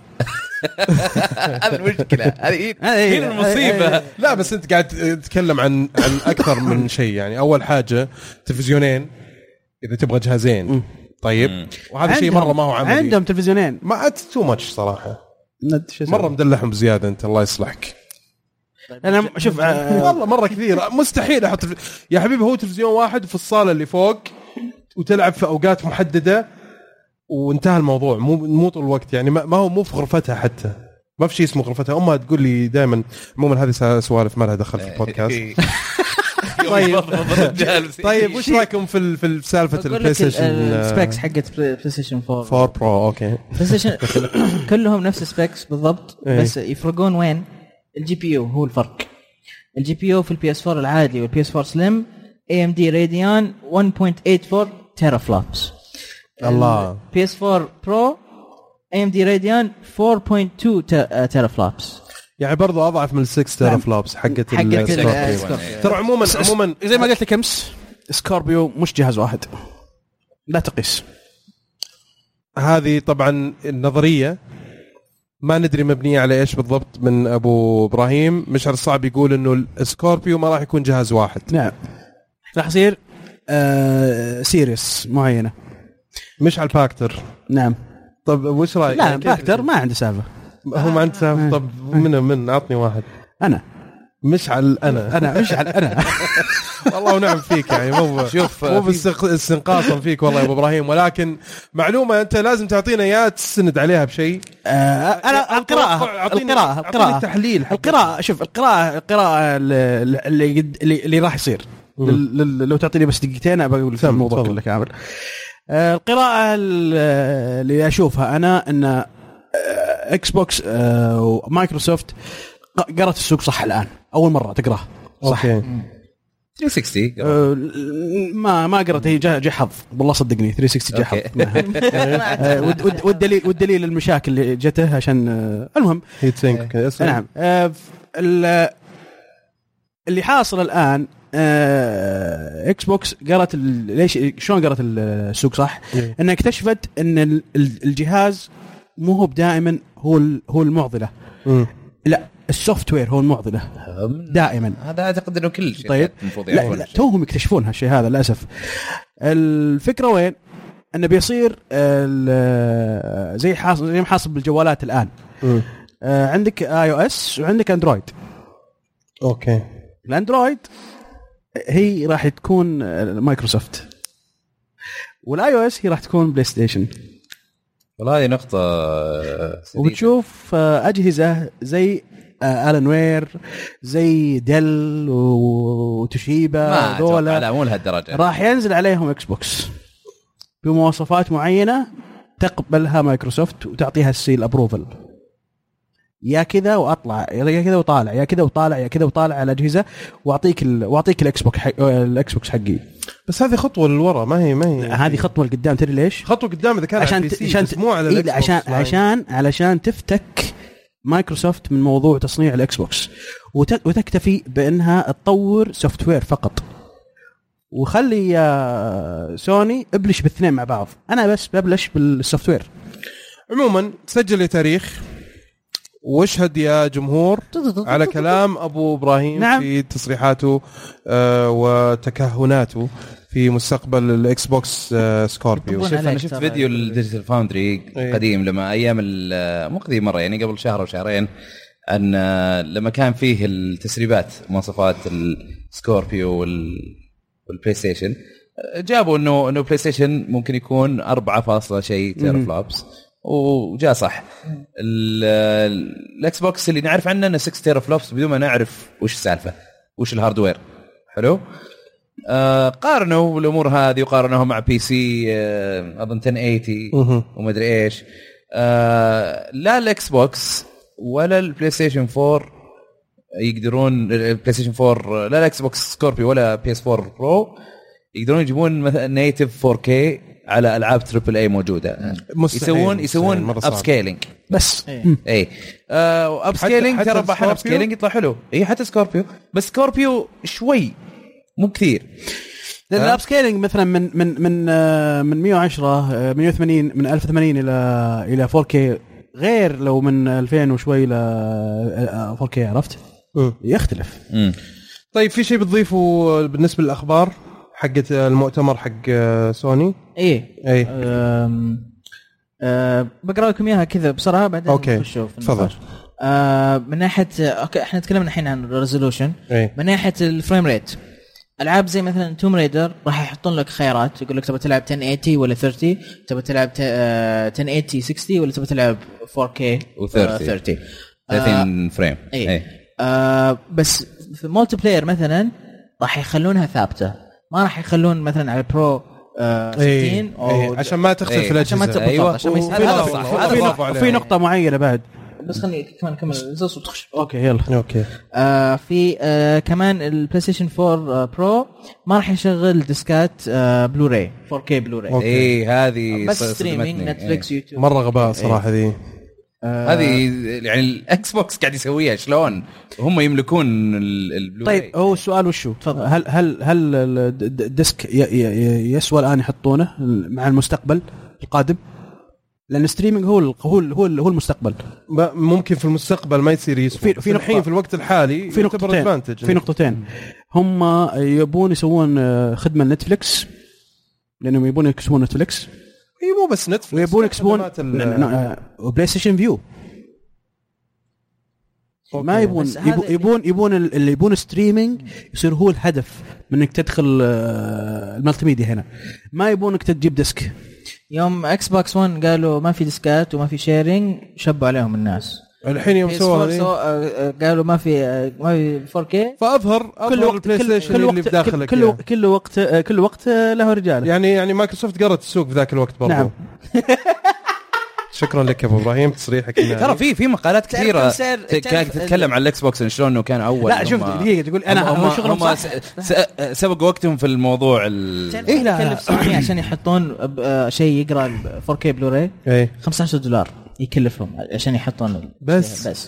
هذا المشكله، هذه هي المصيبه. لا بس انت قاعد تتكلم عن عن اكثر من شيء. يعني اول حاجه تلفزيونين اذا تبغى جهازين. طيب وهذا شيء مره ما هو عملي. عندهم تلفزيونين ما تو ماتش صراحه، مره مدلعهم بزياده انت الله يصلحك. انا شوف آه، والله مره كثير مستحيل احط تلف... يا حبيبي هو تلفزيون واحد في الصاله اللي فوق وتلعب في اوقات محدده وانتهى الموضوع. مو مو طول الوقت يعني ما ما هو مو في غرفتها حتى، ما في شيء اسمه غرفتها. امها تقول لي دائما عموما هذه سوالف ما لها دخل في البودكاست. طيب طيب وش رايكم في ال- في سالفه البلاي ستيشن السبيكس حقت بلاي ستيشن فور فور برو؟ اوكي بلاي ستيشن كلهم نفس السبيكس بالضبط، إيه. بس يفرقون وين؟ الجي بي يو هو الفرق. الجي بي يو في البي اس فور العادي والبي اس فور سليم اي ام دي راديان واحد فاصلة ثمانية وثمانين تيرا فلوبس. الله. بي اس فور برو اي ام دي راديان أربعة فاصلة اثنين تيرا فلوبس، يعني برضو اضعف من ستة تيرا فلوبس حقت حقت السكوربيو. السكوربيو. ترى عموما عموما زي ما قلت لك امس سكوربيو مش جهاز واحد لا تقيس. هذه طبعا النظريه ما ندري مبنيه على ايش بالضبط من ابو ابراهيم. مشعر الصعب يقول انه السكوربيو ما راح يكون جهاز واحد. نعم راح يصير آه سيريس معينه. مش على الباكتر. نعم طب وش رايك؟ لا باكتر ما عنده سالفه. هو ما عنده سالفة. طب من من اعطني واحد. انا مش على انا انا مش على انا والله ونعم فيك يعني مو شوف مو باستنقاصا فيك والله يا ابو ابراهيم، ولكن معلومه انت لازم تعطينا اياها تسند عليها بشيء. آه انا القراءه أعطيني- القراءه أعطيني القراءه التحليل حق- القراءه شوف القراءه القراءه اللي اللي, اللي, اللي راح يصير لل- لل- لو تعطيني بس دقيقتين ابى اقول تفضل، الموضوع تفضل. كله كامل. آه القراءه اللي اشوفها انا ان آه اكس بوكس ومايكروسوفت قرأت السوق صح الآن أول مرة تقرأ صح. اوكي ثلاثمية وستين أه ما ما قرأت هي جا, جا حظ والله صدقني ثلاثمية وستين جا حظ. أه والدليل والدليل المشاكل اللي جته عشان أه المهم هيت سينك. نعم. أه اللي حاصل الآن أه اكس بوكس قرأت ليش شلون قرأت السوق صح انها اكتشفت ان الجهاز مو هو دائما هو هو المعضلة م. لا السوفت وير هو المعضلة دائما. هذا اعتقد انه كل شيء طيب لا, لا توهم يكتشفون هالشيء هذا للاسف. الفكره وين انه بيصير زي حاصل زي ما حاصل بالجوالات الان. م. آه عندك اي او اس وعندك اندرويد. اوكي الاندرويد هي راح تكون مايكروسوفت والاي او اس هي راح تكون بلاي ستيشن. والله هذه نقطة سديدة. وبتشوف أجهزة زي آلان وير زي ديل وتوشيبا ذولا لا مو لهالدرجة راح ينزل عليهم اكس بوكس بمواصفات معينة تقبلها مايكروسوفت وتعطيها السيل ابروفل. يا كذا واطلع يا كذا وطالع يا كذا وطالع يا كذا وطالع على الأجهزة واعطيك ال... واعطيك الاكس بوكس حق... الاكس بوكس حقي. بس هذه خطوة للوراء ما هي ما هي هذه خطوة لقدام. تدري ليش خطوة قدام؟ إذا كان عشان ت... عشان مو على الإكس بوكس عشان عشان علشان تفتك مايكروسوفت من موضوع تصنيع الاكس بوكس وت... وتكتفي بانها تطور سوفت وير فقط وخلي يا سوني ابلش بالاثنين مع بعض. انا بس ببلش بالسوفت وير. عموما سجل لي تاريخ واشهد يا جمهور على كلام أبو إبراهيم. نعم. في تصريحاته آه وتكهناته في مستقبل الإكس بوكس آه سكوربيو. شوف أنا شفت فيديو الديجيتال فاوندري قديم لما أيام مو قديم مرة يعني قبل شهر أو شهرين أن لما كان فيه التسريبات مواصفات السكوربيو والبلاي ستيشن جابوا إنه إنه بلاي ستيشن ممكن يكون أربعة فاصلة شيء تيرا فلوبس وجاء صح. الاكس بوكس اللي نعرف عنه انه ستة تيرا فلوبس بدون ما نعرف وش السالفه وش الهاردوير. حلو. آه قارنوا الامور هذه وقارنوها مع بي سي آه اظن عشرة ثمانين وما ادري ايش. آه لا الاكس بوكس ولا البلاي ستيشن فور يقدرون البلاي ستيشن فور لا الاكس بوكس سكوربيو ولا بي اس فور برو يقدرون يجيبون مثلا نيتيف فور كي على العاب تريبل اي موجوده. يسوون يسوون اب سكيلينج بس اي آه اب سكيلينج ترى بحال اب سكيلينج يطلع حلو. اي حتى سكوربيو بس سكوربيو شوي مو كثير. لان الاب سكيلينج مثلا من من من من مية وعشرة مية وثمانين من ألف وثمانين الى الى فور كي غير لو من ألفين وشوي الى فور كي عرفت يختلف. م. طيب في شيء بتضيفه بالنسبه للاخبار حقت المؤتمر حق سوني؟ ايه ايه أه بقرا لكم اياها كذا بسرعه بعدين نشوف. تفضل. أه من ناحيه اوكي احنا تكلمنا الحين عن الريزولوشن. إيه؟ من ناحيه الفريم ريت العاب زي مثلا توم ريدر راح يحطون لك خيارات يقول لك تبغى تلعب عشرة ثمانين ولا ثلاثين تبغى تلعب عشرة ثمانين ستين ولا تبغى تلعب فور كي و30 ثلاثين فريم. ايه, إيه. أه بس في المولتي بلاير مثلا راح يخلونها ثابته ما راح يخلون مثلا على البرو آه ستين ايه أو عشان ما تختلف ايه الاجهزه. عشان ما أيوة. عشان ما هذا صح. هذا في نقطه معينه بعد بس خليني كمان كمل الزوز وتخش. اوكي يلا اوكي. آه في آه كمان البلاي ستيشن فور آه برو ما راح يشغل ديسكات آه بلوراي فور كي بلوراي. اي هذه بس ستريمينج نتفليكس ايه. يوتيوب مره غباء صراحه ذي. هذه يعني الاكس بوكس قاعد يسويها شلون هم يملكون البلوراي. طيب هو السؤال وشو هل هل هل الديسك يسوى الان يحطونه مع المستقبل القادم لان الستريمينج هو هو هو هو المستقبل. ممكن في المستقبل ما يصير يسوى في, في الحين في الوقت الحالي في نقطتين في نقطتين هم يبون يسوون خدمه نتفليكس لانهم يبون يكسبون نتفليكس. هي مو بس نتفليكس ويبون يكسبون وبلاي ستيشن فيو ما يبون يبون يبون, يبون اللي يبون ستريمينج يصير هو الهدف من انك تدخل المالتي ميديا هنا ما يبونك تجيب ديسك. يوم اكس بوكس ون قالوا ما في ديسكات وما في شيرينج شبوا عليهم الناس. الحين يوم سووا قالوا ما في ما في فور كي فاظهر كل وقت البلاي ستيشن اللي بداخلك كل وقت كل وقت كل وقت له رجال يعني يعني مايكروسوفت قرت السوق في ذاك الوقت برضو. نعم. شكرا لك يا ابو ابراهيم تصريحك. ترى في في مقالات كثيره كانت تتكلم عن الاكس بوكس شلون انه كان اول. لا شوف دقيقه تقول انا هم, هم, هم سبق وقتهم في الموضوع ال... إيه لا عشان يحطون شيء يقرا فور كي بلوراي اي خمسة عشر دولار يكلفهم عشان يحطون بس بس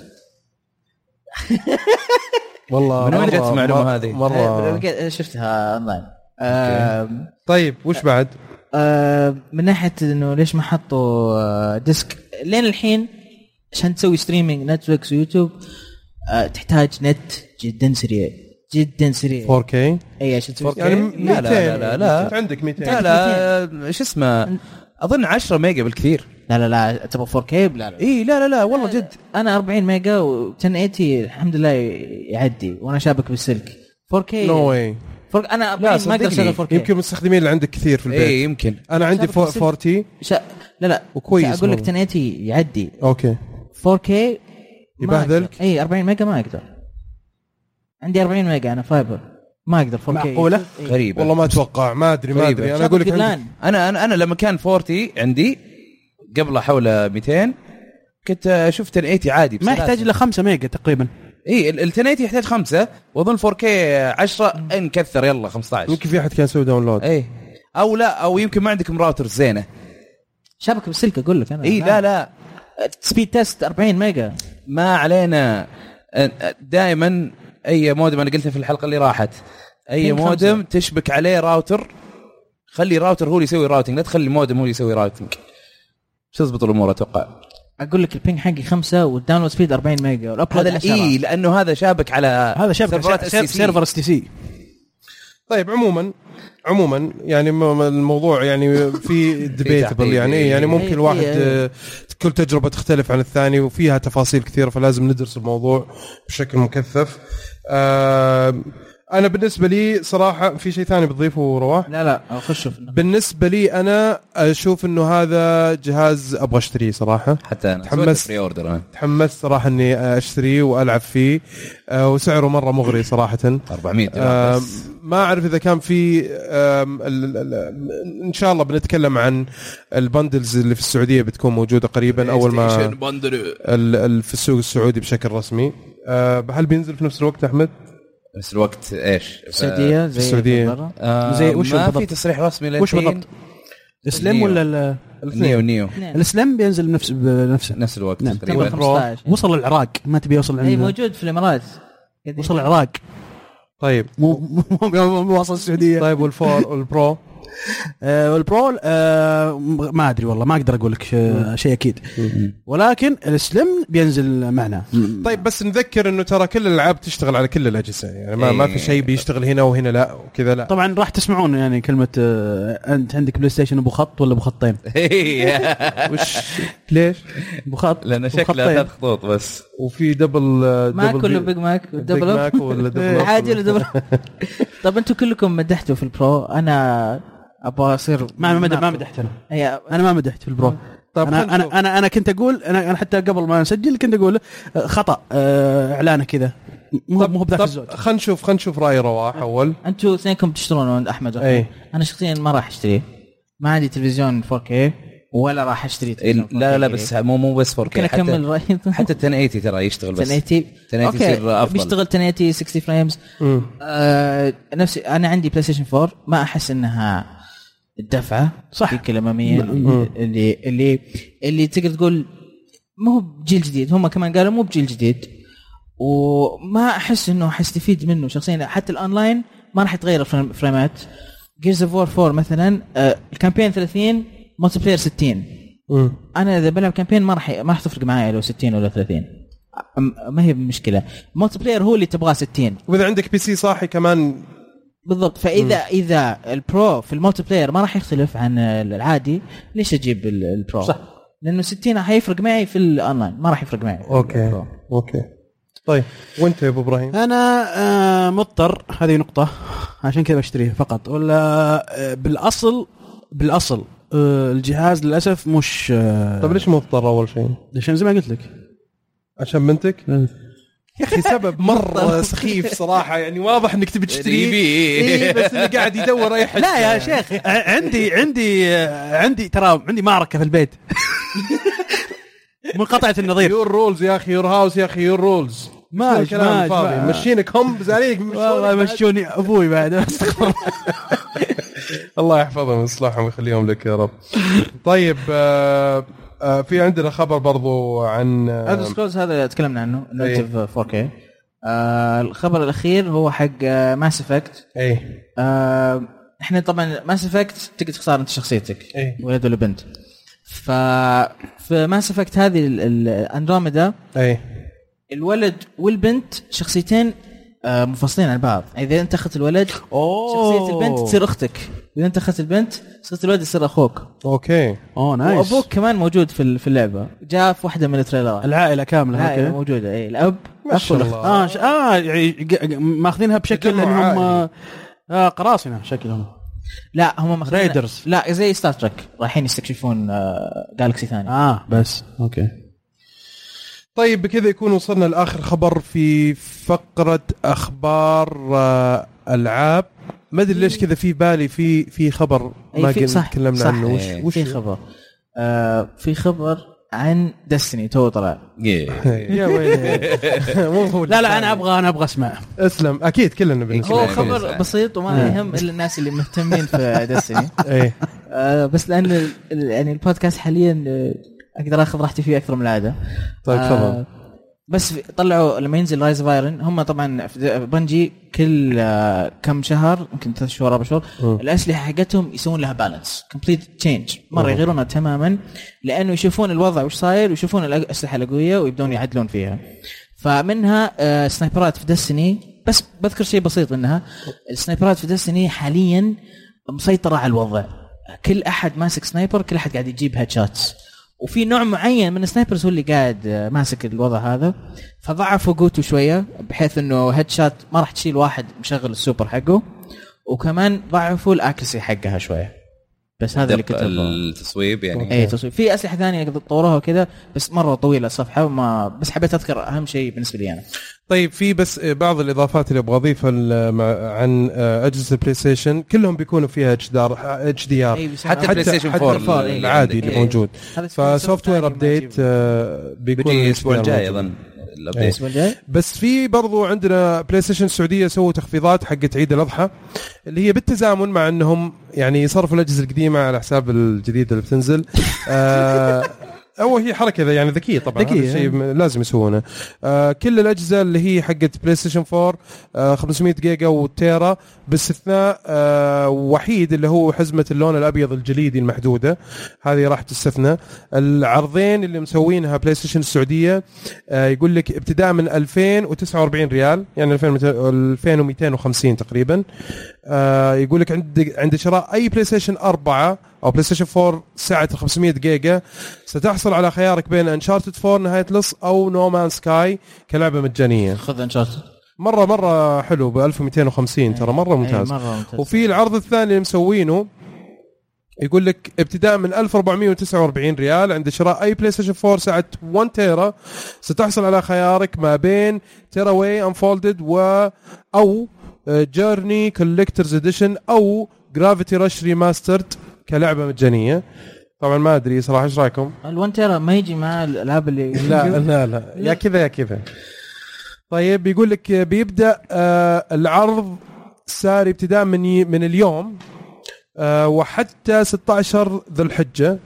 والله من وين جت المعلومه هذه؟ مره شفتها اونلاين. آه طيب وش بعد؟ آه من ناحيه انه ليش ما حطوا ديسك لين الحين عشان تسوي ستريمينج نتفلكس ويوتيوب آه تحتاج نت جدا سريع جدا سريع فور كي اي عشان تسوي يعني لا لا لا لا عندك مئتين لا لا شو اسمه اظن عشرة ميجا بالكثير. لا لا لا تبغى فور كي لا لا اي لا لا لا والله جد انا أربعين ميجا و عشرة ثمانين الحمد لله يعدي وانا شابك بالسلك فور كي نو واي فور انا أربعين ما اقدر اشغل فور كي. يمكن المستخدمين اللي عندك كثير في البيت. اي يمكن انا عندي أربعين شا... لا لا وكويس اقول لك عشرة ثمانين يعدي اوكي فور كي يبهذلك. اي أربعين ميجا ما اقدر عندي أربعين ميجا انا فايبر ما اقدر فور كي معقوله غريبه والله ما اتوقع ما ادري ما ادري انا اقول لك انا انا انا لما كان أربعين عندي قبل حول مئتين كنت اشوف عشرة ثمانين عادي ما يحتاج الا خمسة ميجا تقريبا. اي ال عشرة ثمانين يحتاج خمسة واظن فور كي عشرة ان كثر يلا خمسة عشر يمكن في احد كان يسوي داونلود. اي او لا او يمكن ما عندكم راوتر زينه شبكه بالسلك اقول لك انا. اي لا لا سبيد تيست أربعين ميجا ما علينا دائما اي مودم انا قلتها في الحلقه اللي راحت اي مودم تشبك عليه راوتر خلي راوتر هو اللي يسوي راوتنج لا تخلي مودم هو اللي يسوي راوتنج تضبط الامور اتوقع. اقول لك البينج حقي خمسة والداونلود سبيد أربعين ميجا والابلود هذا اي لانه هذا شابك على هذا شابك سيرفر اس تي سي. طيب عموما عموما يعني الموضوع يعني في ديبيتبل يعني يعني ممكن الواحد كل تجربه تختلف عن الثاني وفيها تفاصيل كثيره فلازم ندرس الموضوع بشكل مكثف. آه انا بالنسبه لي صراحه في شيء ثاني بتضيفه رواح؟ لا لا اخش بالنسبه لي انا اشوف انه هذا جهاز ابغى اشتريه صراحه. حتى انا تحمست بري اوردر تحمست صراحه اني اشتريه والعب فيه آه وسعره مره مغري صراحه أربعمية آه ما اعرف اذا كان في ان شاء الله بنتكلم عن البندلز اللي في السعوديه بتكون موجوده قريبا اول ما في السوق السعودي بشكل رسمي. آه هل بينزل في نفس الوقت احمد؟ نفس الوقت ايش السعوديه زي السعوديه آه زي وش ما في تصريح رسمي وش بالضبط السلم ولا النيو نيو السلم بينزل بنفس بنفس نفس الوقت نعم. تقريبا. وصل العراق ما تبي يوصل اي موجود في الامارات وصل العراق. طيب مو مو وصل السعوديه. طيب والفور والبرو آه والبرو آه ما ادري والله ما اقدر اقول لك شيء اكيد ولكن السلم بينزل معنا. طيب بس نذكر انه ترى كل الالعاب تشتغل على كل الاجهزه يعني ما, ما في شيء بيشتغل هنا وهنا لا وكذا لا. طبعا راح تسمعون يعني كلمه آه انت عندك بلاي ستيشن ابو خط ولا ابو خطين؟ وش ليش ابو خط؟ لان شكله ثلاث خطوط بس وفي دبل ما كله بيج ماك دبل ماك ولا دبل عادي ولا دبل. طب انتم كلكم مدحتوا في البرو انا ابغى اصير ما مدح ما مدحت انا انا ما مدحت في البرو. طيب انا انا انا انا كنت اقول انا انا حتى قبل ما نسجل كنت اقول خطا اعلانه كذا مو مو بذاك الزود. خلينا نشوف خلينا نشوف راي رواح اول. انتوا اثنينكم تشترون عند احمد أي. انا شخصيا ما راح اشتري ما عندي تلفزيون فور كي ولا راح اشتري تلفزيون لا لا بس مو مو بس فور كي حتى اكمل رايي حتى عشرة ثمانين ترى يشتغل بس عشرة ثمانين يصير افضل بيشتغل عشرة ثمانين ستين فريمز. آه نفسي انا عندي بلاي ستيشن فور ما احس انها الدفعه صح ديك الاماميه اللي اللي اللي تقدر تقول ما هو بجيل جديد هم كمان قالوا مو بجيل جديد وما احس انه حستفيد منه شخصيا حتى الاونلاين ما راح يتغير الفريمات. جيرز اوف وور فور مثلا آه الكامبين ثلاثين مالتي بلاير ستين م. انا اذا بلعب كامبين ما راح ما راح تفرق معي لو ستين ولا ثلاثين ما هي مشكله. المالتي بلاير هو اللي تبغاه ستين واذا عندك بي سي صاحي كمان بالضبط. فاذا م. اذا البرو في المالتي بلاير ما راح يختلف عن العادي ليش اجيب البرو صح لانه ستين حيفرق معي في الاونلاين ما راح يفرق معي. اوكي البرو. اوكي طيب وانت يا ابو ابراهيم؟ انا آه مضطر هذه نقطه عشان كذا بشتريه فقط ولا آه بالاصل بالاصل آه الجهاز للاسف مش آه طيب ليش مضطر اول شيء؟ عشان زي ما قلت لك عشان بنتك يا اخي سبب مره سخيف صراحه يعني واضح انك تبي تشتريه إيه بس اللي قاعد يدور اي حاجه. لا يا شيخ عندي عندي عندي ترى عندي معركه في البيت منقطعه النظير. يور رولز يا اخي، يور هاوس يا اخي، يور رولز ما الكلام الفاضي. مشينك هم زعليك والله مشوني ابوي بعد. استغفر الله يحفظهم ويصلحهم ويخليهم لك يا رب. طيب آه آه في عندنا خبر برضو عن هذا سكولز هذا تكلمنا عنه نيتيف فور كي. آه الخبر الاخير هو حق ماس افكت. اي آه احنا طبعا ماس افكت تقدر تختار انت شخصيتك أي. ولد ولا بنت. ف في ماس افكت هذه الاندروميدا اي الولد والبنت شخصيتين آه منفصلين عن بعض. اذا انت اخذت الولد أوه. شخصيه البنت تصير اختك، اذا انت اخذت البنت شخصيه الولد يصير اخوك. اوكي اوه نايس. وابوك كمان موجود في في اللعبه، جاء في واحده من التريلرات. العائله كامله العائله موجوده. اي الاب ما شاء الله. اه ش... اه يعني ماخذينها بشكل تجمع انهم آه قراصنه شكلهم. لا هم ماخذين ريدرز. لا زي ستار تريك رايحين يستكشفون آه جالكسي ثاني. اه بس اوكي. طيب بكذا يكون وصلنا لآخر خبر في فقرة أخبار آه ألعاب. ما أدري ليش كذا في بالي في في خبر ما قلنا تكلمنا عنه. وش وش وش في خبر؟ آه في خبر عن ديستني تو طلع. يا ويلي مو هو. لا لا انا ابغى انا ابغى اسمع. اسلم اكيد كلنا بنسمع. هو خبر بسيط وما يهم الا الناس اللي مهتمين في ديستني. ايه آه بس لان يعني البودكاست حاليا اقدر اخذ راحتي فيه اكثر من العاده. طيب تفضل. آه بس طلعوا لما ينزل رايز فايرن هم طبعا بنجي كل آه كم شهر يمكن ثلاث شهور اربع شهور الاسلحه حقتهم يسوون لها بالانس كومبليت تشينج مره يغيرونها تماما لانه يشوفون الوضع وش صاير ويشوفون الاسلحه القويه ويبدون يعدلون فيها. فمنها آه سنايبرات في ديستني. بس بذكر شيء بسيط انها السنايبرات في ديستني حاليا مسيطره على الوضع. كل احد ماسك سنايبر، كل احد قاعد يجيب هيد شوتس، وفي نوع معين من السنايبرز هو اللي قاعد ماسك الوضع هذا. فضعفوا قوته شويه بحيث انه هيد شوت ما راح تشيل واحد مشغل السوبر حقه، وكمان ضعفوا الاكسي حقها شويه. بس هذا اللي كتبه التصويب يعني. اي تصويب. في اسلحه ثانيه يقدروا يطوروها وكذا بس مره طويله الصفحه وما بس حبيت اذكر اهم شيء بالنسبه لي انا. طيب في بس بعض الاضافات اللي ابغى اضيفها عن اجهزه البلاي ستيشن كلهم بيكونوا فيها اتش دي ار اتش دي ار حتى بلاي ستيشن فور العادي اللي موجود. فسوفت وير ابديت بيكون الاسبوع الجاي اظن الابديت. بس في برضو عندنا بلاي ستيشن السعوديه سووا تخفيضات حقت عيد الاضحى اللي هي بالتزامن مع انهم يعني يصرفوا الاجهزه القديمه على حساب الجديده اللي بتنزل. آه أو هي حركة يعني ذكية طبعا، هذا شيء لازم يسوونه. آه كل الأجهزة اللي هي حقت بلاي ستيشن فور آه خمسمية جيجا والتيرا باستثناء آه وحيد اللي هو حزمة اللون الأبيض الجليدي المحدودة، هذه راح تستثنى. العرضين اللي مسوينها بلاي ستيشن السعودية آه يقول لك ابتداء من ألفين وتسعة وأربعين ريال يعني ألفين ومئتين وخمسين تقريبا. آه يقول لك عند عند شراء أي بلاي ستيشن أربعة أو بلاي ستيشن فور سعة خمسمية جيجا ستحصل على خيارك بين انشارتد فور نهاية لص أو نو مان سكاي كلعبة مجانية. خذ انشارتد مرة مرة حلو ب ألف ومئتين وخمسين ترى مرة ممتاز. مرة ممتاز. وفي العرض الثاني اللي مسوينه يقول لك ابتداء من ألف وأربعمية وتسعة وأربعين ريال عند شراء أي بلاي ستيشن فور سعة واحد تيرا ستحصل على خيارك ما بين تيراوي أنفولدد و أو جيرني كولكترز إديشن أو جرافيتي رش ريماسترد كلعبة مجانية. طبعا ما أدري صراحة إيش رأيكم؟ الوان تيرا ما يجي مع الألعاب اللي لا لا لا يا كذا يا كذا. طيب بيقول لك بيبدأ آه العرض ساري ابتداء من من اليوم آه وحتى ستة عشر ذو الحجة.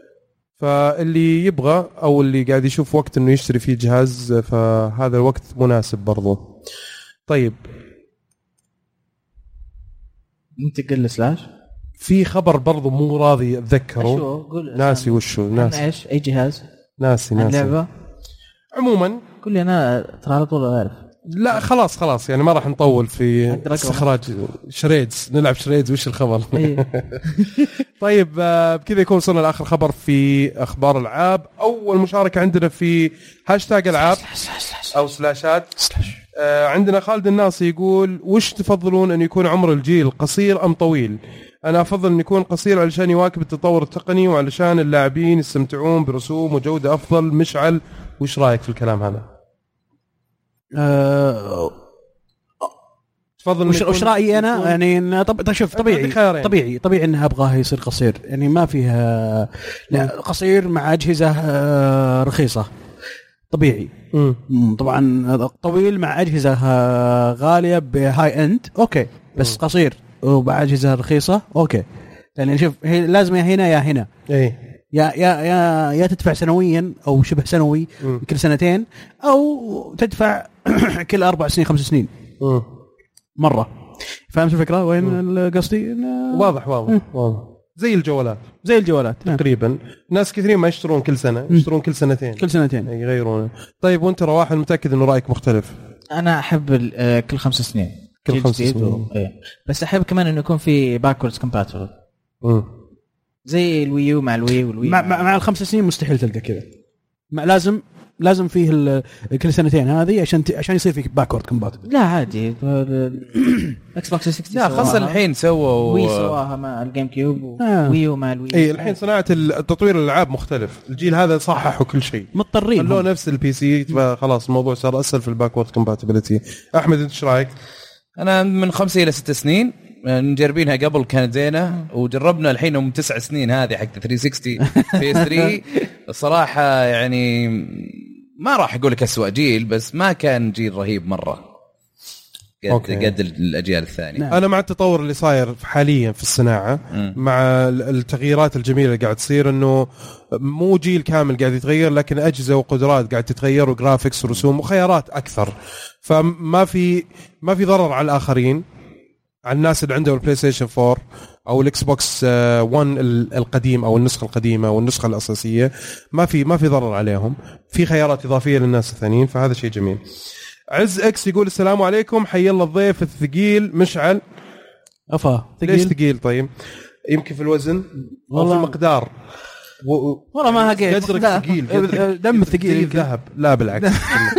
فاللي يبغى أو اللي قاعد يشوف وقت إنه يشتري فيه جهاز فهذا الوقت مناسب برضو. طيب ننتقل لسلاش. في خبر برضو مو راضي أتذكره ناسي وشو ناسي ايش اي جهاز ناسي ناسي اللعبة عموما كل انا ترى على طول اعرف. لا خلاص خلاص يعني ما راح نطول في استخراج شريدز نلعب شريدز وش الخبر. طيب بكذا يكون وصلنا لاخر خبر في اخبار العاب. اول مشاركه عندنا في هاشتاج العاب او سلاشات. آه عندنا خالد الناصي يقول وش تفضلون أن يكون عمر الجيل قصير أم طويل؟ أنا أفضل أن يكون قصير علشان يواكب التطور التقني وعلشان اللاعبين يستمتعون برسوم وجودة أفضل. مشعل وش رأيك في الكلام هذا؟ أه تفضل. وش, وش رايي انا يعني؟ طب شوف طبيعي طبيعي طبيعي انها ابغاه يصير قصير، يعني ما فيها لا قصير مع اجهزه رخيصه طبيعي. مم. طبعا طويل مع اجهزه غاليه بهاي اند اوكي، بس مم. قصير ومع اجهزه رخيصه اوكي. يعني شوف هي لازم يا هنا يا هنا. اي يا يا يا يا تدفع سنويا او شبه سنوي م. كل سنتين، او تدفع كل اربع سنين خمس سنين م. مره. فهمت الفكره وين قصدي؟ واضح واضح واضح زي الجوالات زي الجوالات تقريبا. ناس كثيرين ما يشترون كل سنه، يشترون كل سنتين كل سنتين يغيرون. طيب وانت رواح متاكد انه رايك مختلف؟ انا احب كل خمس سنين كل خمس سنين و... ايه. بس احب كمان انه يكون في باكوردز كومباتبل زي الويو مع الوي والوي مع, مع, مع الخمس سنين مستحيل تلقى كذا. لازم لازم فيه كل سنتين هذه عشان ت... عشان يصير في باكورد كومباتبل. لا عادي اكس بوكس ستين لا خاصه الحين سووا وي سواها مع الجيم كيوب وويو آه. مع الوي. اي الحين صناعه التطوير الالعاب مختلف، الجيل هذا صححوا كل شيء مضطرين خلوه نفس البي سي، خلاص الموضوع صار اسهل في الباكورد كومباتبيلتي. احمد انت ايش رايك؟ انا من خمسة الى ست سنين نجربينها، قبل كانت زينه وجربنا الحين من تسع سنين هذه حق ثلاثمية وستين بي اس ثري. الصراحه يعني ما راح اقول لك اسوأ جيل، بس ما كان جيل رهيب مره قد قد الاجيال الثانيه. نعم. انا مع التطور اللي صاير حاليا في الصناعه م. مع التغييرات الجميله اللي قاعد تصير، انه مو جيل كامل قاعد يتغير، لكن اجهزه وقدرات قاعد تتغير وجرافيكس ورسوم وخيارات اكثر، فما في ما في ضرر على الاخرين، على الناس اللي عندهم البلاي ستيشن فور او الاكس بوكس ون القديم او النسخه القديمه او النسخه الاساسيه، ما في ما في ضرر عليهم، في خيارات اضافيه للناس الثانيين، فهذا شيء جميل. عز اكس يقول السلام عليكم، حي الله الضيف الثقيل مشعل. افا ثقيل. ليش ثقيل؟ طيب يمكن في الوزن او في المقدار. و... والله ما هقيت قدرك ثقيل، دم ثقيل الذهب. لا بالعكس.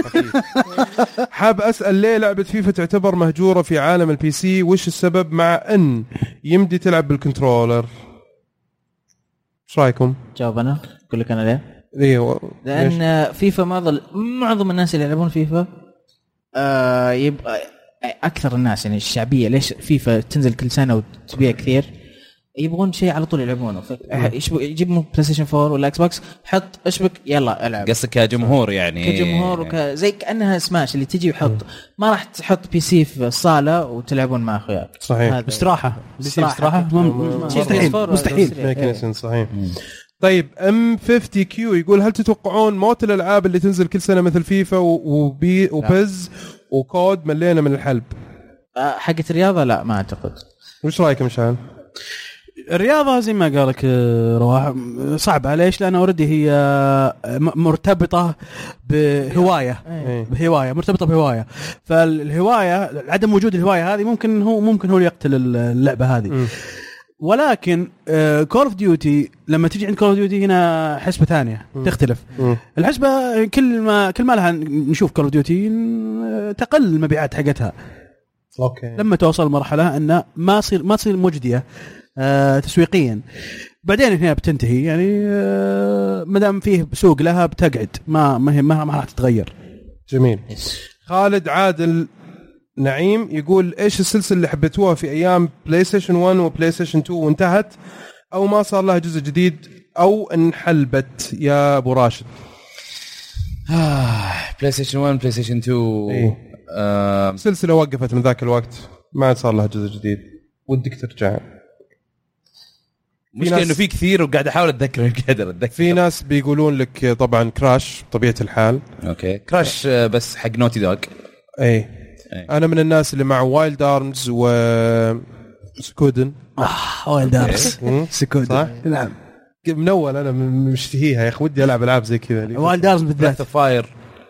حاب اسال ليه لعبه فيفا تعتبر مهجوره في عالم البي سي؟ وش السبب مع ان يمدي تلعب بالكنترولر؟ ايش رايكم؟ جاوب انا اقول لك انا ليه. ايوه لان فيفا معظم معظم الناس اللي يلعبون فيفا آه يبقى اكثر الناس يعني الشعبيه. ليش فيفا تنزل كل سنه وتبيع كثير؟ يبغون شيء على طول يلعبونه. يجيب من بلاي ستيشن فور ولا اكس بوكس، حط اشبك يلا العب. قصدك كجمهور يعني؟ كجمهور وك... زي كانها سماش اللي تجي وحط. ما راح تحط بي سي في الصاله وتلعبون مع اخوياك. صحيح. استراحه استراحه مستحيل مستحيل. صحيح. طيب ام خمسين كيو يقول هل تتوقعون موت الالعاب اللي تنزل كل سنه مثل فيفا وبي وبيز وكود ملينا من الحلب؟ حقة الرياضه لا ما اعتقد. وش رايك مشعل؟ الرياضة زي ما قالك رواح صعبة. ليش؟ لأن أوردي هي مرتبطة بهواية بهواية مرتبطة بهواية فالهواية عدم وجود الهواية هذه ممكن هو ممكن هو اللي يقتل اللعبة هذه. م. ولكن كول اوف ديوتي لما تيجي عند كول اوف ديوتي هنا حسبة ثانية م. تختلف. م. الحسبة كل ما كل ما لها نشوف كول اوف ديوتي تقل المبيعات حقتها. أوكي. لما توصل مرحلة أن ما تصير ما تصير مجدية آه تسويقيا، بعدين هنا بتنتهي يعني آه مدام فيه سوق لها بتقعد ما ما ما, ما راح تتغير. جميل. خالد عادل نعيم يقول ايش السلسله اللي حبيتوها في ايام بلاي ستيشن ون وبلاي ستيشن تو وانتهت او ما صار لها جزء جديد او انحلبت يا ابو راشد؟ آه بلاي ستيشن ون بلاي ستيشن تو إيه. آه سلسله وقفت من ذاك الوقت ما صار لها جزء جديد ودك ترجع. مشكلة انه في كثير وقاعد احاول اتذكر قادر اتذكر. في ناس بيقولون لك طبعا كراش طبيعه الحال. اوكي كراش بس حق نوتي دوغ. اي أي. انا من الناس اللي مع وايلد ارمز و سكودن. اه وايلد ارمز سكودن نعم من اول انا مشتهيها يا اخي ودي العب العاب زي كذا. وايلد ارمز بالذات فاير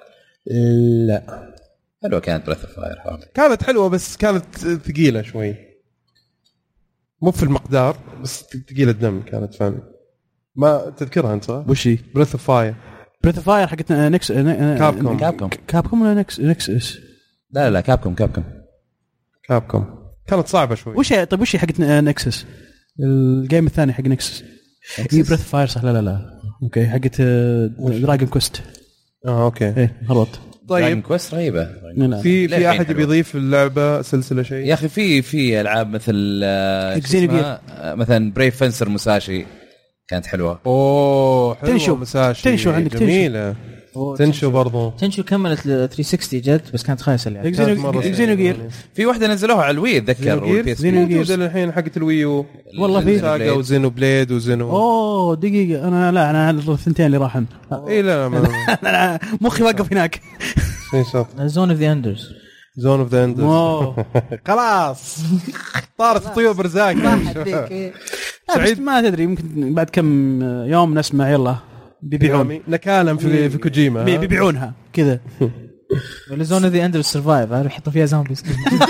لا حلوه كانت بريث اوف فاير كانت حلوه بس كانت ثقيله شوي مو في المقدار بس ثقيله الدم كانت فاهم. ما تذكرها انت صح؟ وش هي؟ بريث اوف فاير. بريث اوف فاير حقت نكس كابكوم كابكوم كابكوم ولا نكس نكس لا لا كابكوم كابكوم كابكوم كانت صعبه شوي. وش هي طيب وش هي حقت نكسس الجيم الثاني حق نكسس؟ هي بريث فاير صح؟ لا لا لا اوكي حقت دراجون كويست. اه اوكي ايه غلط طيب كويست رهيبه. في في احد بيضيف اللعبه سلسله شيء يا اخي؟ في في العاب مثل اكزينوجير، مثلا بريف فنسر مساشي كانت حلوه. اوه حلوه تنشو. مساشي تنشو عندك جميله. تنشو برضو تنشو كملت ثلاثمية وستين جت بس كانت خايسه اللعبه. اكزينوجير في واحده نزلوها على الوي اتذكر، زينوجير الحين حقت الويو والله في ساغا وزينو بليد وزينو. اوه دقيقه انا لا انا الثنتين اللي راحن اي لا ما انا مخي واقف هناك. زون اوف ذا اندرز زون اوف ذا اندرز خلاص طارت طيور برزاق. سعيد ما تدري يمكن بعد كم يوم نسمع يلا بيبيعون نكالم في في كوجيما بيبيعونها كذا. ولا زون اوف ذا اندرز سرفايف يحطوا فيها زومبيز.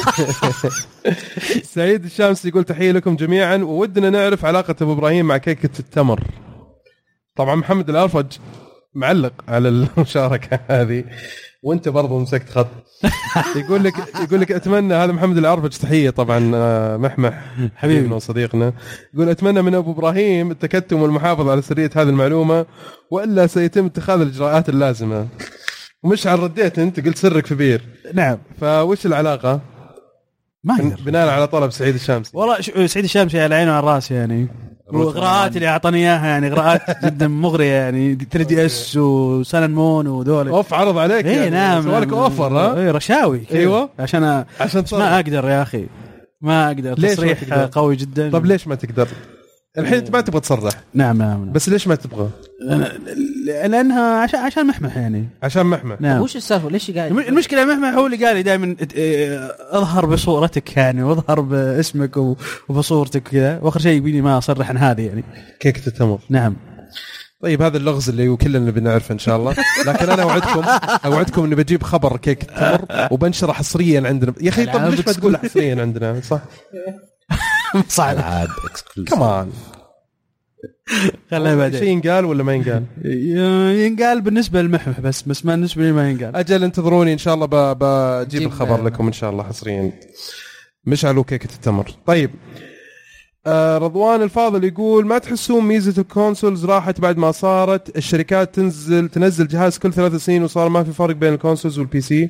سعيد الشامسي يقول تحيه لكم جميعا وودنا نعرف علاقه ابو ابراهيم مع كيكه التمر. طبعا محمد الأرفج معلق على المشاركه هذه وانت برضو مسكت خط. يقول لك يقول لك اتمنى، هذا محمد الأرفج تحيه طبعا محمح حبيبنا وصديقنا، يقول اتمنى من ابو ابراهيم التكتم والمحافظه على سريه هذه المعلومه والا سيتم اتخاذ الاجراءات اللازمه. ومشعل رديت انت قلت سرك في بير. نعم فوش العلاقه؟ ما بناء على طلب سعيد الشامسي. والله سعيد الشامسي على عينه وعلى الراس يعني، وقراءات اللي اعطاني اياها يعني قراءات جدا مغريه يعني ثري دي اس وسان مون وذول اوف عرض عليك اي يعني نعم سوالك اوفر ها اي رشاوي ايوه عشان عشان ما اقدر يا اخي ما اقدر تصريح قوي جدا. طب ليش ما تقدر الحين؟ انت ما تبغى تصرح. نعم نعم بس ليش ما تبغى؟ لانها عشان عشان محمح يعني عشان محمح. نعم. وش السالفه ليش قاعد المشكله محمح هو اللي قال لي دائما اظهر بصورتك يعني واظهر باسمك وبصورتك كذا، واخر شيء يبيني ما اصرح عن هذه يعني كيكه التمر. نعم طيب هذا اللغز اللي كلنا بنعرفه ان شاء الله، لكن انا اوعدكم اوعدكم اني بجيب خبر كيكه التمر وبنشره حصريا عندنا يا اخي. طب ليش ما تقول حصريا عندنا؟ صح صعب العاب اكسكلوسيف كمان خلينا بعدين. شيء ينقال ولا ما ينقال؟ ينقال بالنسبه للمحمح بس بس ما بالنسبه لي ما ينقال. اجل انتظروني ان شاء الله بجيب الخبر لكم ان شاء الله حصريا. مشعل وكيكه التمر. طيب آه رضوان الفاضل يقول ما تحسون ميزه الكونسولز راحت بعد ما صارت الشركات تنزل تنزل جهاز كل ثلاث سنين وصار ما في فرق بين الكونسولز والبي سي؟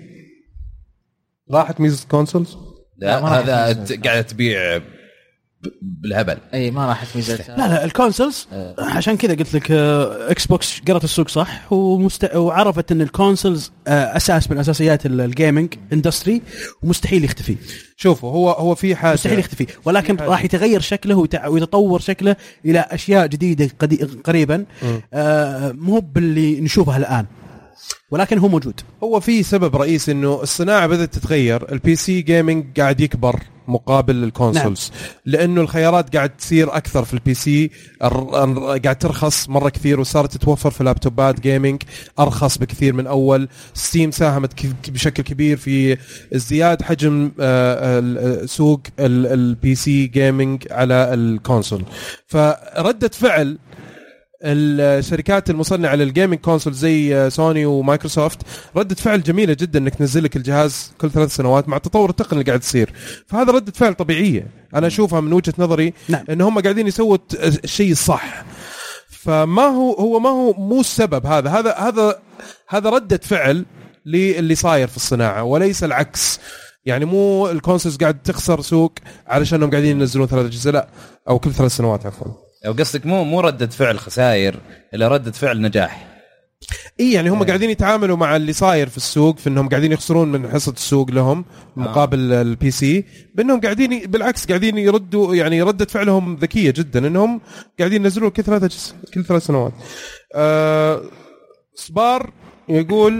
راحت ميزه الكونسولز؟ لا هذا قاعده تبيع بالهبل. اي ما راح تميزتها. لا لا الكونسولز أه. عشان كذا قلت لك اكس بوكس قرأت السوق صح ومست... وعرفت ان الكونسولز اساس من اساسيات الجيمنج اندستري ومستحيل يختفي. شوفوا هو هو في حاجه مستحيل يختفي، ولكن راح يتغير شكله ويتع... ويتطور شكله الى اشياء جديده قدي... قريبا آه مو باللي نشوفها الان، ولكن هو موجود. هو في سبب رئيسي انه الصناعه بدات تتغير، البي سي جيمنج قاعد يكبر مقابل الكونسولز. نعم. لانه الخيارات قاعد تصير اكثر في البي سي، قاعد ترخص مره كثير وصارت تتوفر في لابتوبات جيمنج ارخص بكثير من اول. ستيم ساهمت بشكل كبير في ازدياد حجم سوق البي سي جيمنج على الكونسول. فردة فعل الشركات المصنعه للجيمنج كونسول زي سوني ومايكروسوفت ردة فعل جميله جدا انك تنزل لك الجهاز كل ثلاث سنوات مع التطور التقني اللي قاعد يصير. فهذا ردة فعل طبيعيه انا اشوفها من وجهه نظري. نعم. ان هم قاعدين يسووا الشيء الصح. فما هو هو ما هو مو السبب هذا هذا هذا هذا ردة فعل للي صاير في الصناعه وليس العكس. يعني مو الكونسولز قاعد تخسر سوق علشانهم قاعدين ينزلون ثلاث اجهزه لا او كل ثلاث سنوات عفوا. او قصدك مو مو ردة فعل خسائر الا ردة فعل نجاح. اي يعني هم قاعدين يتعاملوا مع اللي صاير في السوق في انهم قاعدين يخسرون من حصة السوق لهم مقابل آه. البي سي، بانهم قاعدين بالعكس قاعدين يردوا يعني ردة فعلهم ذكية جدا انهم قاعدين ينزلون كل ثلاث كل ثلاث سنوات. آه صبار يقول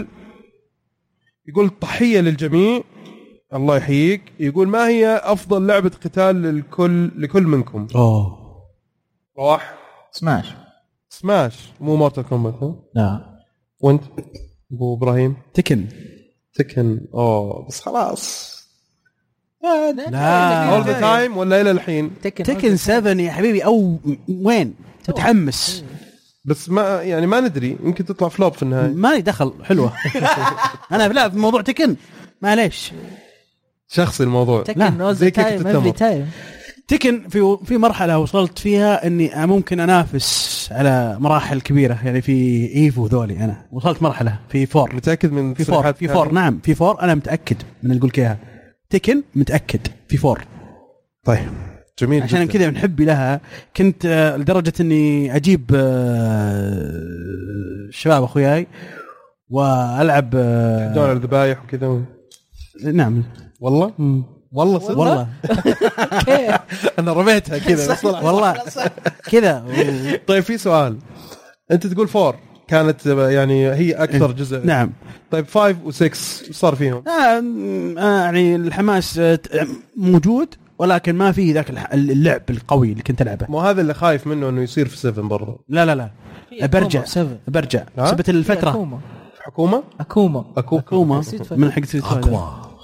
يقول تحية للجميع الله يحييك. يقول ما هي افضل لعبة قتال للكل لكل منكم؟ اوه رواح سماش. سماش مو مورتال كومبات. لا وانت ابو ابراهيم؟ تكن. تكن اوه بس خلاص لا لا اول ذا تايم ولا الى الحين؟ تكن, تكن سبعة يا حبيبي او وين متحمس بس ما يعني ما ندري يمكن تطلع فلوب في النهايه. ما لي دخل حلوه. انا لا في موضوع تكن معليش شخصي الموضوع. تكن زي كيكة التمر. تكن في في مرحله وصلت فيها اني ممكن انافس على مراحل كبيره، يعني في ايفو ذولي انا وصلت مرحله في فور. متاكد من في فور في فور نعم في فور انا متاكد من اللي قلت اياها. تكن متاكد في فور. طيب جميل، عشان كذا من حبي لها كنت آه لدرجه اني اجيب آه الشباب اخوياي والعب آه دور الذبايح وكذا. نعم والله مم. والله صدق والله انا رميتها كذا والله كذا. طيب في سؤال، انت تقول فور كانت يعني هي اكثر جزء. نعم. طيب فايف وسكس صار فيهم آه آه يعني الحماس موجود، ولكن ما في ذاك اللعب القوي اللي كنت العبه. مو هذا اللي خايف منه انه يصير في سفن برضه. لا لا لا برجع برجع سبت الفتره. أكوما. حكومه اكوما اكوما من حق ستريت فايتر.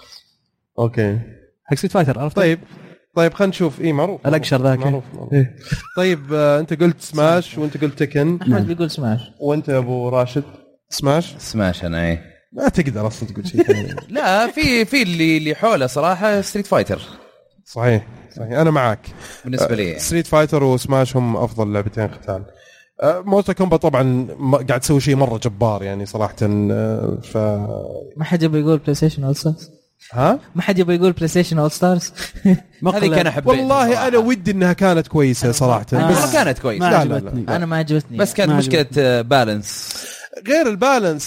اوكي حق ستريت فايتر عرفت. طيب طيب خلينا نشوف. ايه معروف الاقشر ذاك معروف, معروف. إيه. طيب آه انت قلت سماش وانت قلت تكن. احمد بيقول سماش وانت يا ابو راشد سماش. سماش انا ايه ما تقدر اصلا تقول شيء ثاني. لا في في اللي اللي حوله صراحه ستريت فايتر. صحيح صحيح انا معك بالنسبه لي. ستريت فايتر وسماش هم افضل لعبتين قتال. موتا كومبا طبعا قاعد تسوي شيء مره جبار يعني صراحه. ف ما حد يبغى يقول بلاي ستيشن اول ستارز. ها ما حد يبغى يقول بلاي ستيشن اول ستارز. هذه كان حبيت والله صراحة. انا ودي انها كانت كويسه صراحه آه. بس ما كانت كويسه. لا لا لا. انا ما عجبتني بس كانت مشكله بالانس. غير البالانس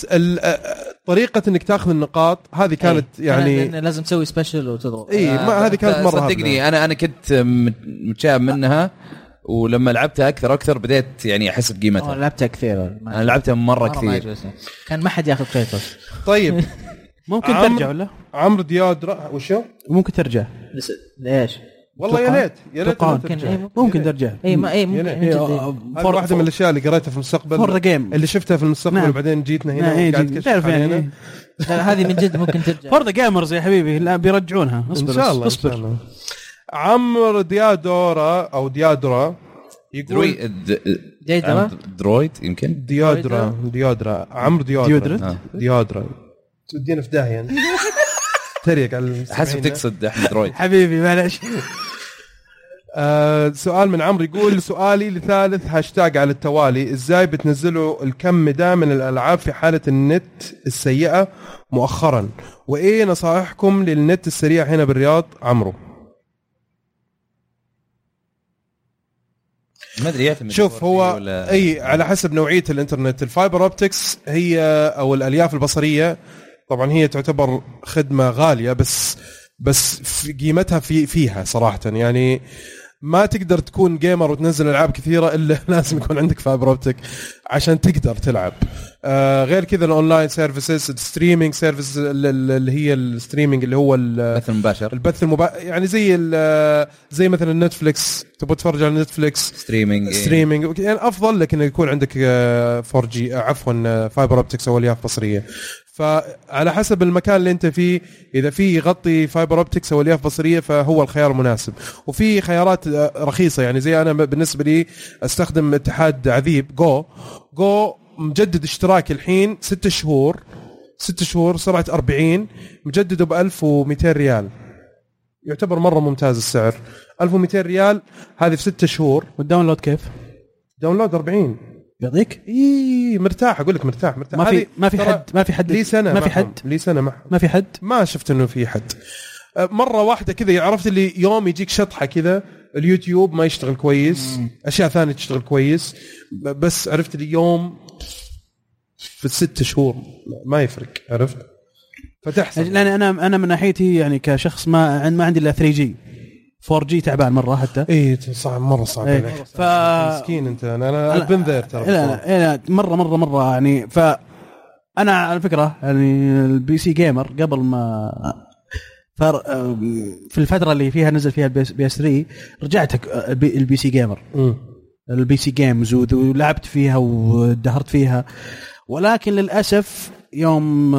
طريقه انك تاخذ النقاط هذه كانت أي. يعني لازم تسوي سبيشل وتضرب. اي ما هذه كانت مره صدقني انا انا كنت متشائم منها، ولما لعبتها اكثر اكثر بديت يعني احس بقيمتها. لعبتها كثير انا لعبتها مره, مرة كثير. كان ما حد ياخذ كريتوس. طيب ممكن ترجع ولا عمرو دياد وشو ممكن ترجع ليش والله يا ليت يا ليت ممكن, ممكن ترجع. اي ما اي ممكن. هذه واحده من الاشياء اللي قريتها في المستقبل فور جيم اللي شفتها في المستقبل. نعم. وبعدين جيتنا هنا وقاعد تعرف يعني هذه من جد ممكن ترجع. فور ذا جيمرز يا حبيبي لا بيرجعونها. اصبر ان شاء الله اصبر. الله. عمرو ديادورا او ديادرا يقول ديادرا درويد يمكن ديادرا ديادرا عمرو ديادرا ديادرا تودينا في داهيه انت. تريق على المستمعين. حسب تقصد احمد درويد حبيبي معلش. آه سؤال من عمرو يقول سؤالي لثالث هاشتاج على التوالي، ازاي بتنزلوا الكم ده من الالعاب في حاله النت السيئه مؤخرا، وايه نصائحكم للنت السريع هنا بالرياض؟ عمرو ما ادري يعتمد. شوف هو اي على حسب نوعيه الانترنت. الفايبر اوبتكس هي او الالياف البصريه طبعا هي تعتبر خدمه غاليه، بس بس في قيمتها في فيها صراحه. يعني ما تقدر تكون جيمر وتنزل العاب كثيره الا لازم يكون عندك فايبر اوبتيك عشان تقدر تلعب. آه غير كذا الاونلاين سيرفيسز الستريمينج سيرفيس اللي هي الستريمينج اللي هو البث المباشر البث المباشر يعني زي زي مثلا نتفليكس تبغى تتفرج على نتفليكس ستريمينج ستريمينج يعني افضل لك انه يكون عندك فور جي عفوا فايبر اوبتكس او الياف بصريه. فعلى حسب المكان اللي انت فيه اذا في يغطي فايبر اوبتكس او الياف بصريه فهو الخيار المناسب. وفي خيارات رخيصه يعني زي انا بالنسبه لي استخدم اتحاد عذيب جو جو مجدد اشتراكي الحين ستة شهور ستة شهور سرعه أربعين مجدده ب ألف ومئتين ريال، يعتبر مره ممتاز السعر. ألف ومئتين ريال هذه في ستة شهور. والداونلود كيف؟ داونلود أربعين يعطيك اي مرتاح اقول لك مرتاح مرتاح. ما في ما في حد ما في حد لي سنه ما في حد لي سنه ما ما في حد ما شفت انه في حد. مره واحده كذا عرفت اللي يوم يجيك شطحه كذا اليوتيوب ما يشتغل كويس مم. اشياء ثانيه تشتغل كويس، بس عرفت اليوم في الست شهور ما يفرق عرفت فتحسن. لان انا انا من ناحيتي يعني كشخص ما ما عندي الا ثري جي فور جي تعبان مره حتى. ايه صعب مره صعب إيه. عليك ف... مسكين انت. انا انا بن ذير ترى لا لا مره مره مره يعني. ف انا على فكره يعني البي سي جيمر قبل ما فر... في الفتره اللي فيها نزل فيها البي اس ثري رجعت البي سي جيمر م. البي سي جيمز ولعبت فيها ودهرت فيها، ولكن للاسف يوم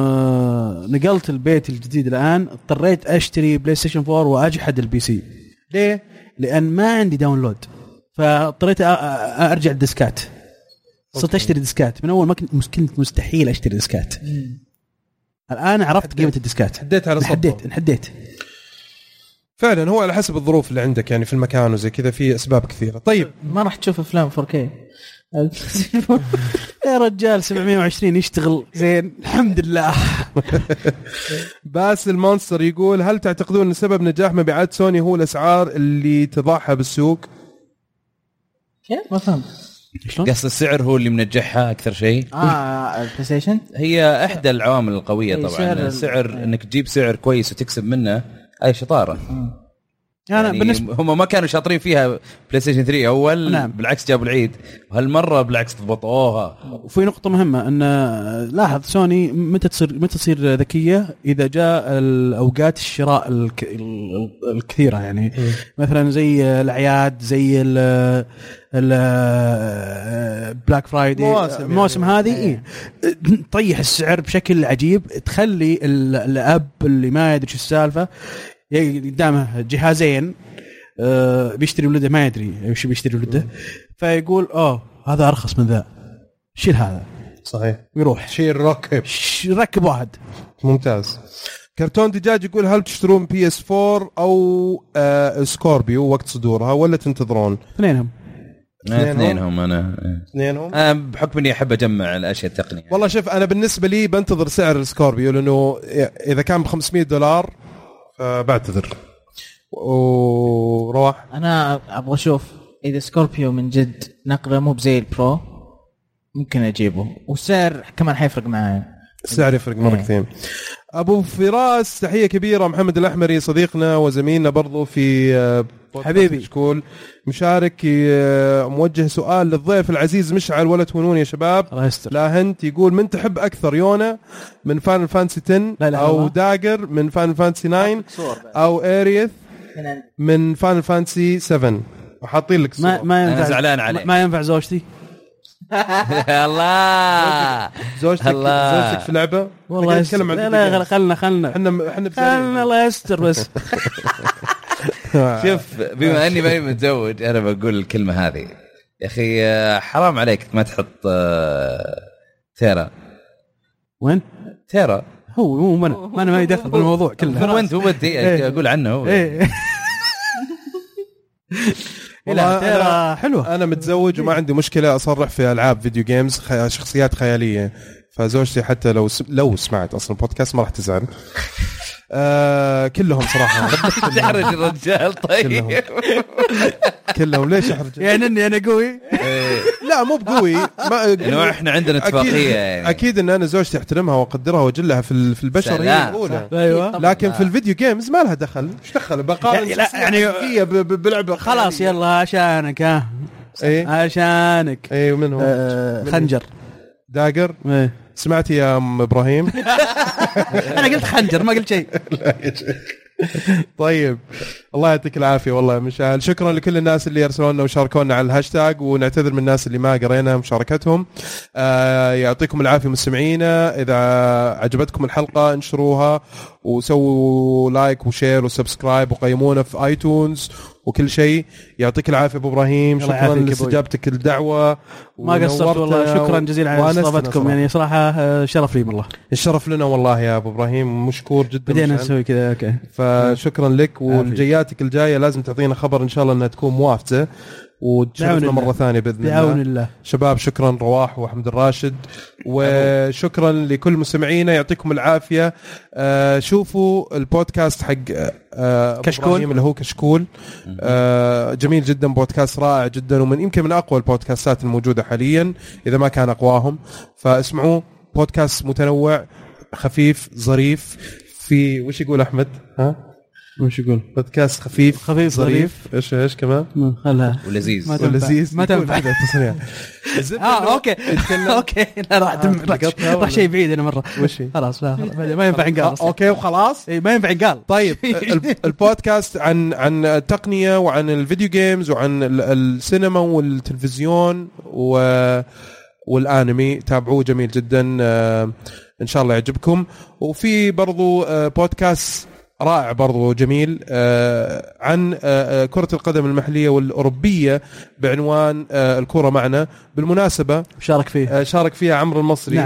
نقلت البيت الجديد الان اضطريت اشتري بلاي ستيشن فور واجحد البي سي. ليه؟ لان ما عندي داونلود، فاضطريت ارجع الديسكات. صرت اشتري ديسكات من اول ما كنت مستحيل اشتري ديسكات. الان عرفت قيمه الديسكات. حديت على صبه. حديت انحديت. فعلا هو على حسب الظروف اللي عندك يعني في المكان وزي كذا، في اسباب كثيره. طيب ما راح تشوف افلام فور كي يا رجال سبعمية وعشرين يشتغل زين الحمد لله. باس المونستر يقول هل تعتقدون ان سبب نجاح مبيعات سوني هو الاسعار اللي تضعها بالسوق؟ كيف ما فهمت شلون؟ قص السعر هو اللي منجحها اكثر شيء. اه البلاي ستيشن هي احدى العوامل القويه أي طبعا. سعر السعر ال- انك تجيب سعر كويس وتكسب منه اي شطاره. انا يعني بالنسبه هم ما كانوا شاطرين فيها بلاي ستيشن ثري اول. نعم. بالعكس جابوا العيد، وهالمره بالعكس ضبطوها. وفي نقطة مهمة أن لاحظ سوني متى تصير متى تصير ذكية إذا جاء الأوقات الشراء الك... ال- الكثيرة يعني م. مثلا زي الأعياد زي ال ال بلاك فرايدي مواسم, مواسم يعني. هذه إيه. طيح السعر بشكل عجيب تخلي ال- الأب اللي ما يدري شو السالفة قدامه جهازين أه بيشتري ولده ما يدري ايش بيشتري ولده فيقول اوه هذا ارخص من ذا شيل هذا صحيح ويروح شيل ركب ركب واحد. ممتاز. كرتون دجاج يقول هل تشترون بي اس فور او آه سكوربيو وقت صدورها ولا تنتظرون؟ اثنينهم اثنينهم انا اثنينهم انا بحكم اني احب اجمع الاشياء التقنيه. والله شوف انا بالنسبه لي بنتظر سعر السكوربيو لانه اذا كان ب خمسمية دولار فبعتذر. وروح انا ابغى اشوف اذا سكوربيو من جد نقله مو بزي البرو ممكن اجيبه، والسعر كمان حيفرق معايا. السعر يفرق مرة كثير. أبو فراس تحية كبيرة. محمد الأحمري صديقنا وزميلنا برضو في حبيبي شكول مشارك موجه سؤال للضيف العزيز مشعل ولا تهونون يا شباب. لا هنت يقول من تحب أكثر يونا من فان فانسي عشرة لا لا أو الله. داجر من فان فانسي تسعة أو إيريث من فان فانسي سبعة. وحاطين لك ما ما ينفع زعلان عليه. ما ينفع زوجتي الله زوجتك الله. زوجتك في لعبة والله نتكلم عن لا لا خلنا خلنا احنا احنا خلنا الله يستر بس. شوف بما اني ماني متزوج انا بقول الكلمه هذه يا اخي حرام عليك ما تحط تيرا. وين تيرا هو مو من ما انا ما يدخل بالموضوع كله. هو انت هو بدي اقول عنه هو. ايه لا ترى حلوه. انا متزوج وما عندي مشكله اصرح في العاب فيديو جيمز شخصيات خياليه، فزوجتي حتى لو س... لو سمعت اصلا بودكاست ما راح تزعل. آه كلهم صراحه تحرج الرجال. طيب كلهم, كلهم ليش احرج يعني اني انا قوي؟ لا مو بقوي ما انه احنا عندنا اتفاقيه يعني. اكيد ان انا زوجتي احترمها واقدرها واجلها في في البشر هي الاولى، ايوه لكن في الفيديو جيمز ما لها دخل. ايش دخل بقارن يعني هي بلعبه خلاص يلا عشانك ها ايه عشانك ايه من هو آه خنجر داجر ايه. سمعتي يا ام ابراهيم؟ انا قلت خنجر ما قلت شيء. طيب الله يعطيك العافيه والله مشعل. شكرا لكل الناس اللي ارسلوا لنا وشاركونا على الهاشتاج، ونعتذر من الناس اللي ما قرينا مشاركتهم. آه يعطيكم العافيه مستمعينا. اذا عجبتكم الحلقه انشروها وسووا لايك وشير وسبسكرايب وقيمونا في ايتونز وكل شيء. يعطيك العافيه ابو ابراهيم. شكرا لاستجابتك الدعوه ما قصرت والله. شكرا جزيلا على استضافتكم يعني صراحه شرف لي والله. الشرف لنا والله يا ابو ابراهيم مشكور جدا. بدينا نسوي كذا اوكي فشكرا لك. والجياتك الجايه لازم تعطينا خبر ان شاء الله انها تكون موافقه وتشرفنا مره ثانيه باذن الله. بعون الله شباب. شكرا رواح واحمد الراشد، وشكرا لكل مستمعينا. يعطيكم العافيه. آه شوفوا البودكاست حق آه كشكول اللي هو كشكول. آه جميل جدا، بودكاست رائع جدا، ومن يمكن من اقوى البودكاستات الموجوده حاليا اذا ما كان اقواهم. فاسمعوه، بودكاست متنوع خفيف ظريف. في وش يقول احمد؟ ها وش يقول؟ بودكاست خفيف خفيف ظريف. ايش ايش كمان؟ خلها ولذيذ ولذيذ ما تنفع التصنيع. اه اوكي اوكي لا راح راح شيء بعيد انا مره. وش خلاص لا ما ينفع ينقال. اوكي وخلاص ما ينفع ينقال. طيب البودكاست عن عن التقنيه وعن الفيديو جيمز وعن السينما والتلفزيون والانمي. تابعوه جميل جدا ان شاء الله يعجبكم. وفي برضو بودكاست رائع برضو جميل آه عن آه كرة القدم المحلية والأوروبية بعنوان آه الكرة معنا. بالمناسبة شارك فيه آه شارك فيها عمرو المصري. نعم.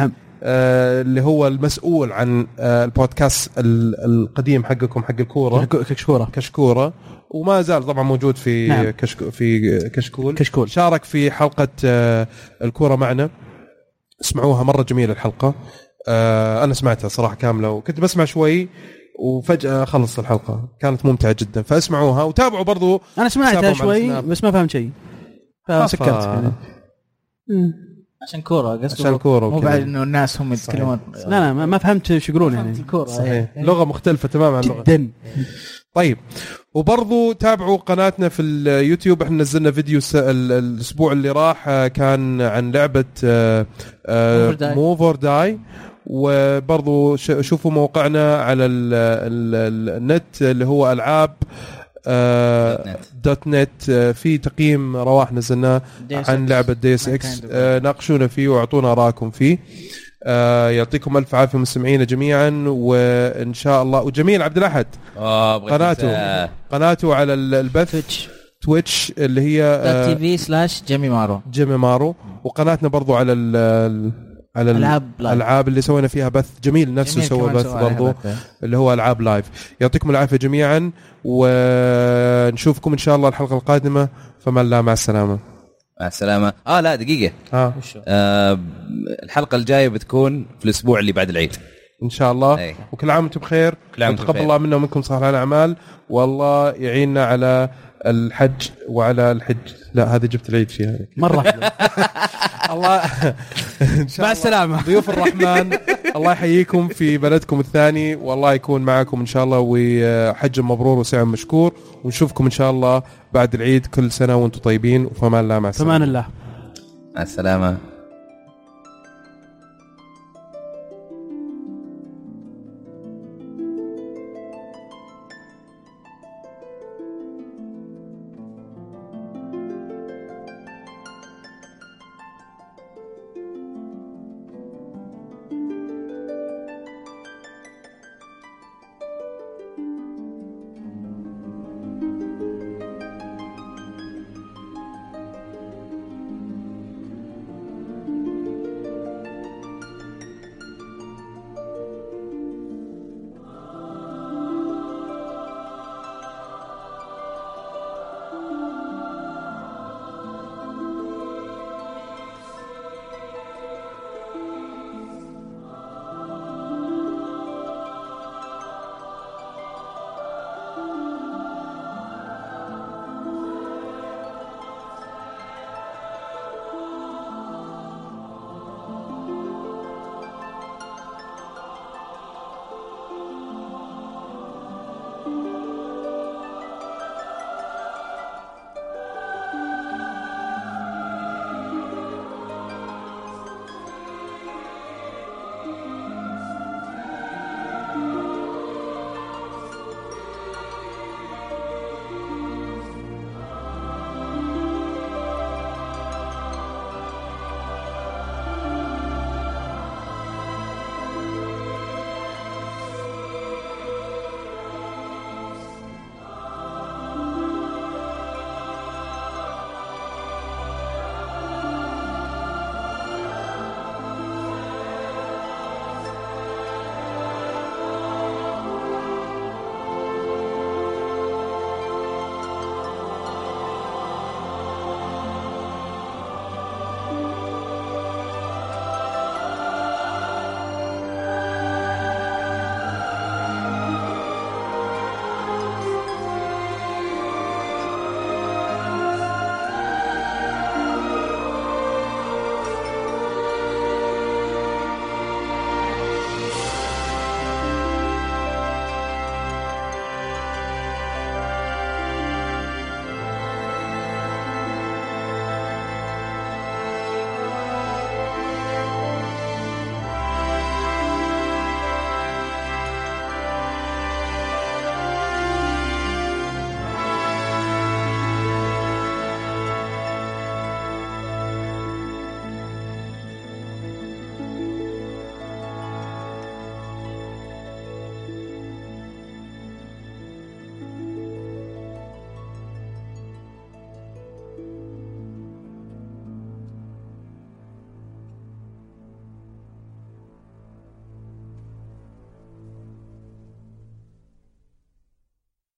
آه اللي هو المسؤول عن آه البودكاست القديم حقكم حق الكورة كشكورة كشكورة وما زال طبعا موجود في نعم. كشك في كشكول كشكول شارك في حلقة آه الكورة معنا. اسمعوها مرة جميلة الحلقة. آه أنا سمعتها صراحة كاملة وكنت بسمع شوي وفجأة خلص الحلقة كانت ممتعة جدا فاسمعوها وتابعوا برضو. أنا سمعتها شوي بس ما فهمت شيء فسكرت يعني. عشان كورة عشان كورة مو بعد إنه الناس هم يتكلمون. لا لا ما فهمت ايش يقولون يعني الكورة صحيح لغة مختلفة تماما عن اللغة جدا. طيب وبرضو تابعوا قناتنا في اليوتيوب. احنا نزلنا فيديو الاسبوع اللي راح كان عن لعبة موف اور داي وبرضو شوفوا موقعنا على ال ال النت اللي هو العاب آه دوت نت. آه في تقييم رواح نزلناه عن لعبة ديس اكس. آه ناقشونا فيه واعطونا آراءكم فيه. آه يعطيكم الف عافيه مستمعينا جميعا وان شاء الله. وجميل عبد الاحد آه قناته قناته على البث تويتش, تويتش اللي هي آه تي في سلاش جيمي مارو جيمي مارو وقناتنا برضو على ال على الالعاب اللي سوينا فيها بث. جميل نفسه سوى بث برضو اللي هو العاب لايف. يعطيكم العافيه جميعا ونشوفكم ان شاء الله الحلقه القادمه. فما الله مع السلامه. مع السلامه. اه لا دقيقه ها آه الحلقه الجايه بتكون في الاسبوع اللي بعد العيد ان شاء الله. أي. وكل عام وانتم بخير. وتقبل الله منا ومنكم صالح الاعمال والله يعيننا على الحج وعلى الحج. لا هذه جبت العيد فيها مره الله ان شاء الله. مع السلامه ضيوف الرحمن الله يحييكم في بلدكم الثاني والله يكون معكم ان شاء الله وحج مبرور وسعي مشكور ونشوفكم ان شاء الله بعد العيد. كل سنه وانتم طيبين وفمان الله مع السلامه. فمان الله مع السلامه.